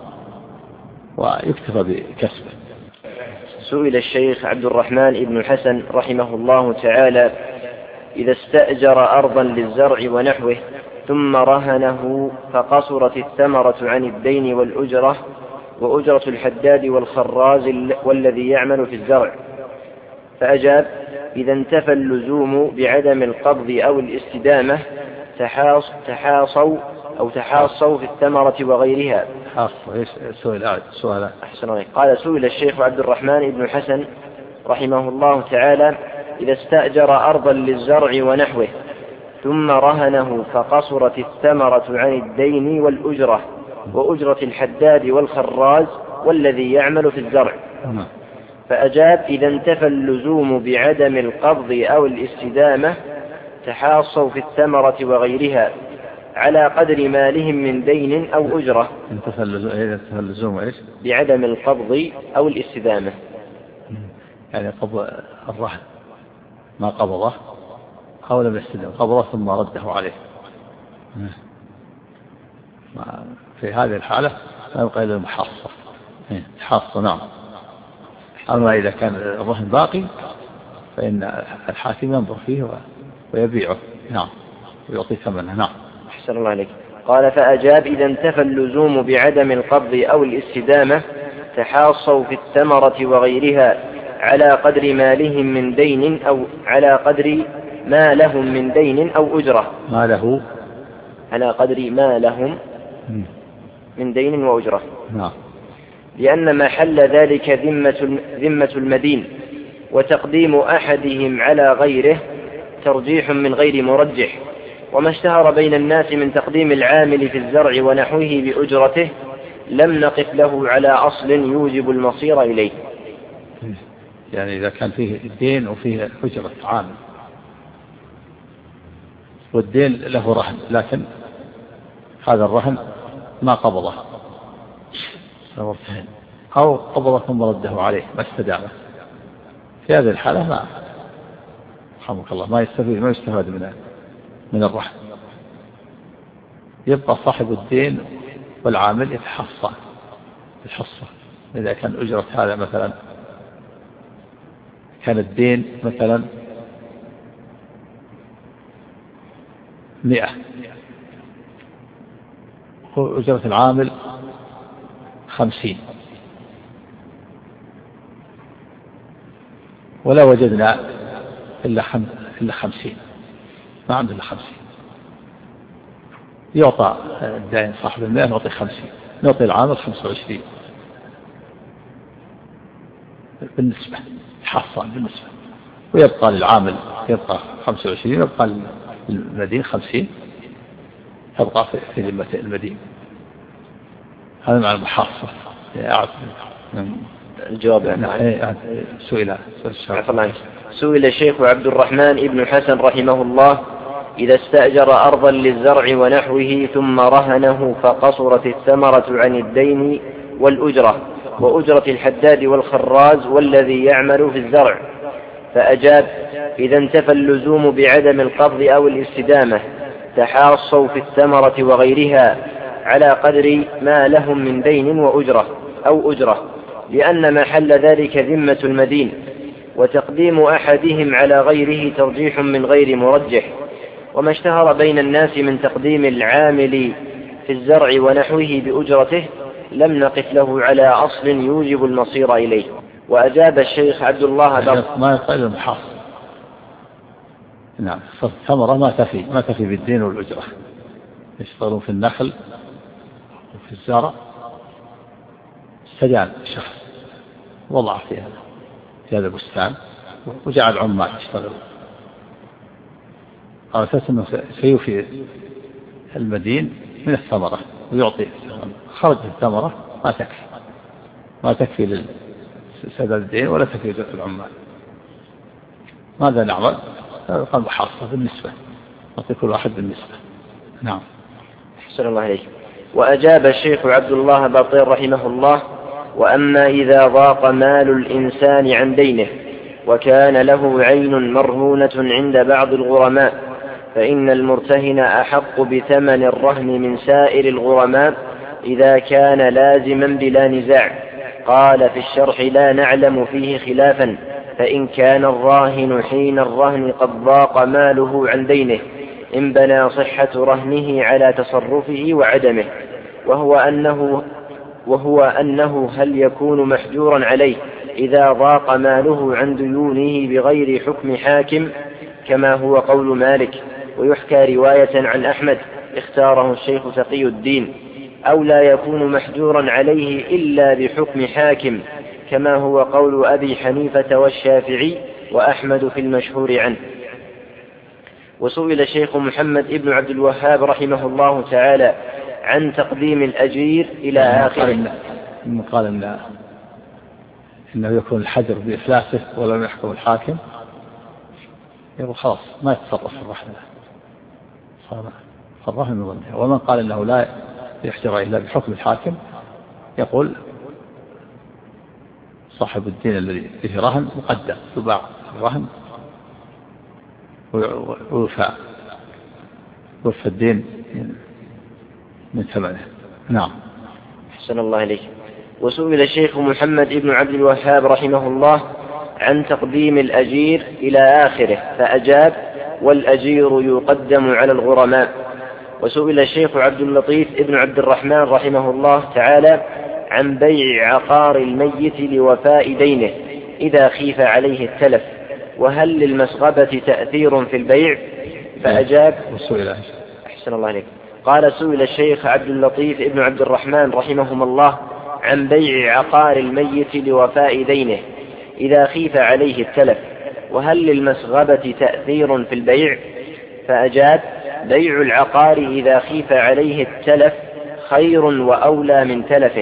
ويكتفى بكسبه. سئل الشيخ عبد الرحمن بن حسن رحمه الله تعالى إذا استأجر أرضا للزرع ونحوه ثم رهنه فقصرت الثمرة عن الدين والأجرة وأجرة الحداد والخراز والذي يعمل في الزرع، فأجاب إذا انتفى اللزوم بعدم القبض أو الاستدامة تحاص تحاصوا أو تحاصوا في الثمرة وغيرها. سؤال سؤال أحسن. قال سئل الشيخ عبد الرحمن بن حسن رحمه الله تعالى إذا استأجر أرضا للزرع ونحوه ثم رهنه فقصرت الثمرة عن الدين والأجرة وأجرة الحداد والخراز والذي يعمل في الزرع، فأجاب إذا انتفى اللزوم بعدم القبض أو الاستدامة تحاصوا في الثمرة وغيرها على قدر مالهم من دين أو أجرة. انتفى اللزوم إيش؟ بعدم القبض أو الاستدامة، يعني قبض الرهن ما قبضه أو لم يستدم قبضه ثم رده عليه. في هذه الحالة لا يبقى إلا المحاصة حاصة. نعم. أما إذا كان الرهن باقي فإن الحاكم ينظر فيه ويبيعه نعم ويعطي ثمنه. نعم. أحسن الله عليك. قال فأجاب إذا انتفى اللزوم بعدم القبض أو الاستدامة تحاصوا في الثمرة وغيرها على قدر ما لهم من دين أو على قدر ما لهم من دين أو أجرة ما له على قدر ما لهم من دين وأجرة. نعم. لأن محل ذلك ذمة ذمة المدين وتقديم أحدهم على غيره ترجيح من غير مرجح، وما اشتهر بين الناس من تقديم العامل في الزرع ونحوه بأجرته لم نقف له على أصل يوجب المصير إليه. يعني إذا كان فيه دين وفيه أجرة عامل والدين له رهن لكن هذا الرهن ما قبضه أو قبضه ثم رده عليه ما استدامه، في هذه الحالة ما رحمك الله ما يستفيد ما يستفاد منه من الرهن، يبقى صاحب الدين والعامل يتحصى الحصة. إذا كان أجرة هذا مثلا كان الدين مثلا مئة وأجرة العامل خمسين ولا وجدنا إلا خم... إلا خمسين ما عنده إلا خمسين، يعطى الدين صاحب المئة نعطي خمسين نعطي العامل خمسة وعشرين بالنسبة حصان بالنسبة، ويبقى للعامل يبقى خمسة وعشرين يبقى للمدين خمسين يبقى في ذمة المدين. هذا معنى المحاصة. الجواب يعني سئل سئل الشيخ عبد الرحمن ابن حسن رحمه الله إذا استأجر أرضا للزرع ونحوه ثم رهنه فقصرت الثمرة عن الدين والأجرة وأجرة الحداد والخراز والذي يعمل في الزرع، فأجاب إذا انتفى اللزوم بعدم القبض أو الاستدامة تحاصوا في الثمرة وغيرها على قدر ما لهم من دين وأجرة أو أجرة، لأن محل ذلك ذمة المدين وتقديم أحدهم على غيره ترجيح من غير مرجح، وما اشتهر بين الناس من تقديم العامل في الزرع ونحوه بأجرته لم نقف له على أصل يوجب المصير إليه. وأجاب الشيخ عبد الله بط ما يقال المحاصر. نعم. الثمرة ما تفي ما تفي بالدين والأجرة، يشتغلون في النخل وفي الزرع استجان شخص وضع في هذا في هذا البستان وجعل عمال يشتغل على أساس أنه سيوفي المدين من الثمرة ويعطي، خرج الثمرة ما تكفي ما تكفي لسداد الدين ولا تكفي للعمال. ماذا نعمل؟ قال محاصرة بالنسبة نعطي كل واحد بالنسبة. نعم. أحسن الله عليك. وأجاب الشيخ عبد الله باطير رحمه الله وأما إذا ضاق مال الإنسان عن دينه وكان له عين مرهونة عند بعض الغرماء فإن المرتهن أحق بثمن الرهن من سائر الغرماء إذا كان لازما بلا نزاع. قال في الشرح لا نعلم فيه خلافا، فإن كان الراهن حين الرهن قد ضاق ماله عن دينه إن بنى صحة رهنه على تصرفه وعدمه، وهو أنه, وهو أنه هل يكون محجورا عليه إذا ضاق ماله عن ديونه بغير حكم حاكم كما هو قول مالك، ويحكى رواية عن أحمد اختاره الشيخ تقي الدين، أو لا يكون محجورا عليه إلا بحكم حاكم كما هو قول أبي حنيفة والشافعي وأحمد في المشهور عنه. وسئل الشيخ محمد ابن عبد الوهاب رحمه الله تعالى عن تقديم الأجير إلى آخره. قال إن إنه يكون الحجر بإفلاسه ولم يحكم الحاكم يقول خلاص ما يتصرف في الرحمة صار الرهن مضمها. ومن قال إنه لا يحجر إلا بحكم الحاكم يقول صاحب الدين الذي فيه رهن مقدم يباع الرهن ويوفى ويوفى الدين من ثمنه. نعم. أحسن الله إليك. وسئل الشيخ محمد ابن عبد الوهاب رحمه الله عن تقديم الأجير إلى آخره، فأجاب: والأجير يقدم على الغرماء. وسئل الشيخ عبد اللطيف ابن عبد الرحمن رحمه الله تعالى عن بيع عقار الميت لوفاء دينه إذا خيف عليه التلف، وهل للمسغبة تأثير في البيع؟ فأجاب: أحسن الله عليك. قال: سئل الشيخ عبد اللطيف ابن عبد الرحمن رحمهما الله عن بيع عقار الميت لوفاء دينه إذا خيف عليه التلف، وهل للمسغبة تأثير في البيع؟ فأجاب: بيع العقار إذا خيف عليه التلف خير وأولى من تلفه،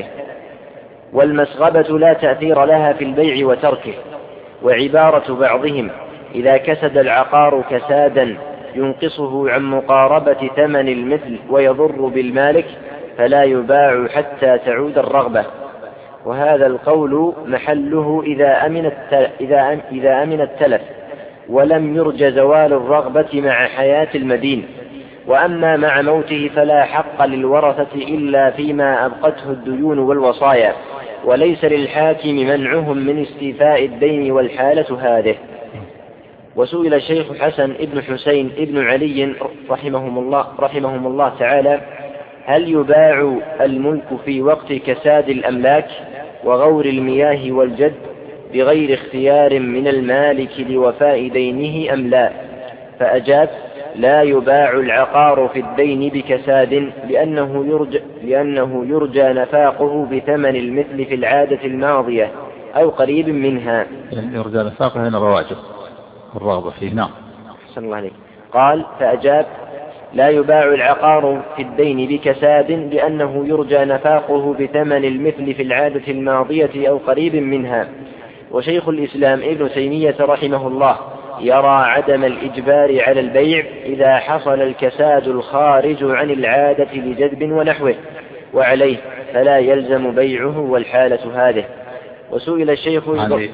والمسغبة لا تأثير لها في البيع وتركه. وعبارة بعضهم: إذا كسد العقار كسادا ينقصه عن مقاربة ثمن المثل ويضر بالمالك فلا يباع حتى تعود الرغبة. وهذا القول محله إذا أمن إذا إذا أمن التلف ولم يرج زوال الرغبة مع حياة المدين، وأما مع موته فلا حق للورثة إلا فيما أبقته الديون والوصايا، وليس للحاكم منعهم من استيفاء الدين، والحالة هذه. وسئل الشيخ حسن ابن حسين ابن علي رحمهم الله, رحمهم الله تعالى: هل يباع الملك في وقت كساد الأملاك وغور المياه والجد بغير اختيار من المالك لوفاء دينه أم لا؟ فأجاب: لا يباع العقار في الدين بكساد، لأنه يرجى, لأنه يرجى نفاقه بثمن المثل في العادة الماضية أو قريب منها. يعني يرجى نفاقه هنا رواجب الرغبة فيه. نعم. أحسن الله عليك. قال: فأجاب: لا يباع العقار في الدين بكساد، لأنه يرجى نفاقه بثمن المثل في العادة الماضية أو قريب منها. وشيخ الإسلام ابن تيمية رحمه الله يرى عدم الإجبار على البيع إذا حصل الكساد الخارج عن العادة لجذب ونحوه، وعليه فلا يلزم بيعه، والحالة هذه. وسئل الشيخ يعني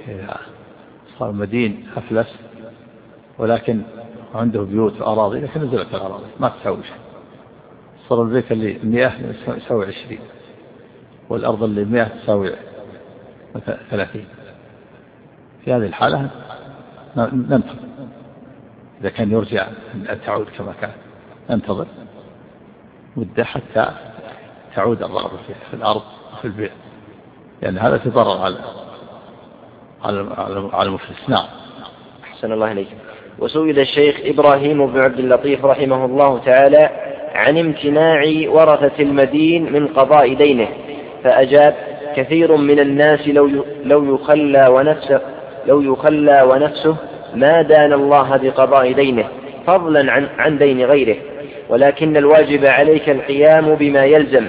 صار مدين أفلس ولكن عنده بيوت وأراضي، لكن نزلت الأراضي ما تساوي شيء. صار البيت اللي مئة يساوي عشرين، والأرض اللي مئة تساوي ثلاثين. في هذه الحالة ننتظر، إذا كان يرجع أن تعود كما كان ننتظر مدة حتى تعود الرغبة في الأرض وفي البيت، لأن يعني هذا تضرر على على المفلس. نعم. أحسن الله عليك. وسئل الشيخ إبراهيم بن عبد اللطيف رحمه الله تعالى عن امتناع ورثة المدين من قضاء دينه، فأجاب: كثير من الناس لو لو يخلى ونفسه لو يخلى ونفسه ما دان الله بقضاء دينه فضلا عن عن دين غيره، ولكن الواجب عليك القيام بما يلزم،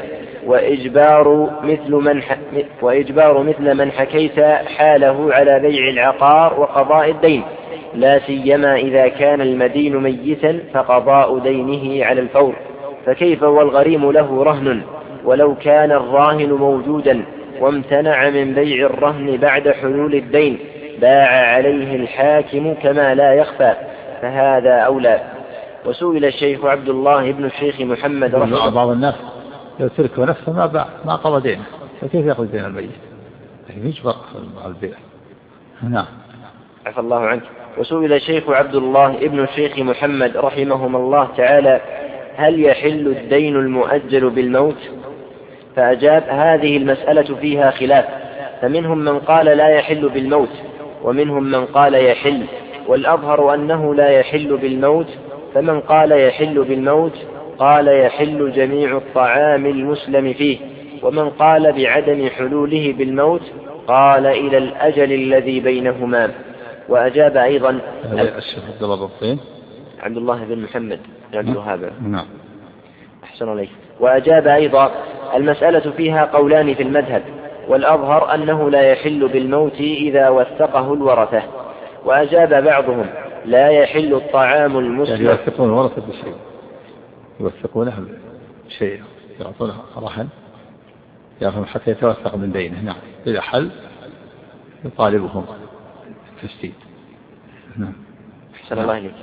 وإجبار مثل من ح... وإجبار مثل من حكيت حاله على بيع العقار وقضاء الدين، لا سيما إذا كان المدين ميتا فقضاء دينه على الفور، فكيف والغريم له رهن، ولو كان الراهن موجودا وامتنع من بيع الرهن بعد حلول الدين باع عليه الحاكم كما لا يخفى، فهذا أولى. وسئل الشيخ عبد الله بن الشيخ محمد رحمه الله: بعض الناس لو ترك نفسه ما باع ما قضى دينه، فكيف يأخذ دين الميت؟ يجبر على البيع. نعم. عفى الله عنك. وسئل الشيخ عبد الله ابن الشيخ محمد رحمهما الله تعالى: هل يحل الدين المؤجل بالموت؟ فأجاب: هذه المسألة فيها خلاف، فمنهم من قال لا يحل بالموت، ومنهم من قال يحل، والأظهر أنه لا يحل بالموت. فمن قال يحل بالموت قال يحل جميع الطعام المسلم فيه، ومن قال بعدم حلوله بالموت قال إلى الأجل الذي بينهما. وأجاب أيضا الشيخ عبد الله بن عبد الله بن محمد عبد الوهاب. نعم. أحسن عليك. وأجاب أيضا: المسألة فيها قولان في المذهب، والأظهر أنه لا يحل بالموت إذا وثقه الورثة. وأجاب بعضهم: لا يحل الطعام المسلم. يعني يوثقون الورثة بشيء، يوثقونه بشيء، يعطونه رهن يفهم حتى يتوثق من دينه. نعم. إذا حل يطالبهم التسديد. نعم. أحسن الله عليك.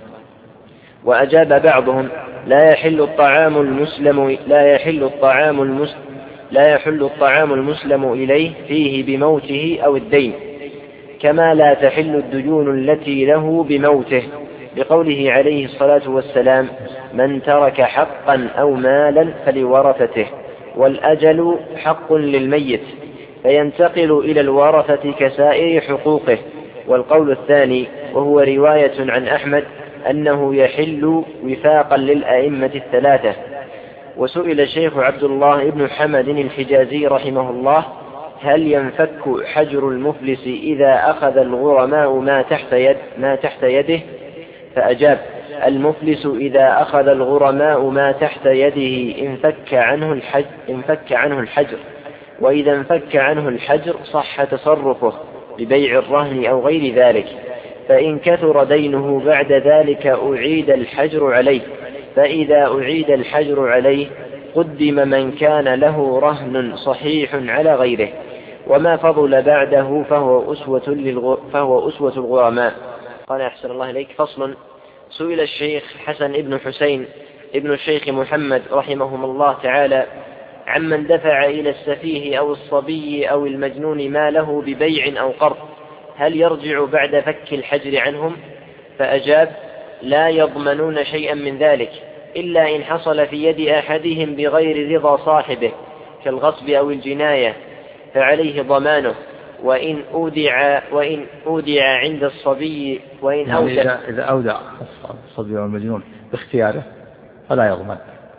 وأجاب بعضهم: لا يحل الطعام المسلم لا يحل الطعام المسلم لا يحل الطعام المسلم إليه فيه بموته أو الدين، كما لا تحل الديون التي له بموته، لقوله عليه الصلاة والسلام: من ترك حقا أو مالا فلورثته، والأجل حق للميت فينتقل إلى الورثة كسائر حقوقه. والقول الثاني وهو رواية عن أحمد أنه يحل وفاقا للأئمة الثلاثة. وسئل الشيخ عبد الله بن حمد الحجازي رحمه الله: هل ينفك حجر المفلس إذا أخذ الغرماء ما تحت, يد ما تحت يده؟ فأجاب: المفلس إذا أخذ الغرماء ما تحت يده انفك عنه الحجر, انفك عنه الحجر وإذا انفك عنه الحجر صح تصرفه ببيع الرهن أو غير ذلك. فإن كثر دينه بعد ذلك أعيد الحجر عليه، فإذا أعيد الحجر عليه قدم من كان له رهن صحيح على غيره، وما فضل بعده فهو أسوة, للغ... فهو أسوة الغرماء. قال: أحسن الله إليك. فصل. سئل الشيخ حسن ابن حسين ابن الشيخ محمد رحمهم الله تعالى عمن دفع إلى السفيه أو الصبي أو المجنون ماله ببيع أو قرض: هل يرجع بعد فك الحجر عنهم؟ فأجاب: لا يضمنون شيئا من ذلك إلا إن حصل في يد أحدهم بغير رضا صاحبه كالغصب أو الجناية فعليه ضمانه، وإن أودع وإن أودع عند الصبي وإن أودع يعني إذا أودع الصبي أو المجنون باختياره فلا يضمن،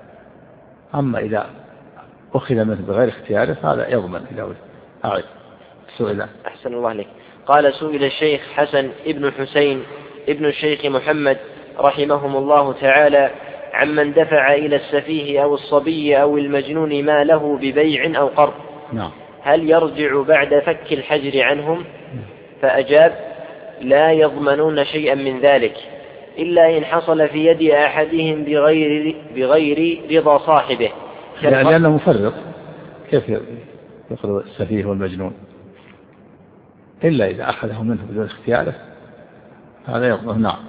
أما إذا أخذ منه بغير اختياره فهذا يضمن. إذا أعد. سئل. أحسن الله عليك. قال: سئل الشيخ حسن ابن حسين ابن الشيخ محمد رحمهم الله تعالى عمن دفع إلى السفيه أو الصبي أو المجنون ماله ببيع أو قرض: نعم. هل يرجع بعد فك الحجر عنهم؟ فأجاب: لا يضمنون شيئا من ذلك إلا إن حصل في يد أحدهم بغير, بغير رضا صاحبه، يعني لأنه مفرط. كيف يأخذ السفيه والمجنون إلا إذا أخذه منه بدون اختياره هذا يضمن. نعم.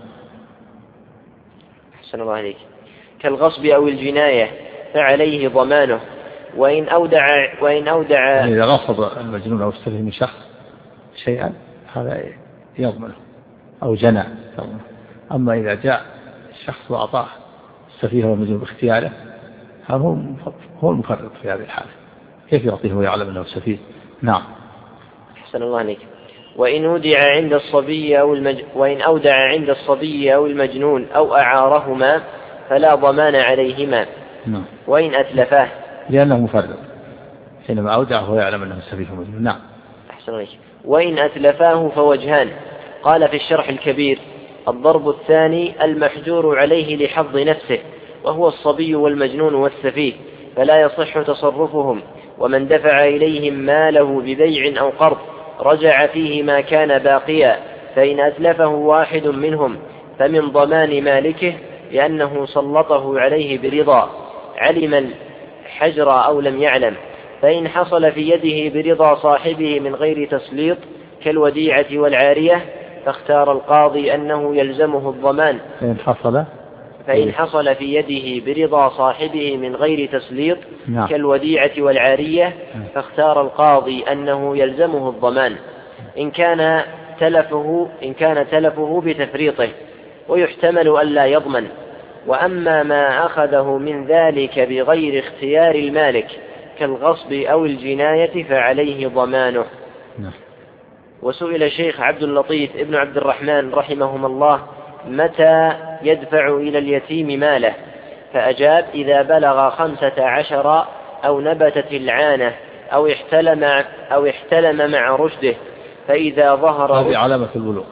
أحسن الله عليك. كالغصب أو الجناية فعليه ضمانه، وإن أودع وإن أودع يعني إذا غصب المجنون أو السفيه من شخص شيئا هذا يضمنه، أو جنى يضمنه. أما إذا جاء الشخص وأعطاه السفيه والمجنون باختياره هذا هو المفرط في هذه الحالة. كيف يعطيه ويعلم أنه سفيه؟ نعم. أحسن الله عليك. وإن أودع عند الصبي أو المج... وإن أودع عند الصبي أو المجنون أو أعارهما فلا ضمان عليهما. نعم. وإن أتلفاه لأنه مفرط حينما أودع هو يعلم أنه سفيه ومجنون. نعم. أحسن الله. وإن أتلفاه فوجهان. قال في الشرح الكبير: الضرب الثاني المحجور عليه لحظ نفسه وهو الصبي والمجنون والسفيه فلا يصح تصرفهم، ومن دفع إليهم ماله ببيع أو قرض رجع فيه ما كان باقيا، فإن أتلفه واحد منهم فمن ضمان مالكه لأنه سلطه عليه برضا علم الحجر أو لم يعلم، فإن حصل في يده برضا صاحبه من غير تسليط كالوديعة والعارية فاختار القاضي أنه يلزمه الضمان. فإن حصل فإن حصل في يده برضا صاحبه من غير تسليط نعم. كالوديعة والعارية فاختار القاضي أنه يلزمه الضمان إن كان تلفه إن كان تلفه بتفريطه، ويحتمل ألا يضمن. وأما ما أخذه من ذلك بغير اختيار المالك كالغصب أو الجناية فعليه ضمانه. نعم. وسئل الشيخ عبد اللطيف ابن عبد الرحمن رحمهما الله متى يدفع إلى اليتيم ماله؟ فأجاب: إذا بلغ خمسة عشر أو نبتت العانة أو احتلم, أو احتلم مع رشده، فإذا ظهر هذه علامة البلوغ.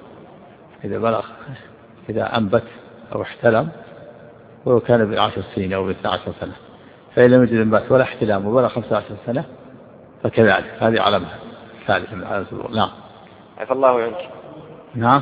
إذا بلغ إذا أنبت أو احتلم ولو كان بعشر سنين أو باثنى عشر سنة، فإن لم يجد انبات ولا احتلام وبلغ خمسة عشر سنة فكذلك هذه علامة ثالثة من علامة البلوغ. نعم. عفى الله عنك. نعم.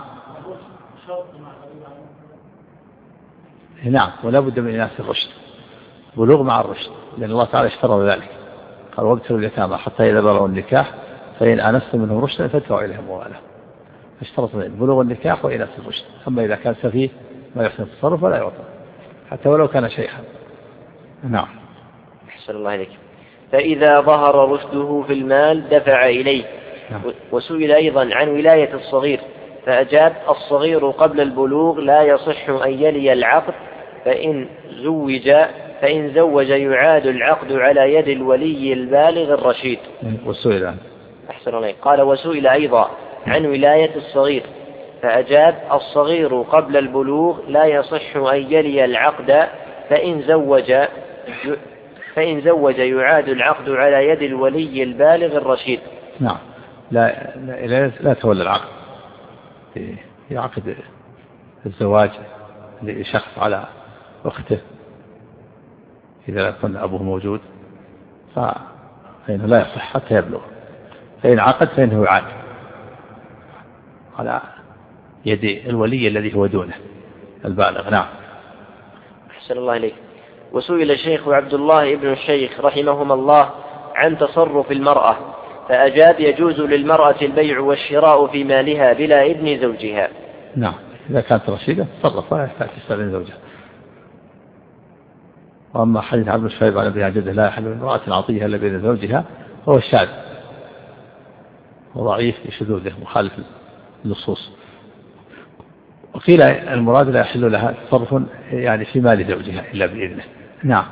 نعم. ولا بد من إناث الرشد، بلوغ مع الرشد، لأن الله تعالى اشترط ذلك، قال: وابتلوا اليتامى حتى إذا بلغوا النكاح فإن آنستم منهم رشدا فادفعوا إليهم أموالهم. اشترط بلوغ النكاح وإناث الرشد. أما إذا كان سفيه ما يحسن التصرف ولا يعطى حتى ولو كان شيخا. نعم. أحسن الله عليك. فإذا ظهر رشده في المال دفع إليه، نعم. وسئل أيضا عن ولاية الصغير فأجاب: الصغير قبل البلوغ لا يصح أن يلي العقد، فإن زوج فإن زوج يعاد العقد على يد الولي البالغ الرشيد. وسئل أحسن الله. قال: وسئل أيضا عن ولاية الصغير فأجاب: الصغير قبل البلوغ لا يصح أن يلي العقد، فإن زوج فإن زوج يعاد العقد على يد الولي البالغ الرشيد. نعم. لا لا, لا تولى العقد في عقد الزواج لشخص على أخته إذا كان أبوه موجود، فإنه لا يصح حتى يبلغ، فإن عقد فإنه يعاد على يد الولي الذي هو دونه البالغ. نعم. أحسن الله إليك. وسئل الشيخ عبد الله ابن الشيخ رحمهما الله عن تصرف المرأة فأجاب: يجوز للمرأة البيع والشراء في مالها بلا إذن زوجها. نعم. إذا كانت رشيدة تصرف ولا يحتاج تستأذن زوجها. وأما حديث عبد الشهيب عن أبيها جده لا يحل لامرأة عطيها إلا بإذن زوجها هو الشاذ وضعيف في شذوذه مخالف للنصوص. وقيل المراد لا يحل لها تصرف يعني في مال زوجها إلا بإذنه. نعم.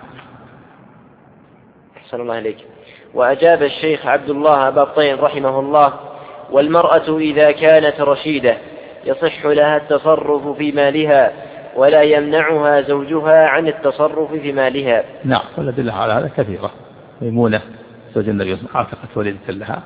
أحسن الله إليك. وأجاب الشيخ عبد الله أبا الطين رحمه الله: والمرأة إذا كانت رشيدة يصح لها التصرف في مالها ولا يمنعها زوجها عن التصرف في مالها. نعم. والأدلة على هذا كثيرة. ميمونة زوج النبي اعتقت وليدة لها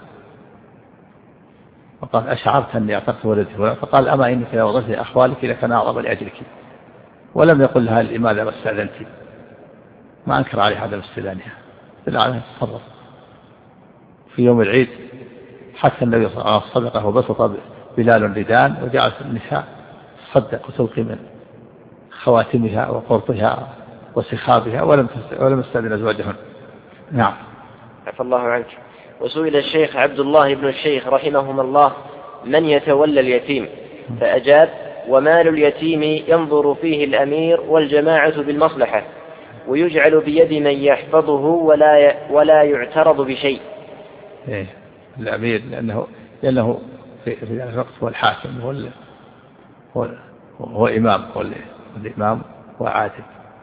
وقال: أشعرت أني اعتقت ولدتي، فقال: أما إنك يا وضعت أحوالك لكن أعرض لأجلك، ولم يقل لها لماذا ما استأذنتي، ما أنكر عليه عدم استئذانها، دل على تصرف. في يوم العيد حتى النبي صلى الله عليه وسلم صدقه وبسط بلال الردان وجعلت النساء تصدق وتلقي من خواتمها وقرطها وسخابها ولم ولم يستأذن أزواجهن. نعم. عفى الله عنك. وسئل الشيخ عبد الله بن الشيخ رحمهما الله: من يتولى اليتيم؟ فأجاب: ومال اليتيم ينظر فيه الأمير والجماعة بالمصلحة، ويجعل بيد من يحفظه ولا ولا يعترض بشيء. إيه الأمير لأنه لأنه في في الوقت هو الحاكم، هو هو هو إمام، هو الإمام وعادل.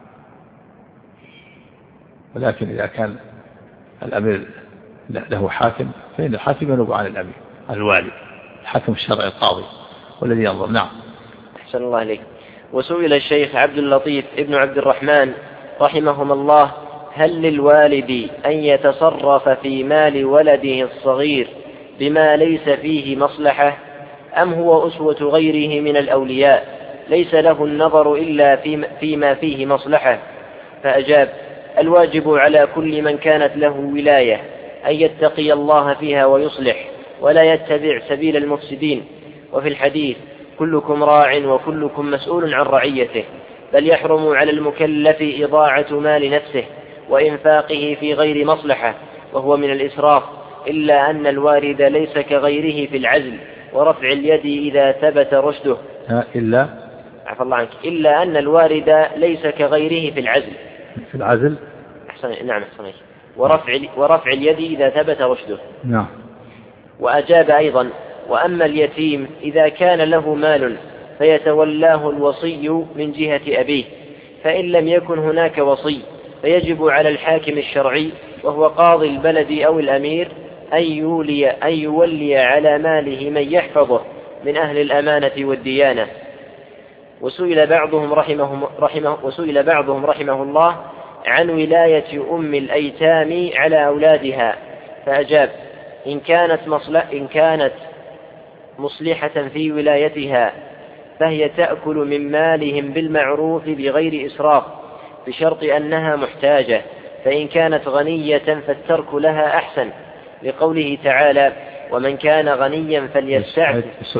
ولكن إذا كان الأمير له حاكم فإن الحاكم ينوب عن الأمير الوالي، الحاكم الشرعي القاضي والذي ينظر. نعم. أحسن الله إليك. وسئل الشيخ عبد اللطيف ابن عبد الرحمن رحمهما الله: هل للوالد أن يتصرف في مال ولده الصغير بما ليس فيه مصلحة، أم هو أسوة غيره من الأولياء ليس له النظر إلا فيما فيه مصلحة؟ فأجاب: الواجب على كل من كانت له ولاية أن يتقي الله فيها ويصلح ولا يتبع سبيل المفسدين. وفي الحديث: كلكم راع وكلكم مسؤول عن رعيته، بل يحرم على المكلف إضاعة مال نفسه وإنفاقه في غير مصلحة، وهو من الإسراف، إلا أن الوارد ليس كغيره في العزل ورفع اليد إذا ثبت رشده. إلا عفى الله عنك. إلا أن الوارد ليس كغيره في العزل في العزل أحسن. نعم أحسن. ورفع ورفع اليد إذا ثبت رشده. نعم. وأجاب أيضا: وأما اليتيم إذا كان له مال فيتولاه الوصي من جهة أبيه، فإن لم يكن هناك وصي فيجب على الحاكم الشرعي وهو قاضي البلد أو الأمير أن يولي, أن يولي على ماله من يحفظه من أهل الأمانة والديانة. وسئل بعضهم رحمه, رحمه, وسئل بعضهم رحمه الله عن ولاية أم الأيتام على أولادها، فأجاب: إن كانت, مصلح إن كانت مصلحة في ولايتها فهي تأكل من مالهم بالمعروف بغير إسراف، بشرط أنها محتاجة، فإن كانت غنية فالترك لها أحسن، لقوله تعالى: ومن كان غنيا فليستعفف.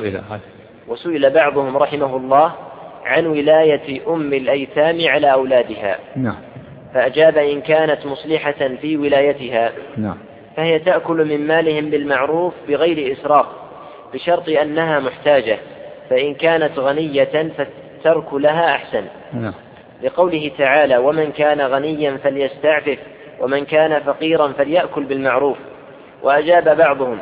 وسئل بعضهم رحمه الله عن ولاية أم الأيتام على أولادها، نعم. فأجاب: إن كانت مصلحة في ولايتها نعم. فهي تأكل من مالهم بالمعروف بغير إسراف، بشرط أنها محتاجة، فإن كانت غنية فالترك لها أحسن، نعم. لقوله تعالى: ومن كان غنيا فليستعفف ومن كان فقيرا فليأكل بالمعروف. وأجاب بعضهم: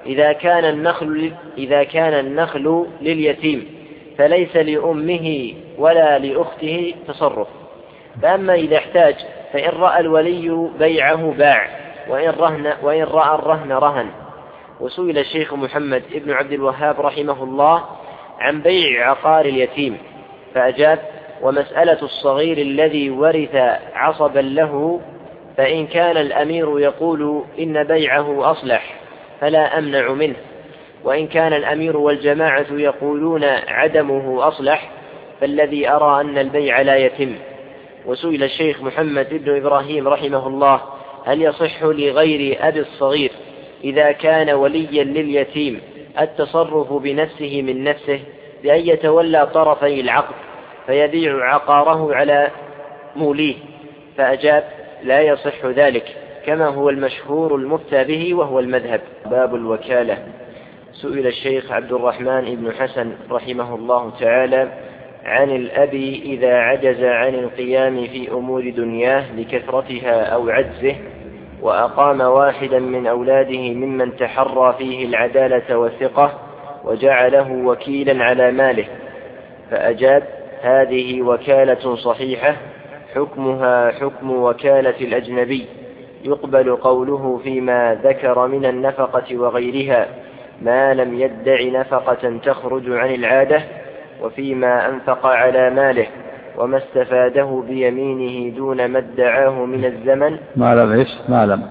إذا كان النخل, إذا كان النخل لليتيم فليس لأمه ولا لأخته تصرف. فأما إذا احتاج فإن رأى الولي بيعه باع، وإن, رهن وإن رأى الرهن رهن. وسئل الشيخ محمد ابن عبد الوهاب رحمه الله عن بيع عقار اليتيم فأجاب: ومسألة الصغير الذي ورث عصبا له، فإن كان الأمير يقول إن بيعه أصلح فلا أمنع منه، وإن كان الأمير والجماعة يقولون عدمه أصلح فالذي أرى أن البيع لا يتم. وسئل الشيخ محمد بن إبراهيم رحمه الله: هل يصح لغير أبي الصغير إذا كان وليا لليتيم التصرف بنفسه من نفسه بأن يتولى طرفي العقد فيبيع عقاره على موليه؟ فأجاب: لا يصح ذلك، كما هو المشهور المفتى به وهو المذهب. باب الوكالة. سئل الشيخ عبد الرحمن بن حسن رحمه الله تعالى عن الأب إذا عجز عن القيام في أمور دنياه لكثرتها أو عجزه، وأقام واحدا من أولاده ممن تحرى فيه العدالة والثقة وجعله وكيلا على ماله، فأجاب: هذه وكالة صحيحة، حكمها حكم وكالة الأجنبي، يقبل قوله فيما ذكر من النفقة وغيرها ما لم يدع نفقة تخرج عن العادة، وفيما أنفق على ماله وما استفاده بيمينه دون ما ادعاه من الزمن. ما لم إيش ما لم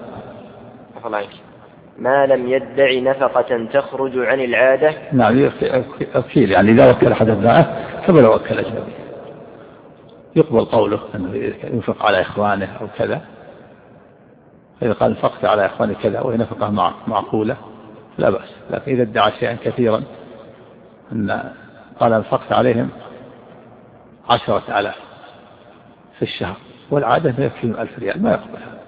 ما لم يدع نفقة تخرج عن العادة. نعم، أكيل يعني إذا وكل أحد معه فما لو وكل أجنبي يقبل قوله أنه ينفق على إخوانه أو كذا، فإذا قال انفقت على إخواني كذا وهي نفقة معقولة لا بأس. لكن إذا ادعى شيئا كثيرا أن قال انفقت عليهم عشرة آلاف في الشهر والعادة ما يكفيهم ألف ريال، ما يقبل هذا،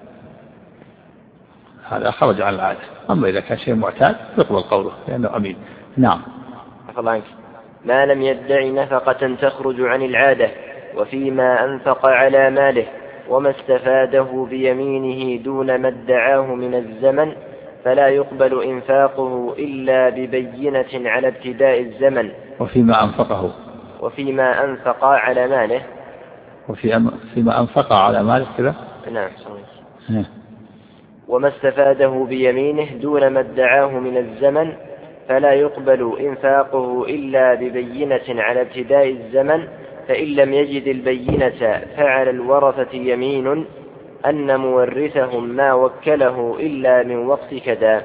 هذا خرج عن العادة. أما إذا كان شيء معتاد يقبل قوله لأنه أمين. نعم. ما لم يدع نفقة تخرج عن العادة، وفيما أنفق على ماله وما استفاده بيمينه دون ما ادعاه من الزمن فلا يقبل إنفاقه إلا ببينة على ابتداء الزمن. وفيما أنفقه وفيما أنفق على ماله وفيما فيما أنفق على ماله كذا. نعم. وما استفاده بيمينه دون ما ادعاه من الزمن فلا يقبل إنفاقه إلا ببينة على ابتداء الزمن، فإن لم يجد البينة فعلى الورثة يمين أن مورثهم ما وكله إلا من وقت كذا.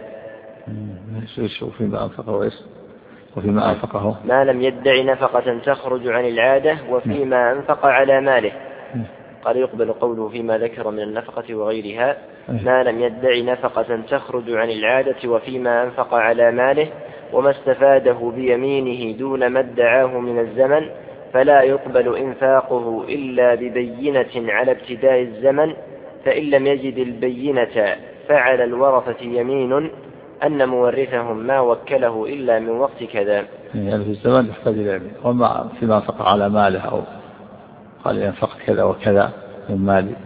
وفيما أنفقه وفيما أنفقه ما لم يدع نفقة تخرج عن العادة وفيما أنفق على ماله. قال يقبل قوله فيما ذكر من النفقة وغيرها ما لم يدع نفقة تخرج عن العادة وفيما أنفق على ماله وما استفاده بيمينه دون ما ادعاه من الزمن فلا يقبل إنفاقه إلا ببينة على ابتداء الزمن، فإن لم يجد البينة فعلى الورثة يمين أن مورثهم ما وكله إلا من وقت كذا. يعني في الزمن يحتاج إلى يمين، وما فيما أنفق على ماله أو قال ينفق كذا وكذا من مالي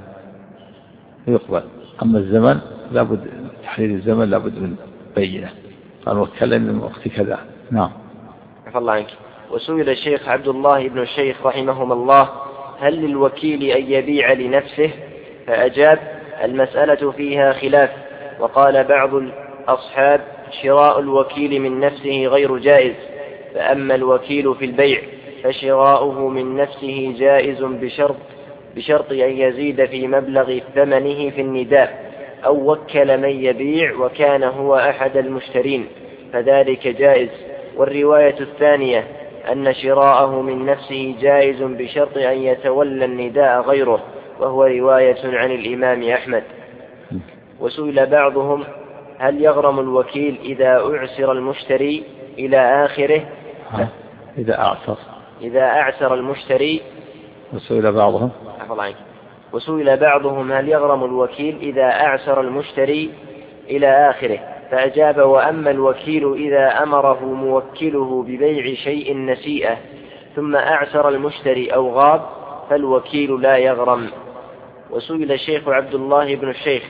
يقبل. أما الزمن لابد تحديد الزمن لابد من بينة، قال وكلم من وقت كذا. نعم. عفى الله عنك. وسئل الشيخ عبد الله بن الشيخ رحمهما الله هل للوكيل أن يبيع لنفسه؟ فأجاب: المسألة فيها خلاف، وقال بعض الأصحاب شراء الوكيل من نفسه غير جائز، فأما الوكيل في البيع فشراؤه من نفسه جائز بشرط بشرط أن يزيد في مبلغ ثمنه في النداء، أو وكل من يبيع وكان هو أحد المشترين فذلك جائز. والرواية الثانية أن شراءه من نفسه جائز بشرط أن يتولى النداء غيره، وهو رواية عن الإمام أحمد. وسئل بعضهم هل يغرم الوكيل إذا أعسر المشتري إلى آخره؟ إذا أعسر إذا أعسر المشتري. وسئل بعضهم وسئل بعضهم هل يغرم الوكيل إذا أعسر المشتري إلى آخره؟ فأجاب: وأما الوكيل إذا أمره موكله ببيع شيء نسيئة ثم أعسر المشتري أو غاب فالوكيل لا يغرم. وسئل الشيخ عبد الله بن الشيخ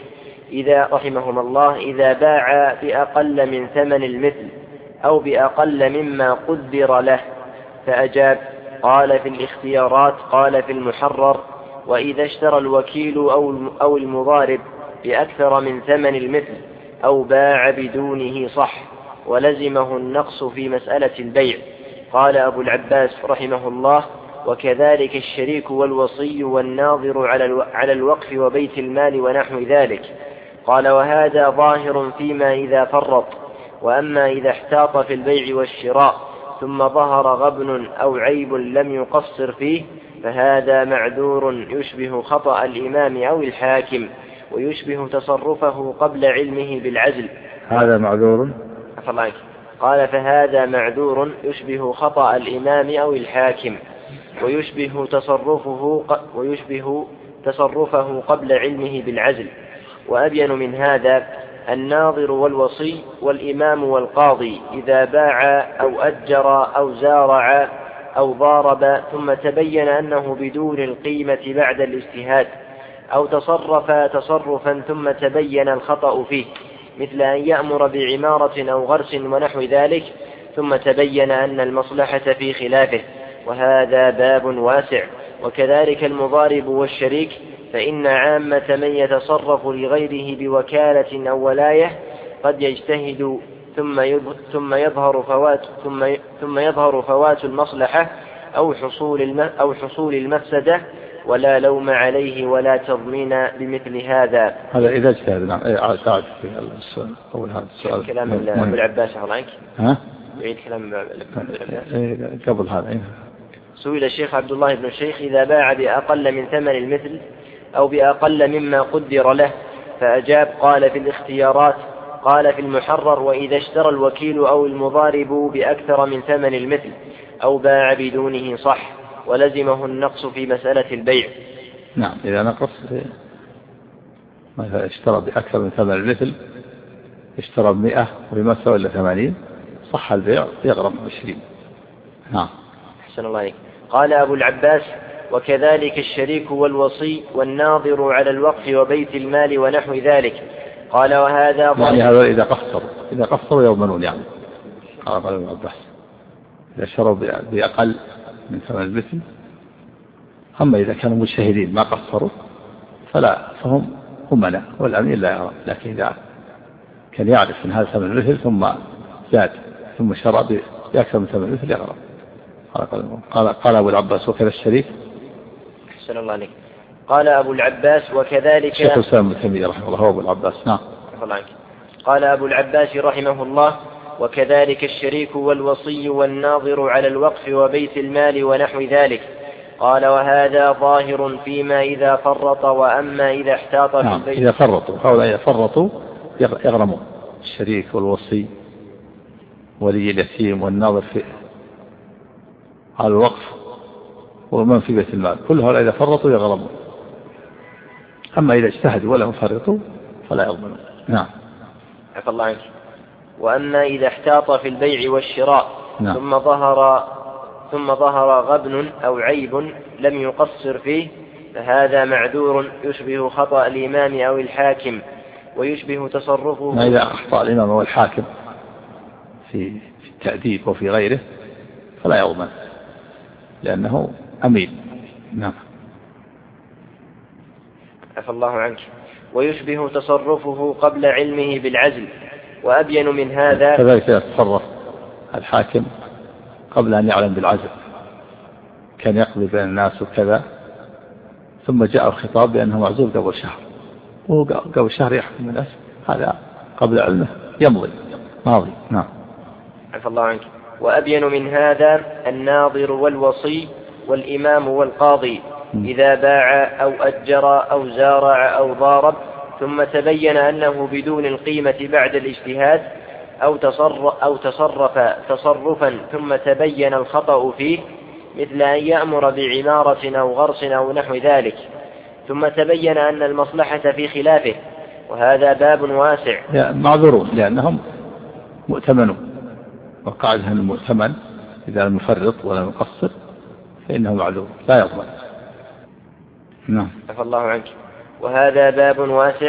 إذا رحمهما الله إذا باع بأقل من ثمن المثل أو بأقل مما قدر له؟ فأجاب قال في الاختيارات قال في المحرر وإذا اشترى الوكيل أو المضارب بأكثر من ثمن المثل أو باع بدونه صح ولزمه النقص في مسألة البيع. قال أبو العباس رحمه الله وكذلك الشريك والوصي والناظر على الوقف وبيت المال ونحو ذلك. قال وهذا ظاهر فيما إذا فرط، وأما إذا احتاط في البيع والشراء ثم ظهر غبن أو عيب لم يقصر فيه فهذا معذور يشبه خطأ الإمام أو الحاكم ويشبه تصرفه قبل علمه بالعزل. هذا معذور قال فهذا معذور يشبه خطأ الإمام أو الحاكم ويشبه تصرفه ويشبه تصرفه قبل علمه بالعزل. وأبين من هذا الناظر والوصي والإمام والقاضي إذا باع أو أجر أو زارع أو ضارب ثم تبين أنه بدون القيمة بعد الاجتهاد أو تصرف تصرفا ثم تبين الخطأ فيه، مثل أن يأمر بعمارة أو غرس ونحو ذلك ثم تبين أن المصلحة في خلافه، وهذا باب واسع. وكذلك المضارب والشريك، فإن عامة من يتصرف لغيره بوكالة أو ولاية قد يجتهد ثم يظهر فوات ثم ثم يظهر فوات المصلحة أو حصول أو حصول المفسدة ولا لوم عليه ولا تضمين بمثل هذا. هذا إذا اجتهد. نعم. أعد في السؤال أول هذا السؤال. كلام أبو العباس عنك. ها؟ يعيد كلام قبل هذا. سئل الشيخ عبد الله بن الشيخ إذا باع بأقل من ثمن المثل أو بأقل مما قدر له، فأجاب قال في الاختيارات قال في المحرر وإذا اشترى الوكيل أو المضارب بأكثر من ثمن المثل أو باع بدونه صح ولزمه النقص في مسألة البيع. نعم. إذا نقص مثلا اشترى بأكثر من ثمن المثل، اشترى بمئة ويمثل إلى ثمانين، صح البيع يغرم عشرين. نعم. أحسن الله عليك. قال أبو العباس وكذلك الشريك والوصي والناظر على الوقف وبيت المال ونحو ذلك. قال وهذا يعني هذا إذا قصروا إذا قصروا يضمنون. يعني قال ابن عباس إذا شروا بأقل من ثمن المثل. أما إذا كانوا مجتهدين ما قصروا فلا فهم أمنا والأمين لا يرى. لكن إذا كان يعرف أن هذا ثمن المثل ثم زاد ثم شرى بأكثر من ثمن المثل يغرم. قال قال أبو العباس وكذا الشريك. أحسن الله عليك. قال أبو العباس وكذلك شيخ الإسلام ابن تيمية رحمه الله هو أبو العباس. نعم. قال أبو العباس رحمه الله وكذلك الشريك والوصي والناظر على الوقف وبيت المال ونحو ذلك. قال وهذا ظاهر فيما إذا فرط، وأما إذا احتاط في نعم. البيت. إذا فرطوا أو إذا فرطوا يغرمون. الشريك والوصي ولي اليتيم والناظر في على الوقف ومن في بيت المال كل هؤلاء إذا فرطوا يغرمون. أما إذا اجتهدوا ولم يفرطوا فلا يضمنون. نعم. عفى الله عنك. وأما إذا احتاط في البيع والشراء نعم. ثم ظهر ثم ظهر غبن أو عيب لم يقصر فيه فهذا معذور يشبه خطأ الإمام أو الحاكم ويشبه تصرفه. ما إذا أخطأ الإمام أو الحاكم في التأديب وفي غيره فلا يضمن لأنه أمين. نعم. عفى الله عنك. ويشبه تصرفه قبل علمه بالعزل. وأبين من هذا كذلك يتصرف الحاكم قبل أن يعلم بالعزل، كان يقضي بين الناس وكذا ثم جاء الخطاب بأنه معزول قبل شهر وقبل شهر يحكم الناس، هذا قبل علمه يمضي ماضي. نعم. عفى الله عنك. وأبين من هذا الناظر والوصي والإمام والقاضي إذا باع أو أجر أو زارع أو ضارب ثم تبين أنه بدون القيمة بعد الاجتهاد أو تصرف, أو تصرف تصرفا ثم تبين الخطأ فيه، مثل أن يأمر بعمارة أو غرس أو نحو ذلك ثم تبين أن المصلحة في خلافه، وهذا باب واسع. معذورون لأنهم مؤتمنون، وقاعدة المؤتمن إذا لم يفرط ولم يقصر فإنه معذور لا يضمن. نعم. عفى الله عنك. وهذا باب واسع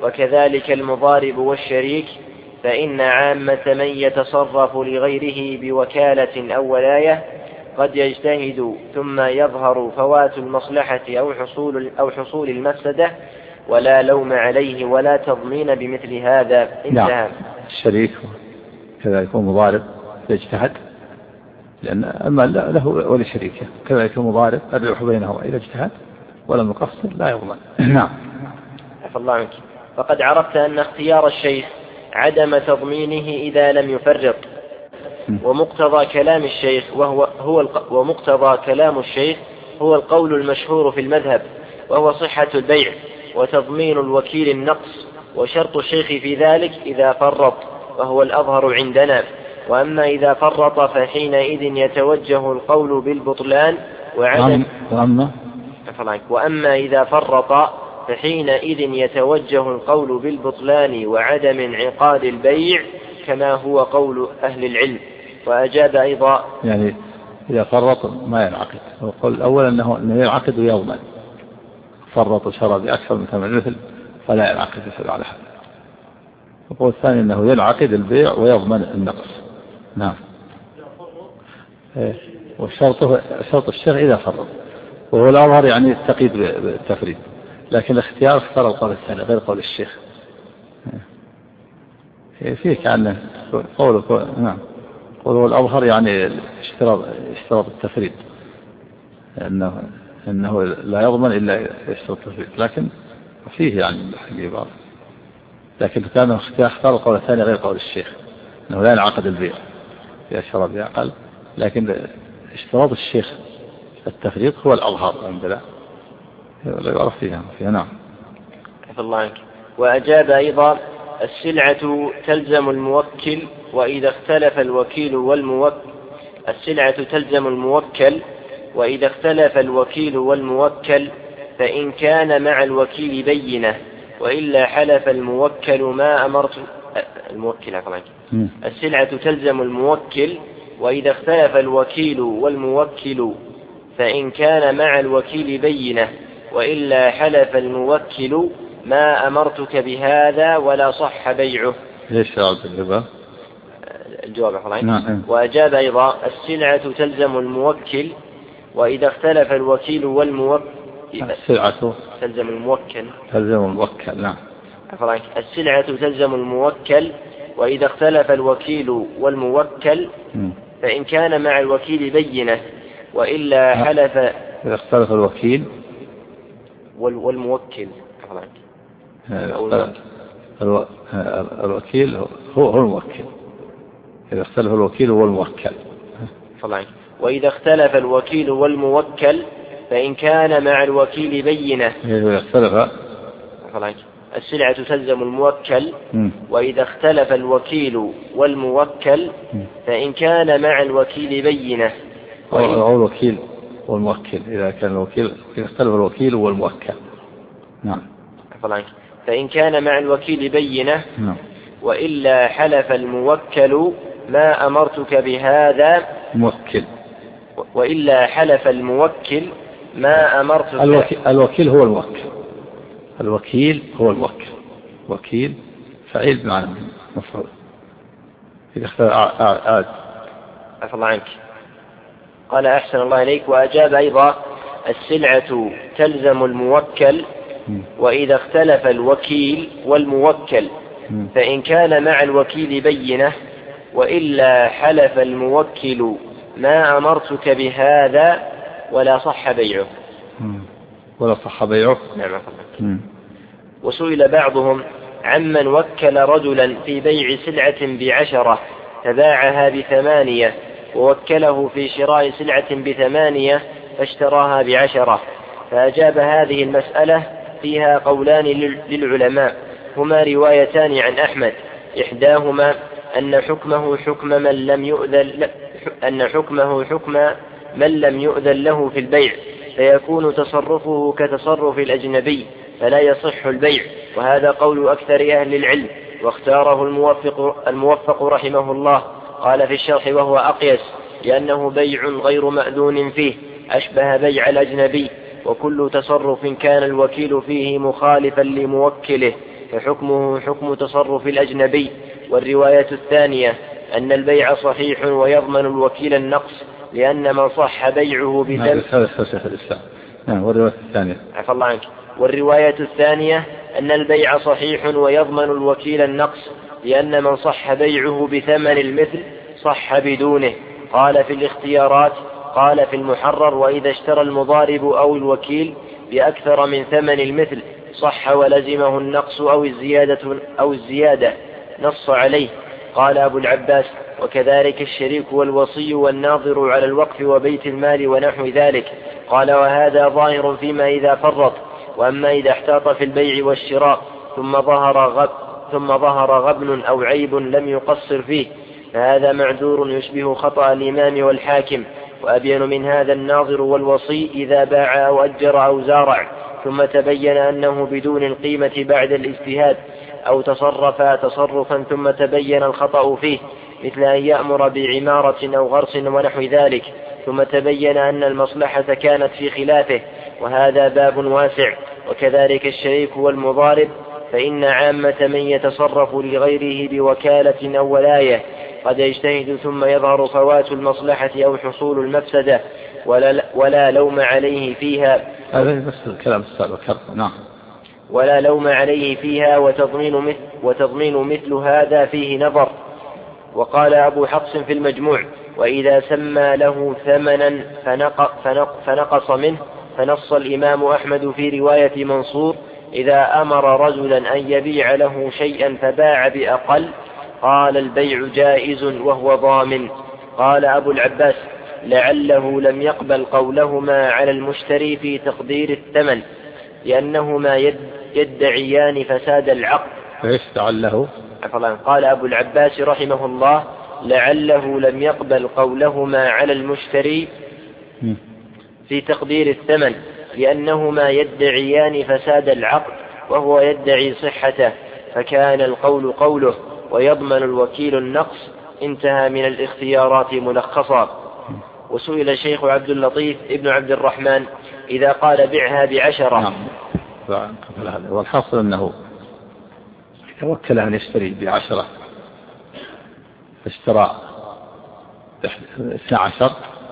وكذلك المضارب والشريك، فإن عامة من يتصرف لغيره بوكالة أو ولاية قد يجتهد ثم يظهر فوات المصلحة أو حصول, أو حصول المفسدة، ولا لوم عليه ولا تضمين بمثل هذا. انتهى. نعم. الشريك كذلك المضارب يجتهد، لأن أما له ولشريكه، كذلك المضارب الربح بينهما إذا اجتهد ولم يقصر لا يضمن. نعم. عفى الله عنك. فقد عرفت أن اختيار الشيخ عدم تضمينه إذا لم يفرط، ومقتضى كلام الشيخ وهو هو الق... ومقتضى كلام الشيخ هو القول المشهور في المذهب، وهو صحة البيع وتضمين الوكيل النقص، وشرط الشيخ في ذلك إذا فرط، وهو الأظهر عندنا. وأما إذا فرط فحينئذ يتوجه القول بالبطلان وعدم وأما وأما إذا فرط فحينئذ يتوجه القول بالبطلان وعدم انعقاد البيع، كما هو قول أهل العلم. وأجاب أيضا يعني إذا فرط ما ينعقد. وقل الأول أنه, أنه ينعقد ويضمن، فرط وشرى بأكثر من ثمن مثل فلا ينعقد يسأل على حد. وقل الثاني أنه ينعقد البيع ويضمن النقص. نعم. والشرط شرط الشيخ إذا فرط، وهو الأظهر يعني التقييد بالتفريد، لكن الاختيار اختار القول الثاني غير قول الشيخ. فيه كأنه قوله نعم قوله الأظهر يعني اشتراط اشتراط التفريد، أنه أنه لا يضمن إلا يشترط التفريد، لكن فيه يعني الحقيقة، لكن كان اختار القول الثاني غير قول الشيخ أنه لا ينعقد البيع في أشرب بأقل، لكن اشتراط الشيخ التفريط هو الأظهر عندنا لا يعرف فيها فيها. نعم. عفى الله عنك. وأجاب أيضا السلعة تلزم الموكل، وإذا اختلف الوكيل والموكل السلعة تلزم الموكل وإذا اختلف الوكيل والموكل فإن كان مع الوكيل بينة، وإلا حلف الموكل ما أمرت الموكل عفوا عنك. السلعة تلزم الموكل وإذا اختلف الوكيل والموكل فإن كان مع الوكيل بينة، وإلا حلف الموكل ما أمرتك بهذا ولا صح بيعه. ليش رأى الجواب؟ الجواب نعم. وأجاب أيضا السلعة تلزم الموكل وإذا اختلف الوكيل والموكل السلعة تلزم الموكل تلزم الموكل. نعم. السلعة تلزم الموكل وإذا اختلف الوكيل والموكل فإن كان مع الوكيل بينة، وإلا حلف إذا اختلف الوكيل والموكل. الوكيل هو هو الموكل، إذا اختلف الوكيل والموكل. وإذا اختلف الوكيل والموكل فإن كان مع الوكيل بينة، إذا اختلف السلعة تلزم الموكل وإذا اختلف الوكيل والموكل فإن كان مع الوكيل بينة، أو الوكيل والموكل إذا كان الوكيل إذا اختلف الوكيل والموكل. نعم. فإن كان مع الوكيل بينة نعم. وإلا حلف الموكل ما أمرتك بهذا موكل، وإلا حلف الموكل ما أمرتك. الوكيل, الوكيل هو الموكل الوكيل هو الموكل وكيل فعيل بمعنى مفعول. إذا اختلف عاد عفى الله عنك. قال أحسن الله إليك. وأجاب أيضا السلعة تلزم الموكل وإذا اختلف الوكيل والموكل فإن كان مع الوكيل بينة، وإلا حلف الموكل ما أمرتك بهذا ولا صح بيعه. ولا صح بيعه. نعم. وسئل بعضهم عمن وكل رجلا في بيع سلعة بعشرة فباعها بثمانية، ووكله في شراء سلعة بثمانية فاشتراها بعشرة، فأجاب هذه المسألة فيها قولان للعلماء هما روايتان عن أحمد، إحداهما أن حكمه حكم من لم يؤذن أن حكمه حكم من لم يؤذن له في البيع، فيكون تصرفه كتصرف الأجنبي فلا يصح البيع، وهذا قول أكثر أهل العلم، واختاره الموفق, الموفق رحمه الله. قال في الشرح وهو أقيس لأنه بيع غير مأذون فيه أشبه بيع الأجنبي، وكل تصرف كان الوكيل فيه مخالفا لموكله فحكمه حكم تصرف الأجنبي. والرواية الثانية أن البيع صحيح ويضمن الوكيل النقص لأن من صح بيعه بثمن. نعم. والرواية الثانية عفى الله عنك. والرواية الثانية أن البيع صحيح ويضمن الوكيل النقص لأن من صح بيعه بثمن المثل صح بدونه. قال في الاختيارات قال في المحرر وإذا اشترى المضارب أو الوكيل بأكثر من ثمن المثل صح ولزمه النقص أو الزيادة, أو الزيادة نص عليه. قال أبو العباس وكذلك الشريك والوصي والناظر على الوقف وبيت المال ونحو ذلك. قال وهذا ظاهر فيما إذا فرط. وأما إذا احتاط في البيع والشراء ثم ظهر غب ثم ظهر غبن أو عيب لم يقصر فيه فهذا معذور يشبه خطأ الإمام والحاكم. وأبين من هذا الناظر والوصي إذا باع أو أجر أو زارع ثم تبين أنه بدون القيمة بعد الاجتهاد أو تصرف تصرفا ثم تبين الخطأ فيه مثل أن يأمر بعمارة أو غرس ونحو ذلك ثم تبين أن المصلحة كانت في خلافه وهذا باب واسع. وكذلك الشريك والمضارب فإن عامة من يتصرف لغيره بوكالة أو ولاية قد يجتهد ثم يظهر فوات المصلحة أو حصول المفسدة ولا, ولا لوم عليه فيها. هذا بس الكلام السابق. نعم. ولا لوم عليه فيها وتضمين مثل, وتضمين مثل هذا فيه نظر. وقال أبو حفص في المجموع وإذا سمى له ثمنا فنق فنق فنقص منه فنص الإمام أحمد في رواية منصور إذا أمر رجلا أن يبيع له شيئا فباع بأقل قال البيع جائز وهو ضامن. قال أبو العباس لعله لم يقبل قولهما على المشتري في تقدير الثمن لأنهما يدعيان فساد العقد. فإيش لعله؟ قال أبو العباس رحمه الله لعله لم يقبل قولهما على المشتري في تقدير الثمن لأنهما يدعيان فساد العقد وهو يدعي صحته فكان القول قوله ويضمن الوكيل النقص. انتهى من الاختيارات ملخصا. وسئل الشيخ عبد اللطيف ابن عبد الرحمن إذا قال بعها بعشرة. نعم. والحاصل أنه توكل أن يشتري بعشرة فاشترى اثنى عشر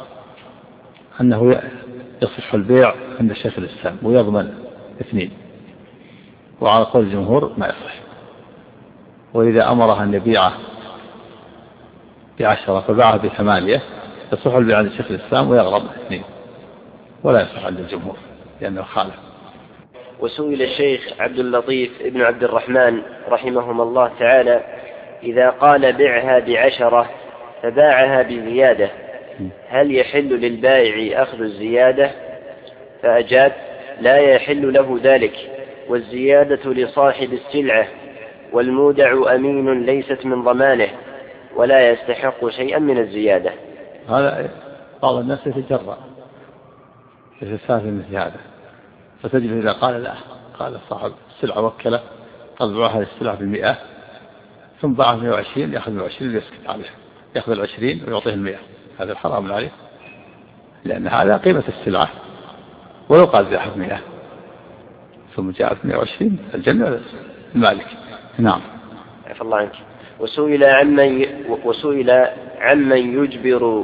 أنه يصح البيع عند شيخ الإسلام ويضمن اثنين وعلى قول الجمهور ما يصح. وإذا أمرها أن يبيعه بعشرة فباعه بثمانية يصح البيع عند شيخ الإسلام ويغرم اثنين ولا يصح عند الجمهور لأنه خالف. وسئل الشيخ عبد اللطيف ابن عبد الرحمن رحمهم الله تعالى إذا قال بعها بعشرة فباعها بزيادة هل يحل للبائع أخذ الزيادة؟ فأجاب لا يحل له ذلك والزيادة لصاحب السلعة والمودع أمين ليست من ضمانه ولا يستحق شيئا من الزيادة. هذا بعض الناس يتجرأ يتساهل مثل هذا فتجد إذا قال لا قال صاحب السلعة وكله قد باع هذه السلعة بالمئة ثم باعها مئة وعشرين يأخذ مئة وعشرين ويسكت عليه يأخذ العشرين ويعطيه المئة. هذا الحرام عليه لأن هذا قيمة السلعة ولو قال بأحد مئة ثم جاءت مئة وعشرين الجنة المالك. نعم. عفى الله عنك. وسئل عمن وسئل عمن يجبر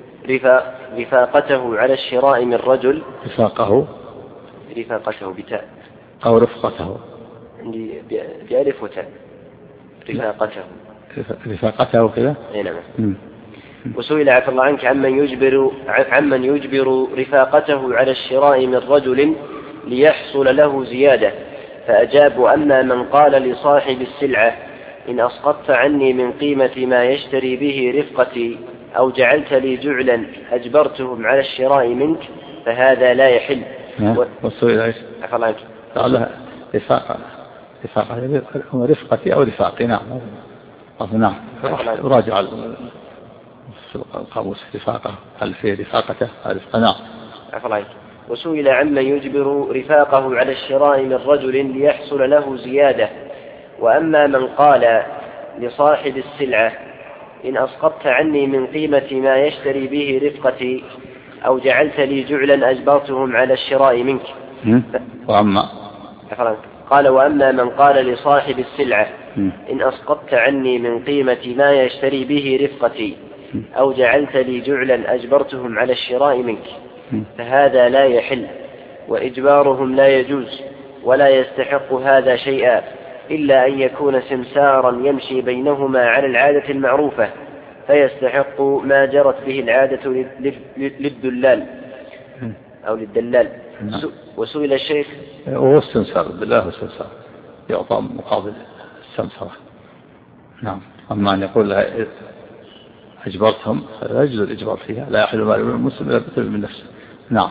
رفاقته على الشراء من رجل. رفاقه رفاقته بتاء أو رفقته عندي بألف وتاء. رفاقته رفاقته كذا. نعم. وسئل عفى الله عنك عمن يجبر عمن يجبر رفاقته على الشراء من رجل ليحصل له زيادة فأجاب أما من قال لصاحب السلعة إن أسقطت عني من قيمة ما يشتري به رفقتي أو جعلت لي جعلا أجبرتهم على الشراء منك فهذا لا يحل. وسئل ايش؟ عفى الله عنك. قال رفاقة رفاقة رفقتي أو رفاقي. نعم. نعم. راجع القاموس رفاقة هل في رفاقته رفقة. نعم. عفى الله عنك. وسئل عمن يجبر رفاقه على الشراء من رجل ليحصل له زيادة وأما من قال لصاحب السلعة إن أسقطت عني من قيمة ما يشتري به رفقتي أو جعلت لي جعلا أجبرتهم على الشراء منك. وأما قال: وأما من قال لصاحب السلعة: إن أسقطت عني من قيمة ما يشتري به رفقتي أو جعلت لي جعلا أجبرتهم على الشراء منك، فهذا لا يحل، وإجبارهم لا يجوز، ولا يستحق هذا شيئا إلا أن يكون سمسارا يمشي بينهما على العادة المعروفة، فيستحق ما جرت به العادة للدلال أو للدلال. وسئل الشيخ: هو السمسار بالله والسمسار يعطى مقابل السمسرة. نعم. أما أن يقول لها أجبرتهم لا يجوز الإجبار فيها، لا يحل مال المسلم إلا بطلب من نفسه. نعم.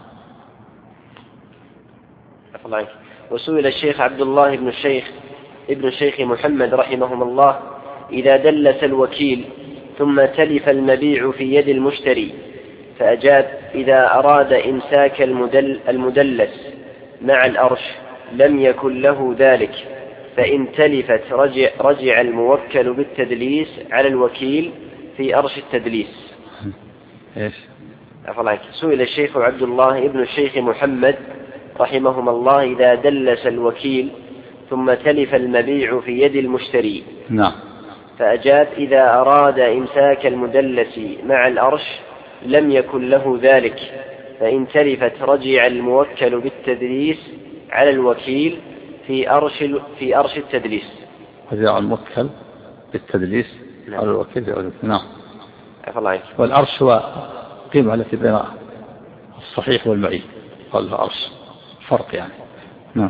وسئل الشيخ عبد الله بن الشيخ ابن الشيخ محمد رحمهم الله: إذا دلس الوكيل ثم تلف المبيع في يد المشتري، فأجاب: إذا أراد إمساك المدل المدلس مع الأرش لم يكن له ذلك، فإن تلفت رجع, رجع الموكل بالتدليس على الوكيل في أرش التدليس. إيش؟ سئل الشيخ عبد الله ابن الشيخ محمد رحمهم الله: إذا دلس الوكيل ثم تلف المبيع في يد المشتري، نعم، فأجاب: إذا أراد إمساك المدلس مع الأرش لم يكن له ذلك، فإن تلفت رجع الموكل بالتدليس على الوكيل في أرش في أرش التدليس. رجع الموكل بالتدليس نعم. على الوكيل. نعم. الله. والأرش هو قيمة التي بين الصحيح والمعيب، قال له أرش فرق يعني. نعم.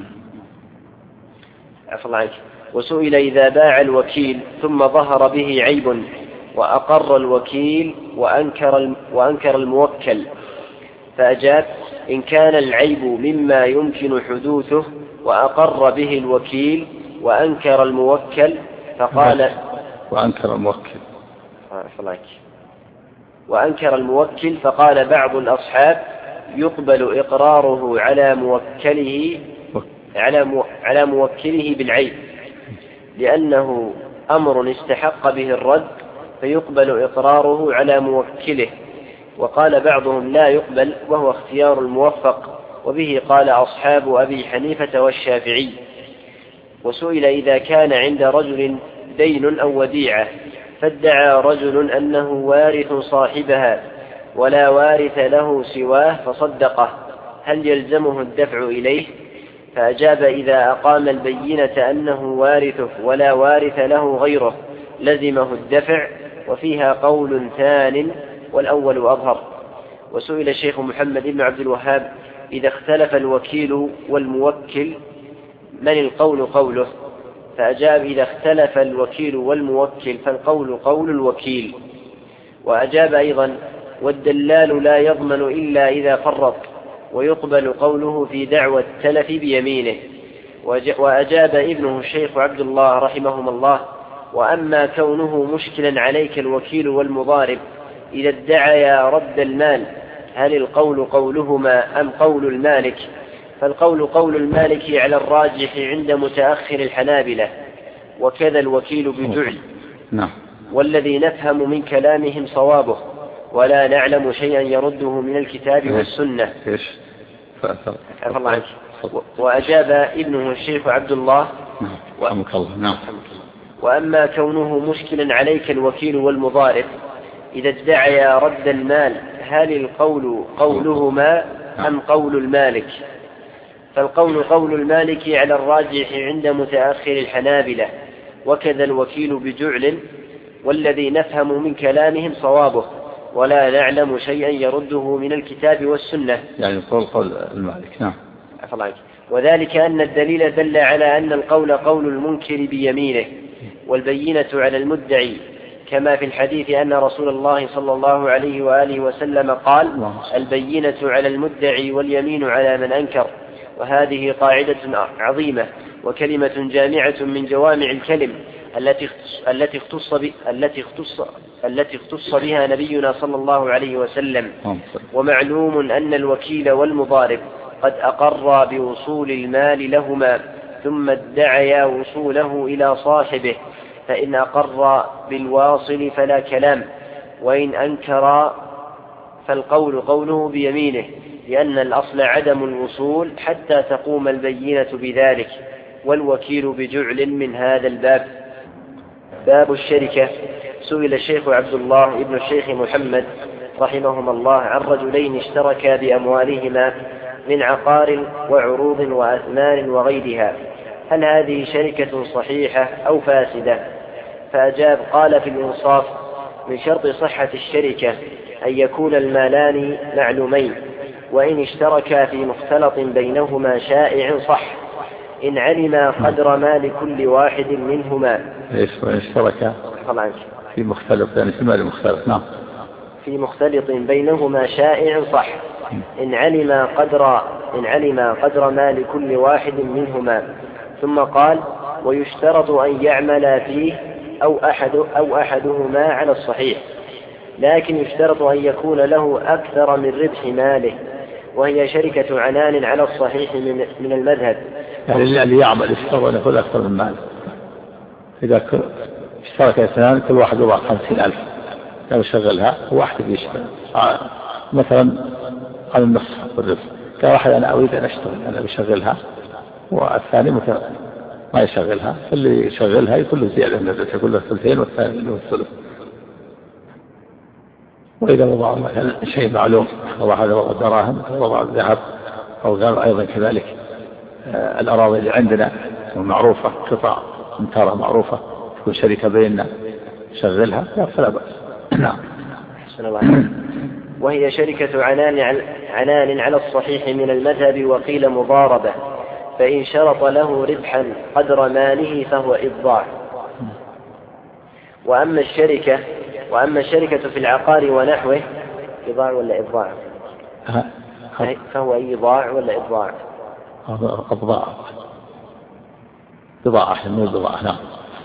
عفوا عنك. وسئل: إذا باع الوكيل ثم ظهر به عيب وأقر الوكيل وأنكر وأنكر الموكل، فأجاب: إن كان العيب مما يمكن حدوثه وأقر به الوكيل وأنكر الموكل فقال وأنكر الموكل وأنكر الموكل فقال بعض الأصحاب: يقبل إقراره على موكله على على موكله بالعيب، لأنه أمر استحق به الرد، فيقبل إقراره على موكله. وقال بعضهم: لا يقبل، وهو اختيار الموفق، وبه قال أصحاب أبي حنيفة والشافعي. وسئل: إذا كان عند رجل دين أو وديعة فادعى رجل أنه وارث صاحبها ولا وارث له سواه فصدقه، هل يلزمه الدفع إليه؟ فأجاب: إذا أقام البينة أنه وارثه ولا وارث له غيره لزمه الدفع، وفيها قول ثان والأول أظهر. وسئل الشيخ محمد بن عبد الوهاب: إذا اختلف الوكيل والموكل من القول قوله؟ فأجاب: إذا اختلف الوكيل والموكل فالقول قول الوكيل. وأجاب أيضا: والدلال لا يضمن إلا إذا فرط، ويقبل قوله في دعوى التلف بيمينه. وأجاب ابنه الشيخ عبد الله رحمهم الله: وأما كونه مشكلا عليك الوكيل والمضارب إذا ادعيا رد المال، هل القول قولهما أم قول المالك؟ فالقول قول المالك على الراجح عند متأخر الحنابلة، وكذا الوكيل بجعل. نعم. والذي نفهم من كلامهم صوابه، ولا نعلم شيئا يرده من الكتاب والسنة. إيش؟ الله عنك. وأجاب ابنه الشيخ عبد الله: رحمك الله. نعم. وأما كونه مشكلا عليك الوكيل والمضارب إذا ادعيا رد المال، هل القول قولهما أم قول المالك؟ فالقول قول المالك على الراجح عند متأخر الحنابلة، وكذا الوكيل بجعل. والذي نفهم من كلامهم صوابه، ولا نعلم شيئا يرده من الكتاب والسنة. يعني قول قول المالك. نعم. وذلك أن الدليل دل على أن القول قول المنكر بيمينه، والبينة على المدعي، كما في الحديث أن رسول الله صلى الله عليه وآله وسلم قال: البينة على المدعي واليمين على من أنكر. وهذه قاعدة عظيمة وكلمة جامعة من جوامع الكلم التي التي اختص التي اختص التي اختص بها نبينا صلى الله عليه وسلم. ومعلوم أن الوكيل والمضارب قد أقرا بوصول المال لهما ثم ادعيا وصوله إلى صاحبه، فإن أقر بالواصل فلا كلام، وإن أنكر فالقول قوله بيمينه، لأن الأصل عدم الوصول حتى تقوم البينة بذلك، والوكيل بجعل من هذا الباب. باب الشركة. سئل الشيخ عبد الله ابن الشيخ محمد رحمهما الله عن رجلين اشتركا بأموالهما من عقار وعروض وأثمان وغيرها، هل هذه شركة صحيحة أو فاسدة؟ فأجاب قال في الإنصاف: من شرط صحة الشركة أن يكون المالان معلومين، وإن اشتركا في مختلط بينهما شائع صح، إن علما قدر ما لكل واحد منهما. إيش وإن اشتركا في مختلط يعني في مال مختلط؟ نعم. في مختلط بينهما شائع صح، إن علما قدر إن علما قدر ما لكل واحد منهما. ثم قال: ويشترط أن يعمل فيه أو أحد أو أحدهما على الصحيح، لكن يشترط أن يكون له أكثر من ربح ماله، وهي شركة عنان على الصحيح من المذهب. يعني اللي يعمل يشترط أن يكون أكثر من ماله. إذا اشترك اثنان كل واحد يضع خمسين ألف، لو شغلها واحد يشتغل مثلا على النصف والربح، كواحد أنا أريد أن أشتغل أنا بشغلها، والثاني مثلا ما يشغلها، فاللي يشغلها يكون له زيادة من الربح، يكون له ثلثين والثاني له الثلث. وإذا وضع شيء معلوم، وضع هذا وضع دراهم، وضع الذهب، أو قال أيضا كذلك آه الأراضي اللي عندنا معروفة، قطع ممتارة معروفة، تكون شركة بيننا شغلها فلا بأس. نعم. وهي شركة عنان عنان على الصحيح من المذهب، وقيل مضاربة، فإن شرط له ربحا قدر ماله فهو إضاع. وأما الشركة وأما الشركة في العقار ونحوه، إضاع ولا إضاع؟ فهو إضاع ولا إضاع؟ إضاع. إضاع مو إضاع. نعم.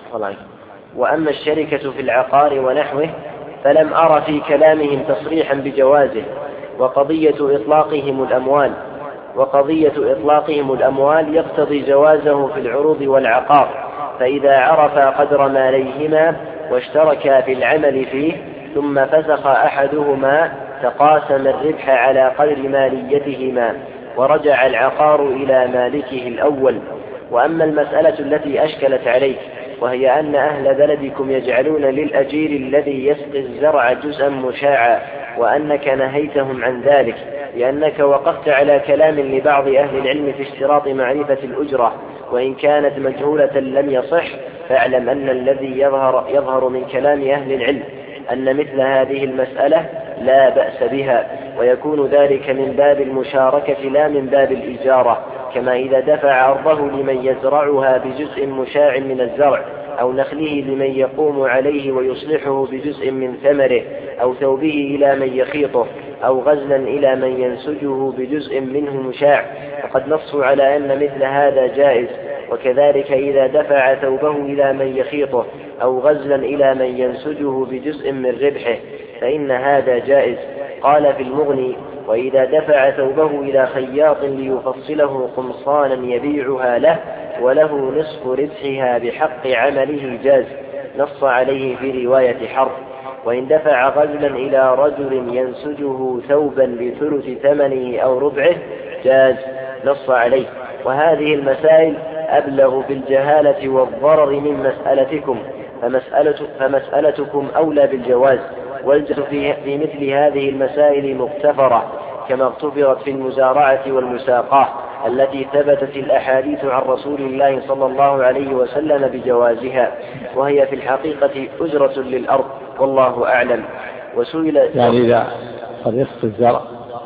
وأما الشركة في العقار ونحوه فلم أرى في كلامهم تصريحا بجوازه، وقضية إطلاقهم الأموال وقضية إطلاقهم الأموال يقتضي جوازه في العروض والعقار، فإذا عرفا قدر ماليهما واشتركا في العمل فيه ثم فسخ أحدهما تقاسم الربح على قدر ماليتهما، ورجع العقار إلى مالكه الأول. وأما المسألة التي أشكلت عليك، وهي أن أهل بلدكم يجعلون للأجير الذي يسقي الزرع جزءا مشاعا، وأنك نهيتهم عن ذلك لأنك وقفت على كلام لبعض أهل العلم في اشتراط معرفة الأجرة، وإن كانت مجهولة لم يصح، فاعلم أن الذي يظهر, يظهر من كلام أهل العلم أن مثل هذه المسألة لا بأس بها، ويكون ذلك من باب المشاركة لا من باب الإجارة، كما إذا دفع أرضه لمن يزرعها بجزء مشاع من الزرع، أو نخله لمن يقوم عليه ويصلحه بجزء من ثمره، أو ثوبه إلى من يخيطه، أو غزلا إلى من ينسجه بجزء منه مشاع، فقد نصوا على أن مثل هذا جائز. وكذلك إذا دفع ثوبه إلى من يخيطه، أو غزلا إلى من ينسجه بجزء من ربحه، فإن هذا جائز. قال في المغني: وإذا دفع ثوبه إلى خياط ليفصله قمصانا يبيعها له وله نصف ربحها بحق عمله جاز، نص عليه في رواية حرب. وإن دفع غزلا إلى رجل ينسجه ثوبا بثلث ثمنه أو ربعه جاز، نص عليه. وهذه المسائل أبلغ بالجهالة والضرر من مسألتكم، فمسألة فمسألتكم أولى بالجواز، والجهل في مثل هذه المسائل مغتفرة، كما اغتفرت في المزارعة والمساقاة التي ثبتت الأحاديث عن رسول الله صلى الله عليه وسلم بجوازها، وهي في الحقيقة أجرة للأرض، والله أعلم. وسئل يعني إذا قد يسقي الزرع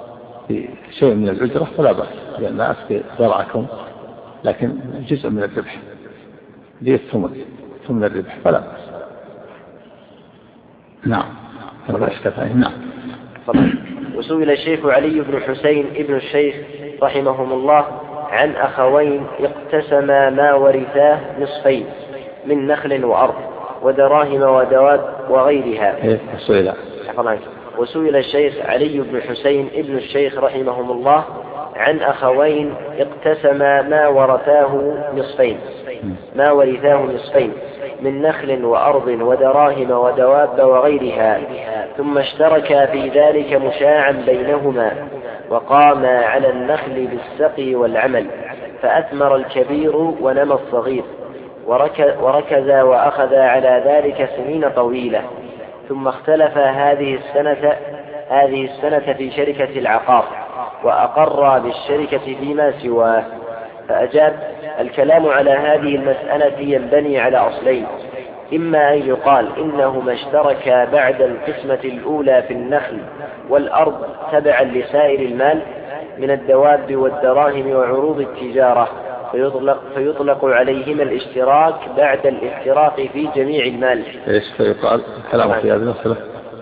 بشيء من الأجرة فلا بأس، لأن أسقي زرعكم لكن جزء من الربح دي الثمن ثمن الربح فلا بأس. نعم. نعم. وسئل الشيخ علي بن حسين ابن الشيخ رحمهم الله عن أخوين اقتسما ما ورثاه نصفين من نخل وأرض ودراهم ودواب وغيرها. وسئل الشيخ علي بن حسين ابن الشيخ رحمهم الله عن أخوين اقتسما ما ورثاه نصفين ما ورثاه نصفين من نخل وأرض ودراهم ودواب وغيرها، ثم اشتركا في ذلك مشاعا بينهما، وقاما على النخل بالسقي والعمل، فأثمر الكبير ونمى الصغير، وركز وأخذ على ذلك سنين طويلة، ثم اختلف هذه السنة هذه السنة في شركة العقار، وأقر بالشركة فيما سواه. فأجاب: الكلام على هذه المسألة ينبني على أصلين: إما أن يقال إنهما اشتركا بعد القسمة الأولى في النخل والأرض تبعا لسائر المال من الدواب والدراهم وعروض التجارة، فيطلق, فيطلق عليهما الاشتراك بعد الافتراق في جميع المال. إيش فيقال كلام في هذه المسألة؟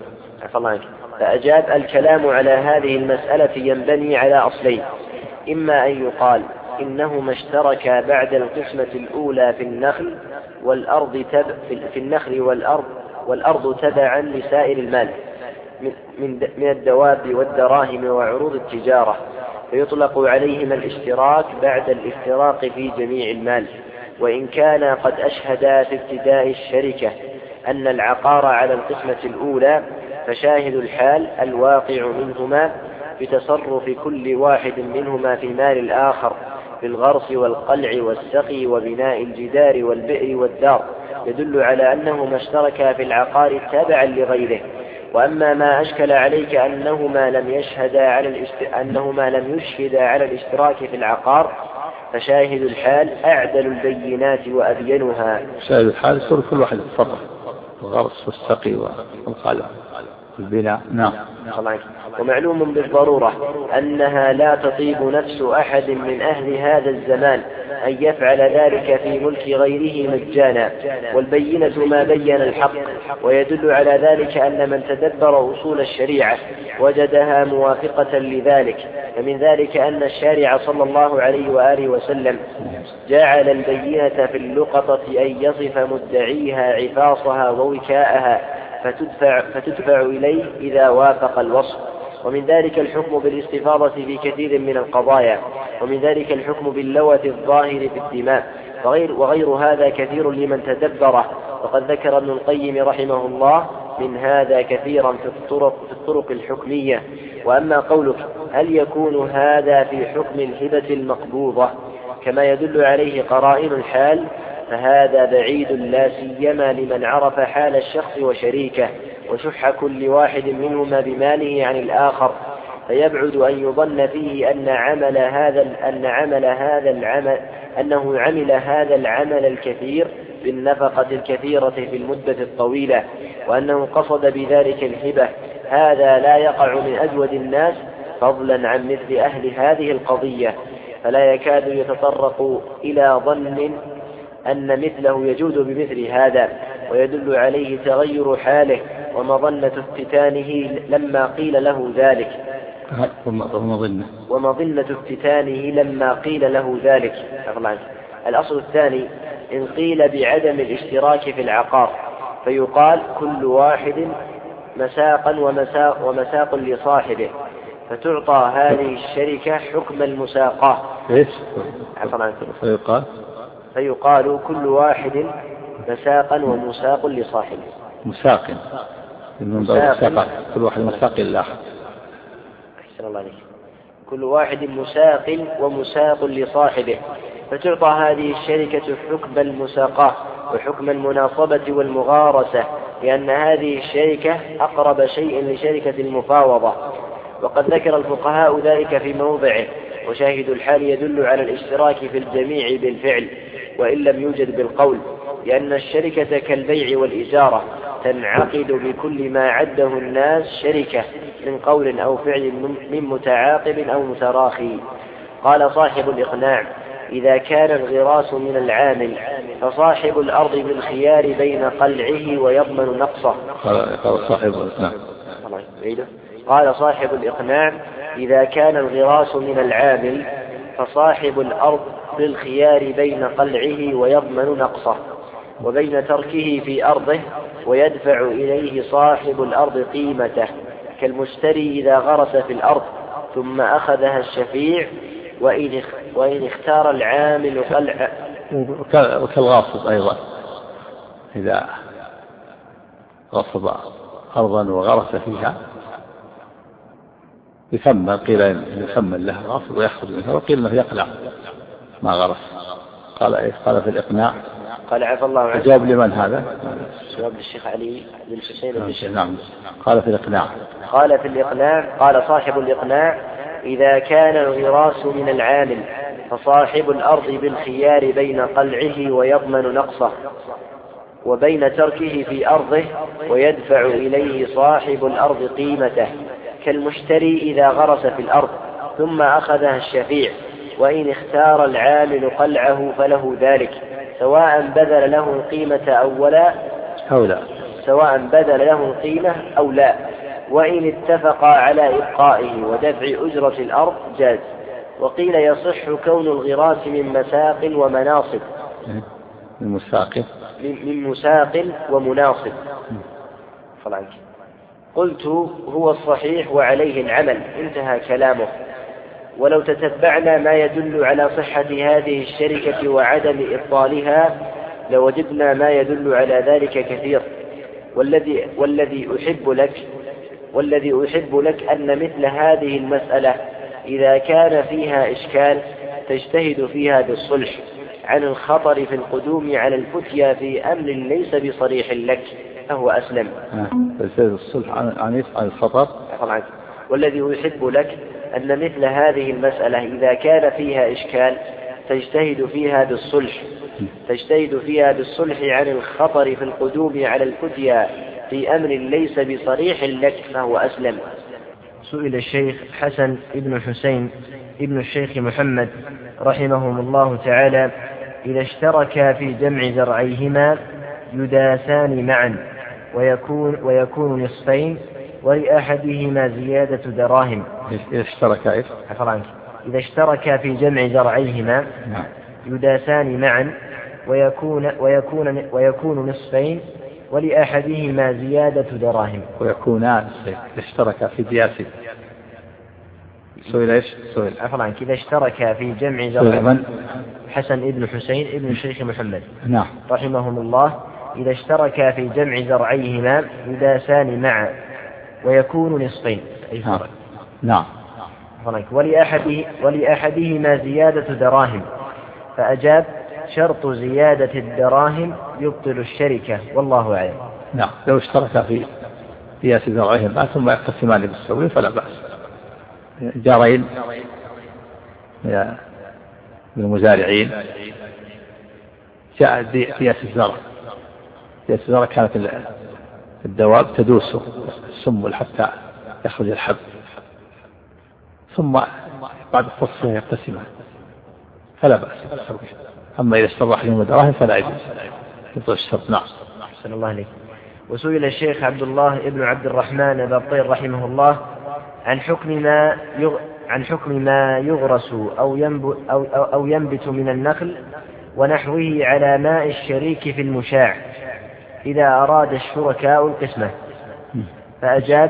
فأجاب: الكلام على هذه المسألة ينبني على أصلين: إما أن يقال إنهما اشتركا بعد القسمة الأولى في النخل والأرض تب في النخل والأرض والأرض تبعا لسائر المال من من الدواب والدراهم وعروض التجارة، فيطلق عليهما الاشتراك بعد الافتراق في جميع المال. وإن كان قد أشهدا في ابتداء الشركة أن العقار على القسمة الأولى، فشاهد الحال الواقع منهما بتصرف كل واحد منهما في مال الآخر بالغرس والقلع والسقي وبناء الجدار والبئر والدار يدل على أنهما اشتركا في العقار تابعا لغيره. وأما ما أشكل عليك أنهما لم يشهدا على الاست... أنهما لم يشهدا على الاشتراك في العقار، فشاهد الحال أعدل البينات وأبينها. شاهد الحال يصير كل واحد يتصرف الغرس والسقي والقلع البناء. نعم. ومعلوم بالضرورة أنها لا تطيب نفس أحد من أهل هذا الزمان أن يفعل ذلك في ملك غيره مجانا، والبينة ما بين الحق. ويدل على ذلك أن من تدبر أصول الشريعة وجدها موافقة لذلك. فمن ذلك أن الشارع صلى الله عليه وآله وسلم جعل البينة في اللقطة أن يصف مدعيها عفاصها ووكاءها فتدفع, فتدفع إليه إذا وافق الوصف. ومن ذلك الحكم بالاستفاضة في كثير من القضايا، ومن ذلك الحكم باللوث الظاهر في الدماء، وغير, وغير هذا كثير لمن تدبره. وقد ذكر ابن القيم رحمه الله من هذا كثيرا في الطرق, في الطرق الحكمية. وأما قولك هل يكون هذا في حكم الهبة المقبوضة كما يدل عليه قرائن الحال، فهذا بعيد لا سيما لمن عرف حال الشخص وشريكه وشح كل واحد منهما بماله عن الآخر، فيبعد أن يظن فيه أن عمل هذا أن عمل هذا العمل أنه عمل هذا العمل الكثير بالنفقة الكثيرة في المدة الطويلة، وأنه قصد بذلك الهبة. هذا لا يقع من أجود الناس، فضلا عن مثل أهل هذه القضية، فلا يكاد يتطرق إلى ظن أن مثله يجود بمثل هذا. ويدل عليه تغير حاله ومظنة افتتانه لما قيل له ذلك ومظنة ومظنة افتتانه لما قيل له ذلك. الأصل الثاني: إن قيل بعدم الاشتراك في العقار، فيقال كل واحد مساقا ومساق, ومساق لصاحبه، فتعطى هذه الشركة حكم المساقاه. فيقال فيقال كل واحد مساقا ومساق لصاحبه. مساق من مساق كل واحد مساق للآخر. أحسن الله عليك. كل واحد مساق ومساق لصاحبه، فتعطى هذه الشركة حكم المساقاه وحكم المناصبة والمغارسة، لأن هذه الشركة أقرب شيء لشركة المفاوضة. وقد ذكر الفقهاء ذلك في موضعه. وشاهد الحال يدل على الاشتراك في الجميع بالفعل وإن لم يوجد بالقول، لأن الشركة كالبيع والإجارة تنعقد بكل ما عده الناس شركة من قول أو فعل من متعاقب أو متراخي. قال صاحب الإقناع: إذا كان الغراس من العامل، فصاحب الأرض بالخيار بين قلعه ويضمن نقصه. قال صاحب الإقناع قال صاحب الإقناع: إذا كان الغراس من العامل، فصاحب الأرض بالخيار بين قلعه ويضمن نقصه، وبين تركه في أرضه ويدفع إليه صاحب الأرض قيمته، كالمشتري إذا غرس في الأرض ثم أخذها الشفيع، وإن اختار العامل قلع. وكالغاصب أيضا إذا غصب أرضا وغرس فيها يثمن، قيل يثمن له غاصب ويأخذ منها، وقيل أنه يقلع ما غرس. قال إيه؟ قال في الإقناع. قال عفى الله عنه. جواب لمن هذا؟ جواب للشيخ علي بن حسين بن الشيخ. نعم. قال في الإقناع. قال في الإقناع قال صاحب الإقناع: إذا كان الغراس من العامل فصاحب الأرض بالخيار بين قلعه ويضمن نقصه، وبين تركه في أرضه ويدفع إليه صاحب الأرض قيمته، كالمشتري إذا غرس في الأرض ثم أخذها الشفيع، وإن اختار العامل قلعه فله ذلك، سواء بذل له القيمة أولا أو لا سواء بذل له القيمة أو لا، وإن اتفقا على إبقائه ودفع أجرة الأرض جاز. وقيل يصح كون الغراس من مساق ومناصب. من مساق من مساق ومناصب. فلعنك. قلت: هو الصحيح وعليه العمل. انتهى كلامه. ولو تتبعنا ما يدل على صحة هذه الشركة وعدم إبطالها لوجدنا ما يدل على ذلك كثير. والذي, والذي أحب لك والذي أحب لك أن مثل هذه المسألة إذا كان فيها إشكال تجتهد فيها بالصلح عن الخطر في القدوم على الفتيا في أمر ليس بصريح لك فهو أسلم. تجتهد الصلح عن عن الخطر. والذي أحب لك أن مثل هذه المسألة إذا كان فيها إشكال تجتهد فيها بالصلح تجتهد فيها بالصلح عن الخطر في القدوم على الفتيا في أمر ليس بصريح لك فهو أسلم. سئل الشيخ حسن ابن حسين ابن الشيخ محمد رحمهم الله تعالى: إذا اشتركا في جمع زرعيهما يداسان معا ويكون, ويكون نصفين ولأحدهما زيادة دراهم. إذا اشتركا إيه؟ إذا اشتركا في جمع زرعيهما يداسان معا ويكون, ويكون, ويكون نصفين ولأحدهما زيادة دراهم. ويكونان إذا اشتركا في دياسي. سئل إيش؟ سئل عفوا عنك. إذا اشتركا في جمع زرعيهما حسن ابن حسين ابن الشيخ محمد نعم رحمهم الله: إذا اشتركا في جمع زرعيهما يداسان معا ويكون نصفين. نعم نعم. ولأحده ولأحدهما زيادة دراهم، فأجاب: شرط زيادة الدراهم يبطل الشركة والله أعلم. نعم. لو اشتركا في قياس زرعيهما ثم يقسمان بالسوي فلا بأس. جارين من المزارعين جاء قياس الزرع قياس الزرع كانت الدواب تدوس السنبل حتى يخرج الحب، ثم بعد التصفية يقتسمان فلا بأس. أما إذا استرح لهم دراهم فلا يجوز يبطل الشرط. نعم. أحسن الله عليك. وسئل الشيخ عبد الله ابن عبد الرحمن البطير رحمه الله عن حكم ما يغ... عن حكم ما يغرس أو ينبت أو... أو ينبت من النخل ونحوه على ماء الشريك في المشاع إذا أراد الشركاء القسمة. فأجاب: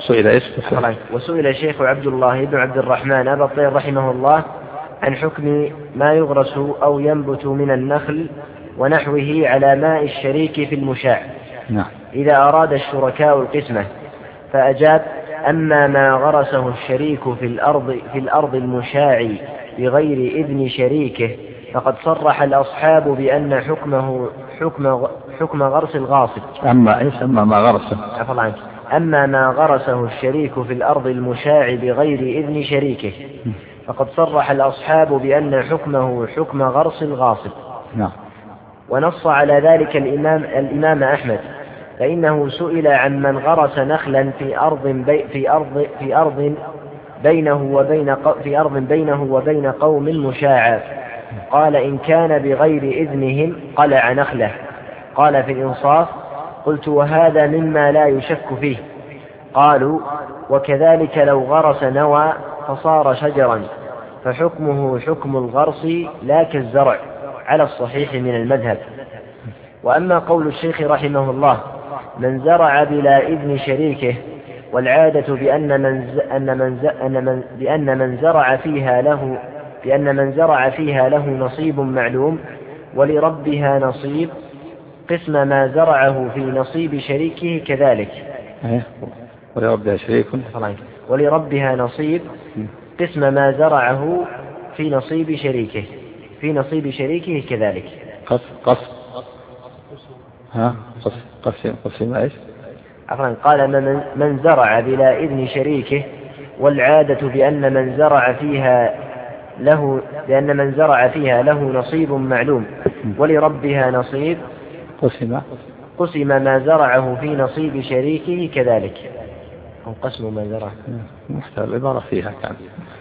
وسئل الشيخ عبد الله بن عبد الرحمن البطير رحمه الله عن حكم ما يغرس أو ينبت من النخل ونحوه على ماء الشريك في المشاع إذا أراد الشركاء القسمة. فأجاب: أما ما غرسه الشريك في الأرض في الأرض المشاع بغير إذن شريكه فقد صرح الأصحاب بأن حكمه حكم حكم غرس الغاصب. أما إيش؟ أما ما غرسه أما ما غرسه الشريك في الأرض المشاع بغير إذن شريكه فقد صرح الأصحاب بأن حكمه حكم غرس الغاصب. نعم. ونص على ذلك الإمام الإمام أحمد، فإنه سئل عن من غرس نخلا في أرض بي في أرض في أرض بينه وبين في أرض بينه وبين قوم مشاعة، قال: إن كان بغير إذنهم قلع نخله. قال في الإنصاف: قلت: وهذا مما لا يشك فيه. قالوا: وكذلك لو غرس نوى فصار شجرا فحكمه حكم الغرس لا كالزرع على الصحيح من المذهب. وأما قول الشيخ رحمه الله: من زرع بلا إذن شريكه، والعادة بأن من أن من أن من بأن من زرع فيها له بأن من زرع فيها له نصيب معلوم ولربها نصيب قسم ما زرعه في نصيب شريكه كذلك. ولربها شريك ولربها نصيب قسم ما زرعه في نصيب شريكه. في نصيب شريكه كذلك. قص قص ها قص قسم قسم ايش؟ عفوا قال من, من زرع بلا إذن شريكه، والعادة بأن من زرع فيها له بأن من زرع فيها له نصيب معلوم ولربها نصيب قسم قسم ما زرعه في نصيب شريكه كذلك. أو قسم ما زرعه محتوى العبارة فيها كان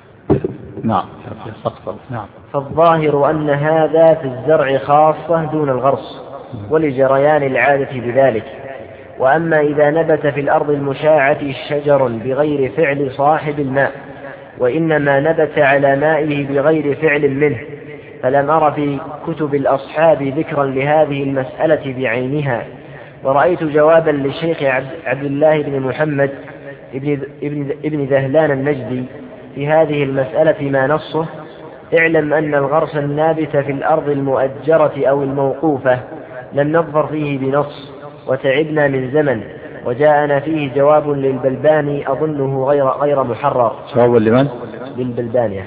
نعم نعم. فالظاهر أن هذا في الزرع خاصة دون الغرس ولجريان العادة بذلك. وأما إذا نبت في الأرض المشاعة شجر بغير فعل صاحب الماء، وإنما نبت على مائه بغير فعل منه، فلم أر في كتب الأصحاب ذكرا لهذه المسألة بعينها. ورأيت جوابا للشيخ عبد الله بن محمد ابن, ابن, ابن ذهلان النجدي في هذه المسألة ما نصه: اعلم أن الغرس النابت في الأرض المؤجرة أو الموقوفة لم نظفر فيه بنص، وتعبنا من زمن، وجاءنا فيه جواب للبلباني أظنه غير غير محرر. جواب لمن؟ للبلباني.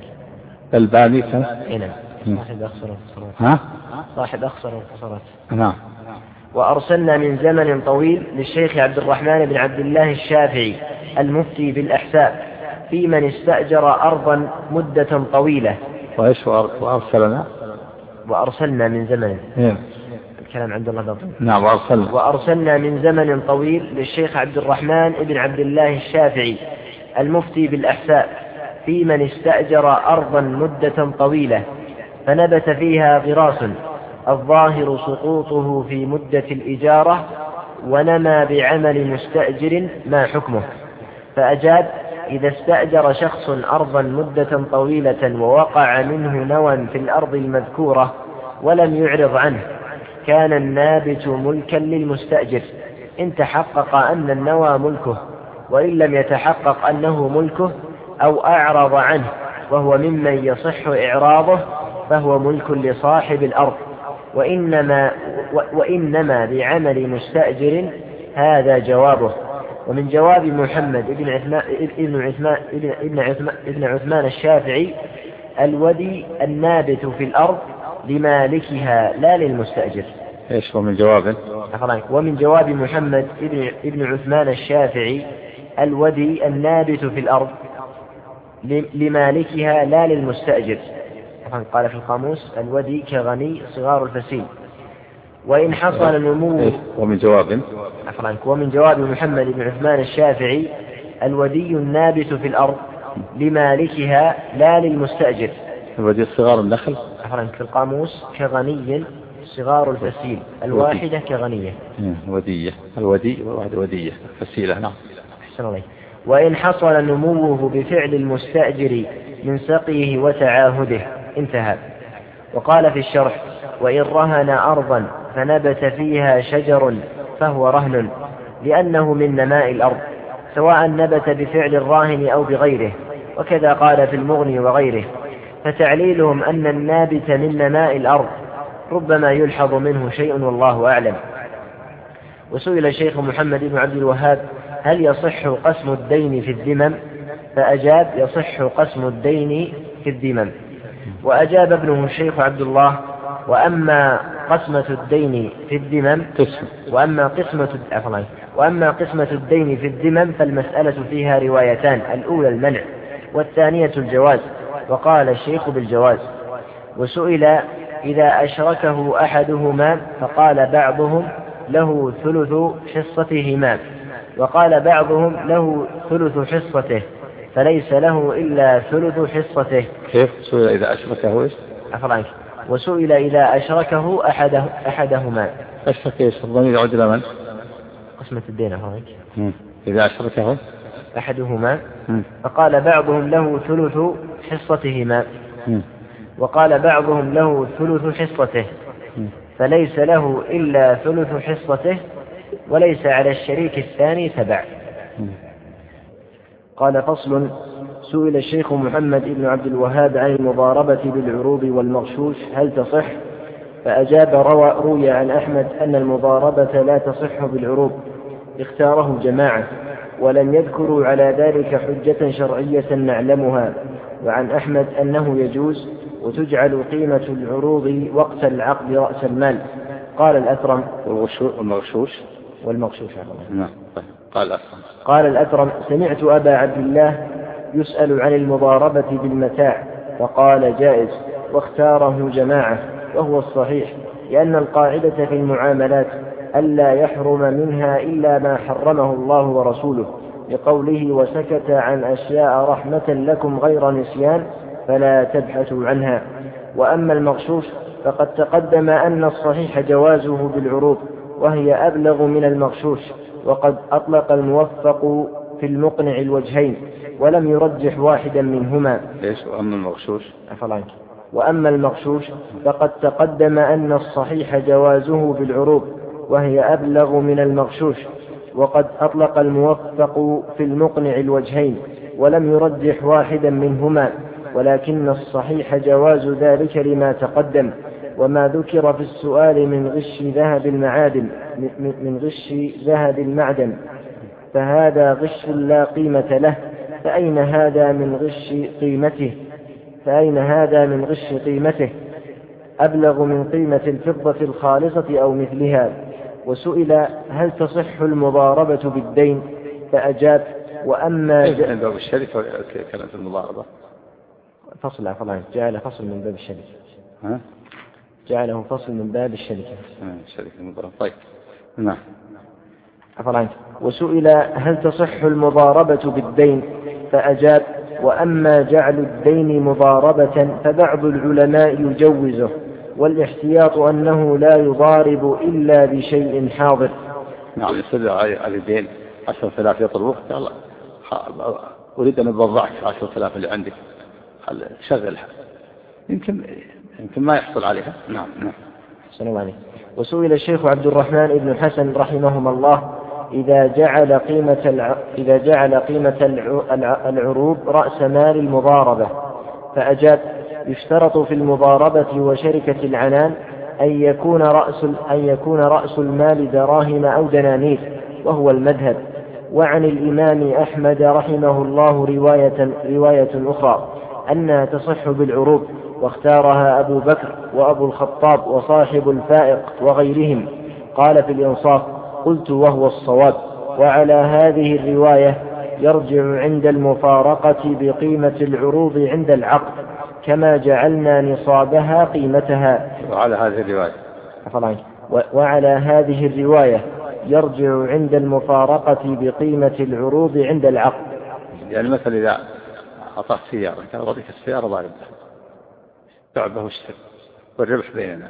البلباني كان؟ هنا صاحب أخصر الخسارات. ها؟ صاحب أخصر الخسارات. نعم. وأرسلنا من زمن طويل للشيخ عبد الرحمن بن عبد الله الشافعي المفتي بالأحساء في من استأجر أرضا مدة طويلة. وإيش وأرسلنا؟ وأرسلنا من زمن. إيه. الكلام عند الله بطل. نعم. وأرسلنا. وأرسلنا من زمن طويل للشيخ عبد الرحمن بن عبد الله الشافعي المفتي بالأحساء في من استأجر أرضا مدة طويلة فنبت فيها غراس الظاهر سقوطه في مدة الإجارة ونمى بعمل مستأجر ما حكمه. فأجاب: إذا استأجر شخص أرضا مدة طويلة ووقع منه نوى في الأرض المذكورة ولم يعرض عنه كان النابت ملكا للمستأجر إن تحقق أن النوى ملكه، وإن لم يتحقق أنه ملكه أو أعرض عنه وهو ممن يصح إعراضه فهو ملك لصاحب الأرض، وإنما, وإنما بعمل مستأجر. هذا جوابه. ومن جواب محمد بن عثمان, ابن عثمان, ابن عثمان, ابن عثمان الشافعي: الودي النابت في الأرض لمالكها لا للمستأجر. إيش ومن جوابه؟ ومن جواب محمد ابن, ابن عثمان الشافعي: الودي النابت في الأرض لمالكها لا للمستأجر. قال في القاموس: الودي كغني صغار الفسيل. وإن حصل نمو. ومن جواب ومن جواب محمد بن عثمان الشافعي: الودي النابت في الأرض لمالكها لا للمستأجر. الودي صغار النخل في القاموس كغني صغار الفسيل، الواحدة كغنية. ودية. الودي واحدة ودية فسيلة. نعم. أحسن الله. وإن حصل نموه بفعل المستأجر من سقيه وتعاهده. انتهى. وقال في الشرح: وإن رهن أرضا فنبت فيها شجر فهو رهن لأنه من نماء الأرض سواء نبت بفعل الراهن أو بغيره، وكذا قال في المغني وغيره. فتعليلهم أن النابت من نماء الأرض ربما يلحظ منه شيء والله أعلم. وسئل الشيخ محمد بن عبد الوهاب: هل يصح قسم الدين في الذمم؟ فأجاب: يصح قسم الدين في الذمم. وأجاب ابنه الشيخ عبد الله: وأما قسمة الدين في الذمم وأما قسمة وأما قسمة الدين في الذمم فالمسألة فيها روايتان: الأولى المنع والثانية الجواز، وقال الشيخ بالجواز. وسئل: إذا أشركه أحدهما فقال بعضهم له ثلث حصتهما وقال بعضهم له ثلث حصته فليس له إلا ثلث حصته. كيف؟ سئل إذا أشركه إيش؟ أفرانك. وسئل إذا أشركه أحده أحدهما. أشرك إيش؟ الضمير يعود إلى من؟ قسمة الدين. أفرانك. إذا أشركه أحدهما فقال بعضهم له ثلث حصتهما وقال بعضهم له ثلث حصته فليس له إلا ثلث حصته وليس على الشريك الثاني تبع. قال: فصل. سئل الشيخ محمد بن عبد الوهاب عن المضاربة بالعروض والمغشوش هل تصح؟ فأجاب: روى روي عن أحمد أن المضاربة لا تصح بالعروض، اختاره جماعة ولم يذكروا على ذلك حجة شرعية نعلمها. وعن أحمد أنه يجوز وتجعل قيمة العروض وقت العقد رأس المال. قال الأثرم والمغشوش والمغشوش نعم. قال الأثرم قال الأثرم سمعت أبا عبد الله يسأل عن المضاربة بالمتاع فقال جائز، واختاره جماعة وهو الصحيح، لأن القاعدة في المعاملات ألا يحرم منها إلا ما حرمه الله ورسوله، لقوله وسكت عن أشياء رحمة لكم غير نسيان فلا تبحثوا عنها. وأما المغشوش فقد تقدم أن الصحيح جوازه بالعروض وهي أبلغ من المغشوش، وقد أطلق الموفق في المقنع الوجهين ولم يرجح واحدا منهما. ليش؟ وأما المغشوش أفضل. وأما المغشوش فقد تقدم أن الصحيح جوازه بالعروض وهي أبلغ من المغشوش، وقد أطلق الموفق في المقنع الوجهين ولم يرجح واحدا منهما، ولكن الصحيح جواز ذلك لما تقدم. وما ذكر في السؤال من غش ذهب المعادن من غش ذهب المعدن فهذا غش لا قيمة له، فأين هذا من غش قيمته فأين هذا من غش قيمته أبلغ من قيمة الفضة الخالصة أو مثلها. وسئل هل تصح المضاربة بالدين فأجاب وأما ج... باب الشركة كانت المضاربة فصل عفوا جعل فصل من باب الشركة ها؟ جعله فصل من باب الشركة شركة المضاربة. طيب نعم. عفوا. وسئل هل تصح المضاربة بالدين فأجاب وأما جعل الدين مضاربة فبعض العلماء يجوزه، والاحتياط أنه لا يضارب إلا بشيء حاضر. نعم. يصير على الدين عشرة آلاف يطلبوك الله أريد أن أبضعك عشرة آلاف اللي عندك شغلها، يمكن يمكن ما يحصل عليها. نعم نعم. السلام عليكم. وسئل الشيخ عبد الرحمن بن حسن رحمهما الله إذا جعل قيمة الع... إذا جعل قيمة الع... العروض رأس مال المضاربة فأجاب يشترط في المضاربة وشركة العنان أن يكون رأس أن يكون رأس المال دراهم أو دنانير، وهو المذهب. وعن الإمام أحمد رحمه الله رواية رواية أخرى أنها تصح بالعروض، واختارها أبو بكر وأبو الخطاب وصاحب الفائق وغيرهم. قال في الإنصاف قلت وهو الصواب. وعلى هذه الرواية يرجع عند المفارقة بقيمة العروض عند العقد كما جعلنا نصابها قيمتها. وعلى هذه الرواية وعلى هذه الرواية يرجع عند المفارقة بقيمة العروض عند العقد. يعني مثلا إذا أعطاك سيارة كان أعطيك السيارة ضارب تعبه واشتري والربح بيننا،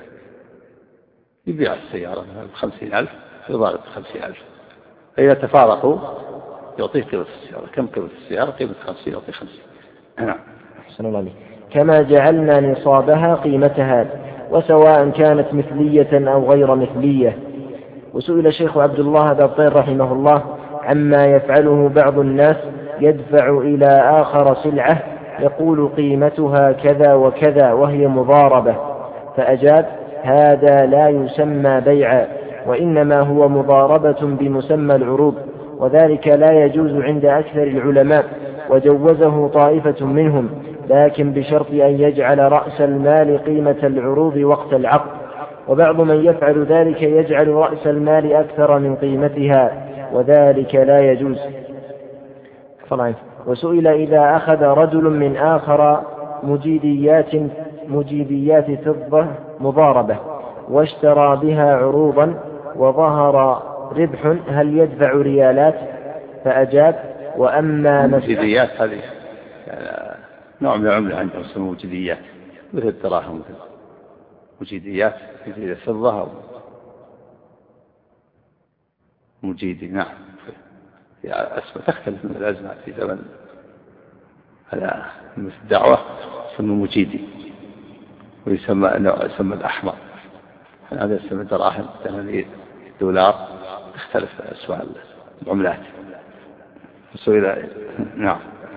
يبيع السيارة بخمسين ألف يضارب بخمسين ألف، فإذا تفارقوا يعطيه قيمة السيارة. كم قيمة السيارة؟ قيمة خمسين يعطيه خمسين. نعم. أحسن الله عليك. كما جعلنا نصابها قيمتها، وسواء كانت مثلية أو غير مثلية. وسئل الشيخ عبد الله بن طير رحمه الله عما يفعله بعض الناس يدفع إلى آخر سلعة يقول قيمتها كذا وكذا وهي مضاربة، فأجاب هذا لا يسمى بيعا، وإنما هو مضاربة بمسمى العروض، وذلك لا يجوز عند أكثر العلماء، وجوزه طائفة منهم، لكن بشرط أن يجعل رأس المال قيمة العروض وقت العقد. وبعض من يفعل ذلك يجعل رأس المال أكثر من قيمتها، وذلك لا يجوز. وسئل إذا أخذ رجل من آخر مجيديات مجيديات فضة مضاربة واشترى بها عروضا وظهر ربح هل يدفع ريالات؟ فأجاب وأما مجيديات هذه يعني نوع من العملة عندهم اسمه مجيديات مثل الدراهم، مثل مجيديات مجيدية فضة مجيدي. نعم. أسمى تختلف من الأزمة في زمن هذا مثل الدعوة يسمى مجيدي، ويسمى يسمى الأحمر، هذا يسمى دراهم دنانير دولار، تختلف أسواق العملات. وسئل نعم.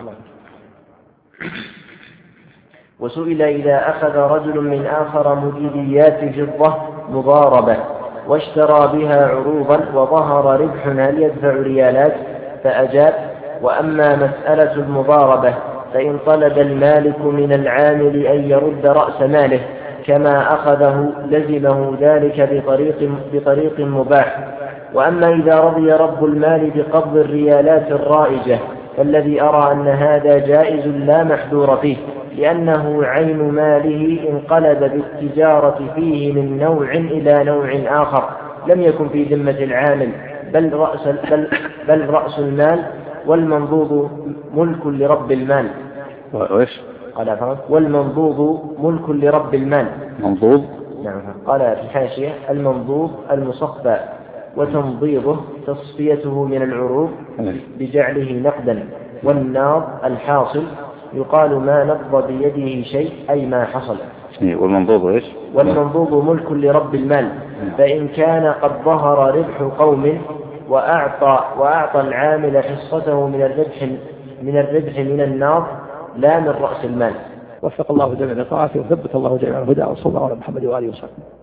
وسئل إذا أخذ رجل من آخر مجيديات فضة مضاربة واشترى بها عروضا وظهر ربح هل يدفع ريالات؟ فأجاب وأما مسألة المضاربة فإن طلب المالك من العامل أن يرد رأس ماله كما أخذه لزمه ذلك بطريق, بطريق مباح. وأما إذا رضي رب المال بقبض الريالات الرائجة فالذي أرى أن هذا جائز لا محذور فيه، لأنه عين ماله انقلب بالتجارة فيه من نوع إلى نوع آخر لم يكن في ذمة العامل، بل رأس, بل بل رأس المال، والمنضوض ملك لرب المال. وإيش؟ قال والمنضوض ملك لرب المال. منضوض؟ نعم. قال في الحاشية المنضوض المصفى، وتنضيضه تصفيته من العروض بجعله نقدا، والناض الحاصل يقال ما نقض بيده شيء أي ما حصل. والمنضوض إيش؟ والمنضوض ملك لرب المال، فإن كان قد ظهر ربح قوم وأعطى, وأعطى العامل حصته من الربح من الربح من الناض لا من رأس المال. وفق الله جميع طاعته وثبت الله جميع الهدى، وصلى الله على محمد وآله وصحبه.